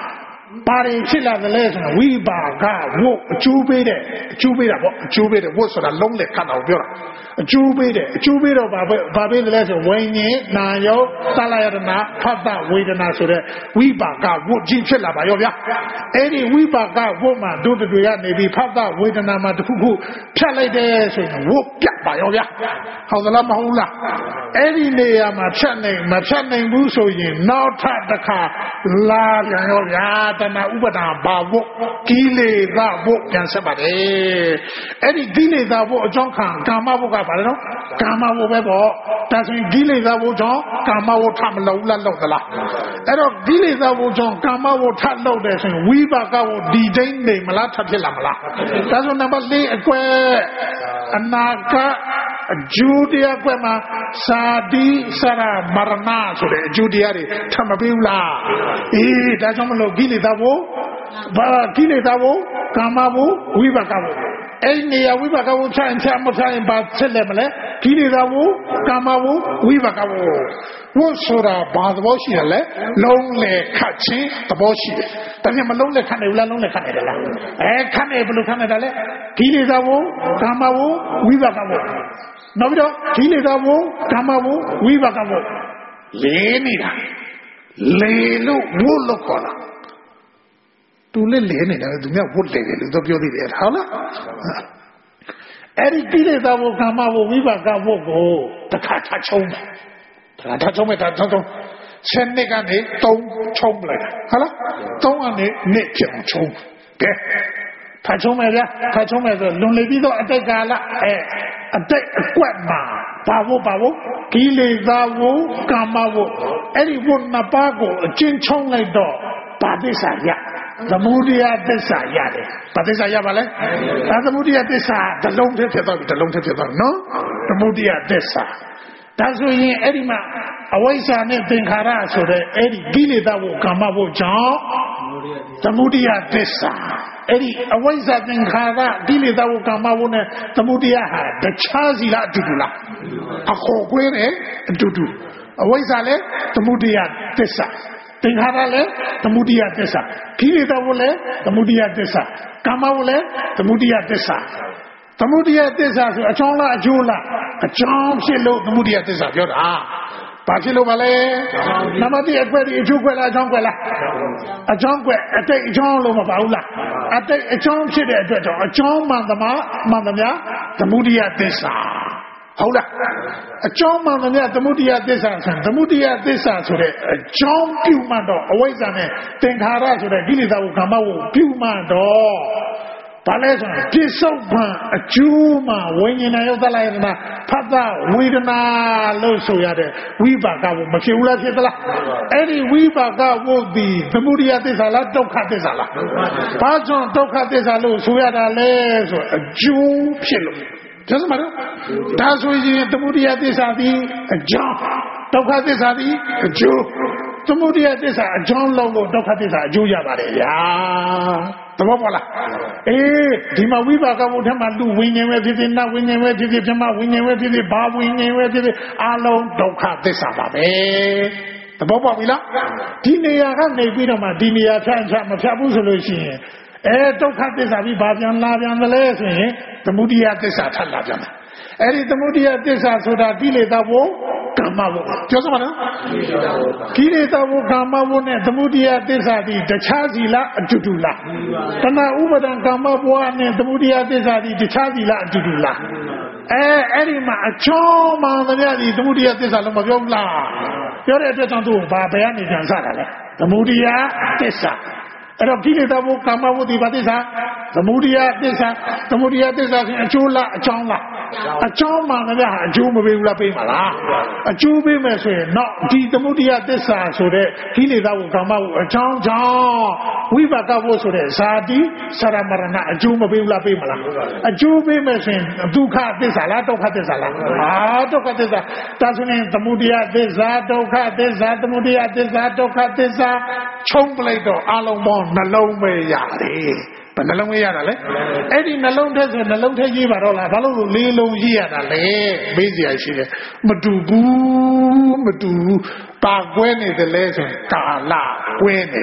ဘာတွေဖြစ်လာတယ်လဲဆိုတော့ဝိပါကဝုတ်အကျိုးပေးတယ်အကျိုးပေးတာပေါ့အကျိုးပေးတယ်ဝုတ်ဆိုတာလုံးလက်ခတ်အောင်ပြောတာအကျိုးပေးတယ်အကျိုးပေးတော့ဘာပေးတယ်လဲဆိုဝိညာဉ်နာယောသလယတနာဖတ်တဝေဒနာဆိုတဲ့ဝိပါကဝုတ်ကြီးဖြစ်လာပါရောဗျာအဲ့ဒီဝိပါကဝုတ်မှာတို့တွေကနေပြီးဖတ်တဝေဒနာမှာတစ်ခုခုဖြတ်လိုက်တယ်ဆိုရင်ဝုတ်ပြတ်ပါရောဗျာဟုတ်သလားမဟုတ်လားအဲ့ဒီနေရာမှာဖြတ်နိုင်ဘူးဆိုရင်နောက်ထပ်တစ်ခါလာပြန်ရောဗျာတဏှာဥပဒါဘာဝုတ်ကိလေသာဝုတ်ပြန်ဆက်ပါတယ်အဲ့ဒီကိလေသာဝုတ်အကြောင်းခံကာမဝုတ်ကဘာလဲနော်ကာမဝုတ်ပဲပေါ့ဒါဆိုရင်ကိလေသာဝုတ်ကြောင့်ကာမဝုတ်ထမလို့လားလို့သလားအဲ့တော့ကိလေသာဝုတ်ကြောင့်ကာမဝုတ်ထလို့တယ်ဆိုရင်ဝိပါကဝုတ်ဒီတိုင်းနေမလားထဖြစ်လာမလားဒါဆိုနံပါတ်၄အကွယ်အနာကအကျိုးတရားကွယ်မှာစာတိစရမရဏဆိုတဲ့အကျိုးတရားတွေထမပေးဘူးလားအေးဒါကြောင့်မလို့ကိလေသာဝုတ်ဘာကိလေသာဝုတ်ကာမဝုတ်ဝိပါကဝုတ်အဲ့နေရာဝိပါကဝုတ်ချင်မချင်ဘာဆက်လဲမလဲကိလေသာဝုတ်ကာမဝုတ်ဝိပါကဝုတ်ဝုတ်ဆိုတာဘာသဘောရှိရလဲလုံးလေခတ်ခြင်းသဘောရှိတယ်ဒါပြန်မလုံးလေခတ်နေဘူးလားလုံးလေခတ်နေတယ်လားခတ်နေဘယ်လိုခတ်နေတာလဲကိလေသာဝုတ်ကာမဝုတ်ဝိပါကဝုတ်နောက်ပြီးတော့ကိလေသာဝုတ်ကာမဝုတ်ဝိပါကဝုတ်လေးနေတာလေလို့ဝုတ်လို့ခေါ်တာသူလည်းလဲနေတယ်သူများဝတ်လေတယ်လို့ပြောသေးတယ်ဟုတ်လားအဲ့ဒီကိလေသာဝုတ်ကာမဝုတ်ဝိပါကဝုတ်ကိုတစ်ခါထချုံးတယ်တစ်ခါထချုံးမယ်ဒါချုံးဆယ်နှစ်ကနေ3ချုံးလိုက်ဟုတ်လား3ကနေနှစ်ပြောင်းချုံးကဲထချုံးမယ်ဗျာထချုံးမယ်ဆိုလွန်လေပြီးတော့အတိတ်ကာလအတိတ်အကွက်မှာဘာဝုတ်ကိလေသာဝုတ်ကာမဝုတ်အဲ့ဒီဝုတ်နှစ်ပါးကိုအကျဉ်းချုံးလိုက်တော့ဘာသစ္စာရသမုဒယသစ္စာရတယ်ဘာသစ္စာရပါလဲဒါသမုဒယသစ္စာတစ်လုံးတည်းဖြစ်သွားပြီတစ်လုံးတည်းဖြစ်သွားနော်သမုဒယသစ္စာဒါဆိုရင်အဲ့ဒီမှာအဝိဇ္ဇာနဲ့သင်္ခါရဆိုတဲ့အဲ့ဒီကိလေသာဝုတ်ကာမဝုတ်ကြောင့်သမုဒယသစ္စာအဲ့ဒီအဝိဇ္ဇာသင်္ခါရကိလေသာဝုတ်ကာမဝုတ်နဲ့သမုဒယဟာတခြားစီလားအတူတူလားအခေါ်ကွဲတယ်အတူတူအဝိဇ္ဇာလည်းသမုဒယသစ္စာသင်္ခါရလည်းသမုဒယသစ္စာကိလေသာဝုတ်လည်းသမုဒယသစ္စာကာမဝုတ်လည်းသမုဒယသစ္စာသမုဒယသစ္စာဆိုအကြောင်းလားအကျိုးလားအကြောင်းဖြစ်လို့သမုဒယသစ္စာပြောတာဘာဖြစ်လို့ပါလဲနံပါတ်1အကွက်ဒီအကျိုးကွက်လားအကြောင်းကွက်လားအကြောင်းကွက်အတိတ်အကြောင်းလို့မပါဘူးလားအတိတ်အကြောင်းဖြစ်တဲ့အတွက်ကြောင့်အကြောင်းမှန်သမျှသမုဒယသစ္စာဟုတ်လားအကြောင်းမှန်သမျှသမုဒယသစ္စာဆိုသမုဒယသစ္စာဆိုတဲ့အကြောင်းပြုမှတော့အဝိဇ္ဇာနဲ့သင်္ခါရဆိုတဲ့ကိလေသာကိုကာမဝုတ်ပြုမှတော့ဘာလဲဆိုရင်ပြစ္ဆုတ်ပံအကျိုးမှာဝိညာဉ်ယောသလယတနာဖတ်တာဝေဒနာလို့ဆိုရတဲ့ဝိပါကဝုတ်မဖြစ်ဘူးလားဖြစ်သလားအဲ့ဒီဝိပါကဝုတ်ဒီသမုဒယသစ္စာလားဒုက္ခသစ္စာလားဘာကြောင့်ဒုက္ခသစ္စာလို့ဆိုရတာလဲဆိုအကျိုးဖြစ်လို့ကျမတို့ဒါဆိုရင်သမုဒယသစ္စာသည်အကြောင်းဒုက္ခသစ္စာသည်အကျိုးသမုဒယသစ္စာအကြောင်းလုံးလို့ဒုက္ခသစ္စာအကျိုးရပါတယ်ဗျာသဘောပေါက်လားအေးဒီမှာဝိပါကဝုတ်ထက်မှာလူဝိညာဉ်ပဲဖြစ်ဖြစ်နတ်ဝိညာဉ်ပဲဖြစ်ဖြစ်ဓမ္မဝိညာဉ်ပဲဖြစ်ဖြစ်ဘာဝိညာဉ်ပဲဖြစ်ဖြစ်အလုံးဒုက္ခသစ္စာပါပဲသဘောပေါက်ပြီလားဒီနေရာကနေပြီးတော့မှဒီနေရာဖြတ်မဖြတ်ဘူးဆိုလို့ရှိရင်ဒုက္ခသစ္စာပြီးဘာပြန်လာပြန်တယ်လဲဆိုရင်သမုဒယသစ္စာထပ်လာပြန်တယ်အဲ့ဒီသမုဒယသစ္စာဆိုတာကိလေသာဝုတ်ကာမဝုတ်ပြောစမ်းပါနော်ကိလေသာဝုတ်ကာမဝုတ်နဲ့သမုဒယသစ္စာဒီတခြားစီလားအတူတူလားတဏှာဥပါဒံကာမဘဝနဲ့သမုဒယသစ္စာဒီတခြားစီလားအတူတူလားအဲ့ဒီမှာအချောမှန်တဲ့ဒီသမုဒယသစ္စာလုံးမပြောဘူးလားပြောတဲ့အတွက်ကြောင့်သူ့ကိုဘယ်ကနေပြန်စတာလဲသမုဒယသစ္စာအဲ့တော့ကိလေသာဝုတ်ကာမဝုတ်ဒီဘာသစ္စာသမုဒယသစ္စာဆိုရင်အကျိုးလားအကြောင်းလားအကြောင်းမှန်တယ်ဟာအကျိုးမပေးဘူးလားပေးမှာလားအကျိုးပေးမယ်ဆိုရင်တော့ဒီသမုဒယသစ္စာဆိုတဲ့ကိလေသာဝုတ်ကာမဝုတ်အကြောင်းကြောင့်ဝိပါကဝုတ်ဆိုတဲ့ဇာတိစရမရဏအကျိုးမပေးဘူးလားပေးမလားအကျိုးပေးမယ်ဆိုရင်ဒုက္ခသစ္စာလားဒုက္ခသစ္စာလားဒုက္ခသစ္စာဒါဆိုရင်သမုဒယသစ္စာဒုက္ခသစ္စာသမုဒယသစ္စာဒုက္ခသစ္စာချုံးပလိုက်တော့အလုံးပေါင်းနှလုံးပဲရတယ်ဘယ်နှလုံးရတာလဲအဲ့ဒီနှလုံးထဲဆိုနှလုံးထဲရေးပါတော့လားဘာလို့လို့လေးလုံးရေးရတာလဲမေးစရာရှိတယ်မတူဘူးပါကွဲနေတယ်လဲဆိုကာလကွဲနေတယ်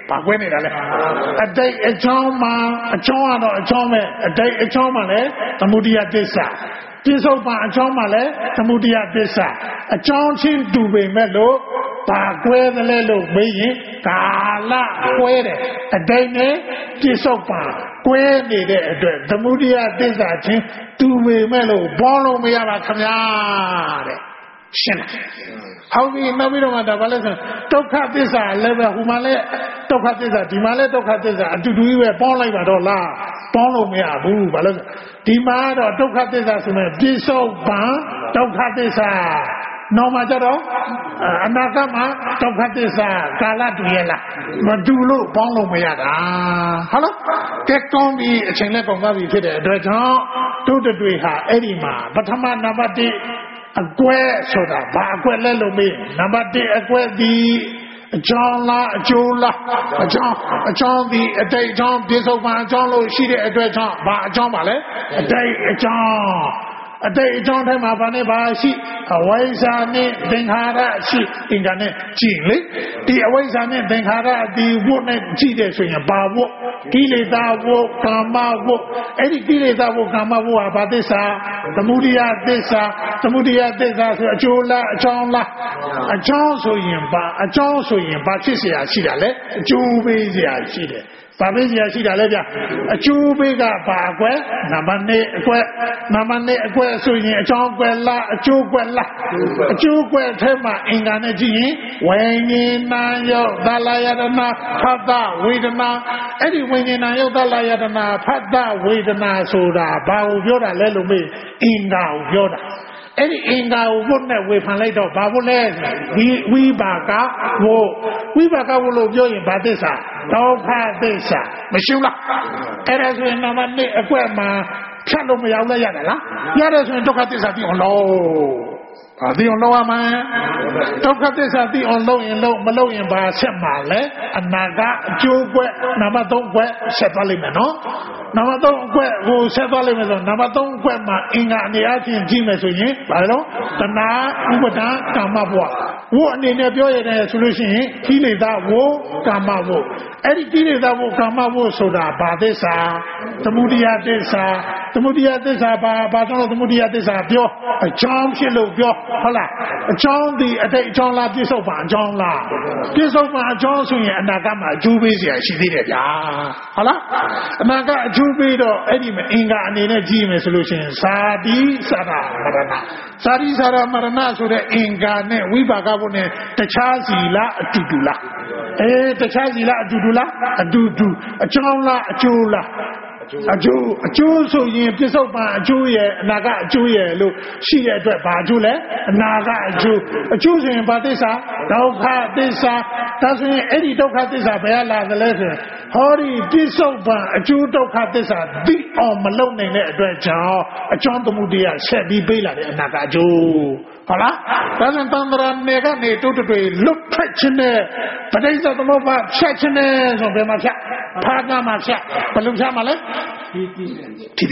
ဘာကွဲနေတာလဲအတိတ်အကြောင်းမှာအကြောင်းကတော့အကြောင်းပဲအတိတ်အကြောင်းမှာလည်းသမုဒိယသစ္စာပြစ္ဆုတ်ပံအကြောင်းမှာလည်းသမုဒိယသစ္စာအကြောင်းချင်းတူပေမဲ့လို့ဘာကွဲသလဲလို့မေးရင်ကာလကွဲတယ်အတိတ်နဲ့ပြစ္ဆုတ်ပံကွဲနေတဲ့အတွက်သမုဒိယသစ္စာချင်းတူပေမဲ့လို့ဘောလို့မရပါခင်ဗျာတဲ့ရှင်းလားဟောင်းပြီးနောက်ပြီးတော့မှဒါဘာလဲဆိုဒုက္ခသစ္စာလည်းပဲဟိုမှာလည်းဒုက္ခသစ္စာဒီမှာလည်းဒုက္ခသစ္စာအတူတူကြီးပဲပေါင်းလိုက်ပါတော့လားပေါင်းလို့မရဘူးဘာလို့ဒီမှာတော့ဒုက္ခသစ္စာဆိုရင်ပြစ္ဆုတ်ပံဒုက္ခသစ္စာနောက်မှကျတော့အနာဂတ်မှာဒုက္ခသစ္စာကာလတူရဲ့လားမတူလို့ပေါင်းလို့မရတာဟုတ်လားကဲကောင်းပြီအချိန်နဲ့ကုန်သွားပြီဖြစ်တဲ့အတွက်ကြောင့်တို့တွေဟာအဲ့ဒီမှာပထမနံပါတ်1အကွဲဆိုတာဘာအကွဲလဲလို့မေးနံပါတ်1အကွဲဒီအကြောင်းလားအကျိုးလားအကြောင်းဒီအတိတ်အကြောင်းပြစ္ဆုတ်ပံအကြောင်းလို့ရှိတဲ့အတွက်ကြောင့်ဘာအကြောင်းပါလဲအတိတ်အကြောင်းအတိတ်အကြောင်းထဲမှာဘာနဲ့ဘာရှိအဝိဇ္ဇာနဲ့သင်္ခါရရှိအင်္ဂါနဲ့ကြည့်လေဒီအဝိဇ္ဇာနဲ့သင်္ခါရဒီဝတ်နဲ့ကြည့်တယ်ဆိုရင်ဘာဝတ်ကိလေသာဝတ်ကာမဝတ်အဲ့ဒီကိလေသာဝတ်ကာမဝတ်ဟာဘာသစ္စာသမုဒိယသစ္စာသမုဒိယသစ္စာဆိုအကျိုးလားအကြောင်းလားအကြောင်းဆိုရင်ဘာဖြစ်เสียရှိတာလဲအကျိုးပေးเสียရှိတယ်ဘာပေးเสียရှိတာလဲဗျအကျိုးပေးကဘာအကွဲနံပါတ်2အကွဲနံပါတ်2အကွဲဆိုရင်အကြောင်းကွဲလားအကျိုးကွဲလားအကျိုးကွဲထဲမှာအင်္ဂါနဲ့ကြည့်ရင်ဝိညာဏယောသလယတနာဖတ်တဝေဒနာအဲ့ဒီဝိညာဏယောသလယတနာဖတ်တဝေဒနာဆိုတာဘာကိုပြောတာလဲလို့မေးအင်္ဂါကိုပြောတာအဲ့ဒီအင်္ဂါကိုဝတ်နဲ့ဝေဖန်လိုက်တော့ဘာလို့လဲဝိပါကဝလို့ပြောရင်ဘာသစ္စာဒုက္ခသစ္စာမရှိဘူးလားအဲ့ဒါဆိုရင်နံပါတ်1အကွက်မှာဖြတ်လို့မရဘူးလားရတယ်လားရတယ်ဆိုရင်ဒုက္ခသစ္စာသိအောင်လို့ဘာသိအောင်လုပ်ရမှာဒုက္ခသစ္စာသိအောင်လုပ်ရင်မလုပ်ရင်ဘာဆက်မှာလဲအနာကအကျိုးကွက်နံပါတ်3ကွက်ဆက်သွားလိမ့်မယ်နော်နံပါတ်3အကွက်ကိုဆက်သွားလိမ့်မယ်ဆိုနံပါတ်3အကွက်မှာအင်္ဂါအနေအချင်းကြည့်မယ်ဆိုရင်ဘာလဲတော့တဏှာဥပဒါကာမဘဝဝတ်အနေနဲ့ပြောရတယ်ဆိုလို့ရှိရင်ကိလေသာဝကာမဝအဲ့ဒီကိလေသာဝကာမဝဆိုတာဘာသစ္စာသမုဒိယသစ္စာသမုဒိယသစ္စာဘာကြောင့်လဲသမုဒိယသစ္စာပြောအကြောင်းဖြစ်လို့ပြောဟုတ်လားအကြောင်းဒီအတိတ်အကြောင်းလားပြစ္ဆုတ်ပံအကြောင်းလားပြစ္ဆုတ်ပံအကြောင်းဆိုရင်အနာဂတ်မှာအကျိုးပေးเสียရှိသေးတယ်ဗျာဟုတ်လားအနာဂတ်အကျိုးပေးတော့အဲ့ဒီမှာအင်္ဂါအနေနဲ့ကြည့်မယ်ဆိုလို့ရှိရင်ဇာတိသရမရဏဇာတိသရမရဏဆိုတဲ့အင်္ဂါနဲ့ဝိပါကဘုနဲ့တခြားစီလားအတူတူလားတခြားစီလားအတူတူလားအတူတူအကြောင်းလားအကျိုးလားအကျိုးဆိုရင်ပြစ္ဆုတ်ပံအကျိုးရဲ့အနာကအကျိုးရဲ့လို့ရှိတဲ့အတွက်ဘာအကျိုးလဲအနာကအကျိုးဆိုရင်ဘာသစ္စာဒုက္ခသစ္စာဒါဆိုရင်အဲ့ဒီဒုက္ခသစ္စာဘယ်ကလာသလဲဆိုရင်ဟောဒီပြစ္ဆုတ်ပံအကျိုးဒုက္ခသစ္စာသိအောင်မလုပ်နိုင်တဲ့အတွက်ကြောင့်အကြောင်းသမုဒိယဆက်ပြီးပေးလာတဲ့အနာကအကျိုးဟုတ်လားဒါဆိုတန္တရာနယ်ကနေတုတ်တွေလွတ်ထွက်ခြင်းနဲ့ပဋိစ္စသမုပ္ပါဖြတ်ခြင်းနဲ့ဆိုဘယ်မှာဖြတ်ဖာကမှာဖြတ်ဘယ်လိုဖြတ်မှာလဲဖြစ်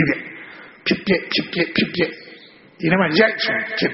ဒီနေ့မှာရိုက်ဆုံးဖြစ်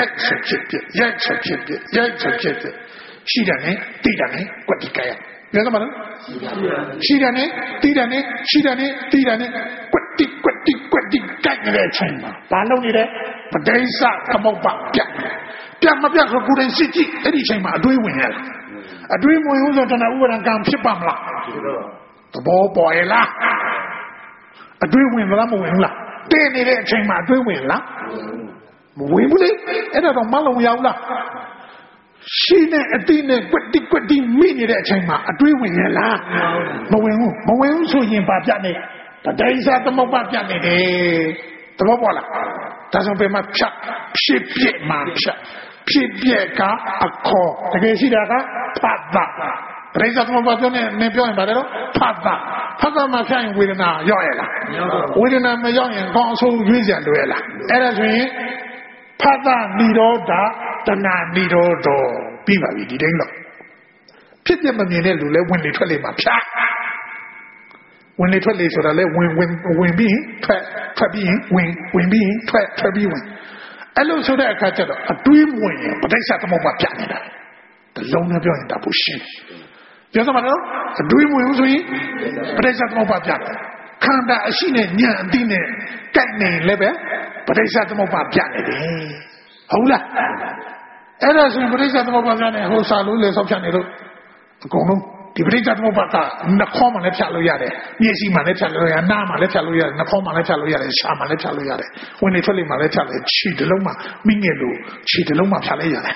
ရှိတယ်နဲ့တိတယ်နဲ့ကွက်တိကရပြောသမားနော်ရှိတယ်နဲ့တိတယ်နဲ့ကွက်တိကိုက်နေတဲ့အချိန်မှာဘာလုပ်နေလဲပဋိစ္စသမုပ္ပါပြမပြဆိုကိုယ်တိုင်စစ်ကြည့်အဲ့ဒီအချိန်မှာအတွေးဝင်ရလားအတွေးဝင်ဦးဆိုတဏှာဥပါဒံကံဖြစ်ပါမလားသဘောပေါ်ရလားအတွေးဝင်လားမဝင်ဘူးလားတည်နေတဲ့အချိန်မှာအတွေးဝင်လားမဝင်ဘူးလေအဲ့ဒါတော့မလုံးရောက်လားရှိနေအတိနဲ့ကွက်တိမိနေတဲ့အချိန်မှာအတွေးဝင်ရလားမဝင်ဘူးဆိုရင်ဘာပြနေပဋိစ္စသမုပ္ပါပြနေတယ်သဘောပေါ်လားဒါဆိုဘယ်မှာဖြတ်ဖြစ်ပြက်မှာဖြတ်ဖြစ်ပြက်ကအခေါ်တကယ်ရှိတာကဖတ်တာပရိစ္ဆေသမုပ္ပါပြောနေပြောရင်ဗါတယ်တော့ဖတ်တာမှာဖြတ်ရင်ဝေဒနာရောက်ရလားဝေဒနာမရောက်ရင်ကောင်းအဆိုးရွေးစရာလွယ်လားအဲ့ဒါဆိုရင်ဖတ်တာនិရောဓတဏនិရောဓပြီးပါပြီဒီတိုင်းတော့ဖြစ်ပြမမြင်တဲ့လူလဲဝင်လေထွက်လေမှာဖြတ်ဝင်လေထွက်လေဆိုတာလဲဝင်ပြီးထွက်ပြီးဝင်ပြီးထွက်ပြီးဝင်အဲ့လိုဆိုတဲ့အခါကျတော့အတွေးဝင်ရင်ပဋိစ္စသမုပ္ပါပြနေတာတလုံးနဲ့ပြောရင်ဒါဘူးရှင်းပြောစမှာတော့အတွေးမဝင်ဘူးဆိုရင်ပဋိစ္စသမုပ္ပါပြတယ်ခန္ဓာအရှိနဲ့ဉာဏ်အသိနဲ့ကိုက်နေလည်းပဲပဋိစ္စသမုပ္ပါပြနေတယ်ဟုတ်လားအဲ့ဒါဆိုရင်ပဋိစ္စသမုပ္ပါပြနေဟိုစာလို့လေဆောက်ဖြတ်နေလို့အကုန်လုံးဒီပဋိစ္စသမုပ္ပါကနှခေါမှလည်းဖြတ်လို့ရတယ်မျက်စိမှလည်းဖြတ်လို့ရတယ်နားမှလည်းဖြတ်လို့ရတယ်နှခေါမှလည်းဖြတ်လို့ရတယ်ရှားမှလည်းဖြတ်လို့ရတယ်ဝင်နေထွက်လေမှလည်းဖြတ်လို့ခြေတစ်လုံးမှမိငယ်လို့ခြေတစ်လုံးမှဖြတ်လိုက်ရတယ်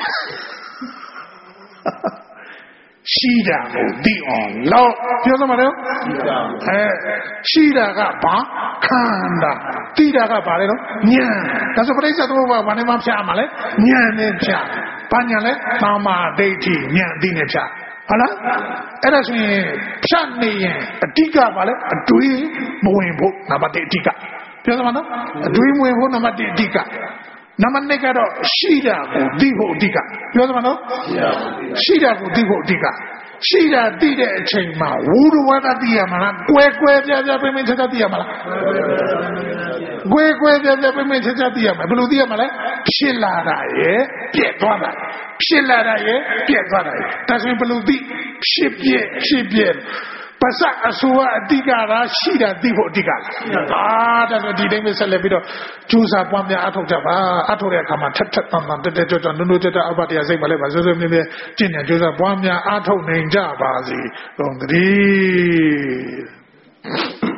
ရှိတာကိုသိအောင်လို့ပြောသမှာတော့ရှိတာကဘာခန္ဓာသိတာကဘာလဲတော့ဉာဏ်ဒါဆိုပဋိစ္စသမုပ္ပါဘာနဲ့မှဖြတ်မှာလဲဉာဏ်နဲ့ဖြတ်ဘာဉာဏ်လဲသမ္မာဒိဋ္ဌိဉာဏ်အသိနဲ့ဖြတ်ဟုတ်လားအဲ့ဒါဆိုရင်ဖြတ်နေရင်အဓိကဘာလဲအတွေးမဝင်ဖို့နံပါတ်1အဓိကပြောသမှာနော်အတွေးမဝင်ဖို့နံပါတ်1အဓိကနံပါတ်2ကတော့ရှိတာကိုသိဖို့အဓိကပြောသမှာနော်ရှိတာကိုသိဖို့အဓိကရှိတာသိတဲ့အချိန်မှာဝုဒဝါဒသိရမှာလားကွယ်ကွယ်ပြပြပြင်းပြင်းချာချာသိရမှာလားကွယ်ကွယ်ပြပြပြင်းပြင်းချာချာသိရမှာဘယ်လိုသိရမှာလဲဖြစ်လာတာရဲ့ပြက်သွားတာဖြစ်လာတာရဲ့ပြက်သွားတာဒါဆိုရင်ဘယ်လိုသိဖြစ်ပြက်ပါစအစိုးအတိကရာရှိတာသိဖို့အတိကလားဒါဆိုဒီတိုင်းပဲဆက်လက်ပြီးတော့ကျူးစာပွားများအထောက်ကြပါအထောက်တဲ့အခါမှာထက်တန်တက်ကြွနုနုကြအဘတရားစိတ်ပါလဲပါဆွဆွမြဲမြဲကျင့်နေကျူးစာပွားများအထောက်နိုင်ကြပါစေကုန်သတည်း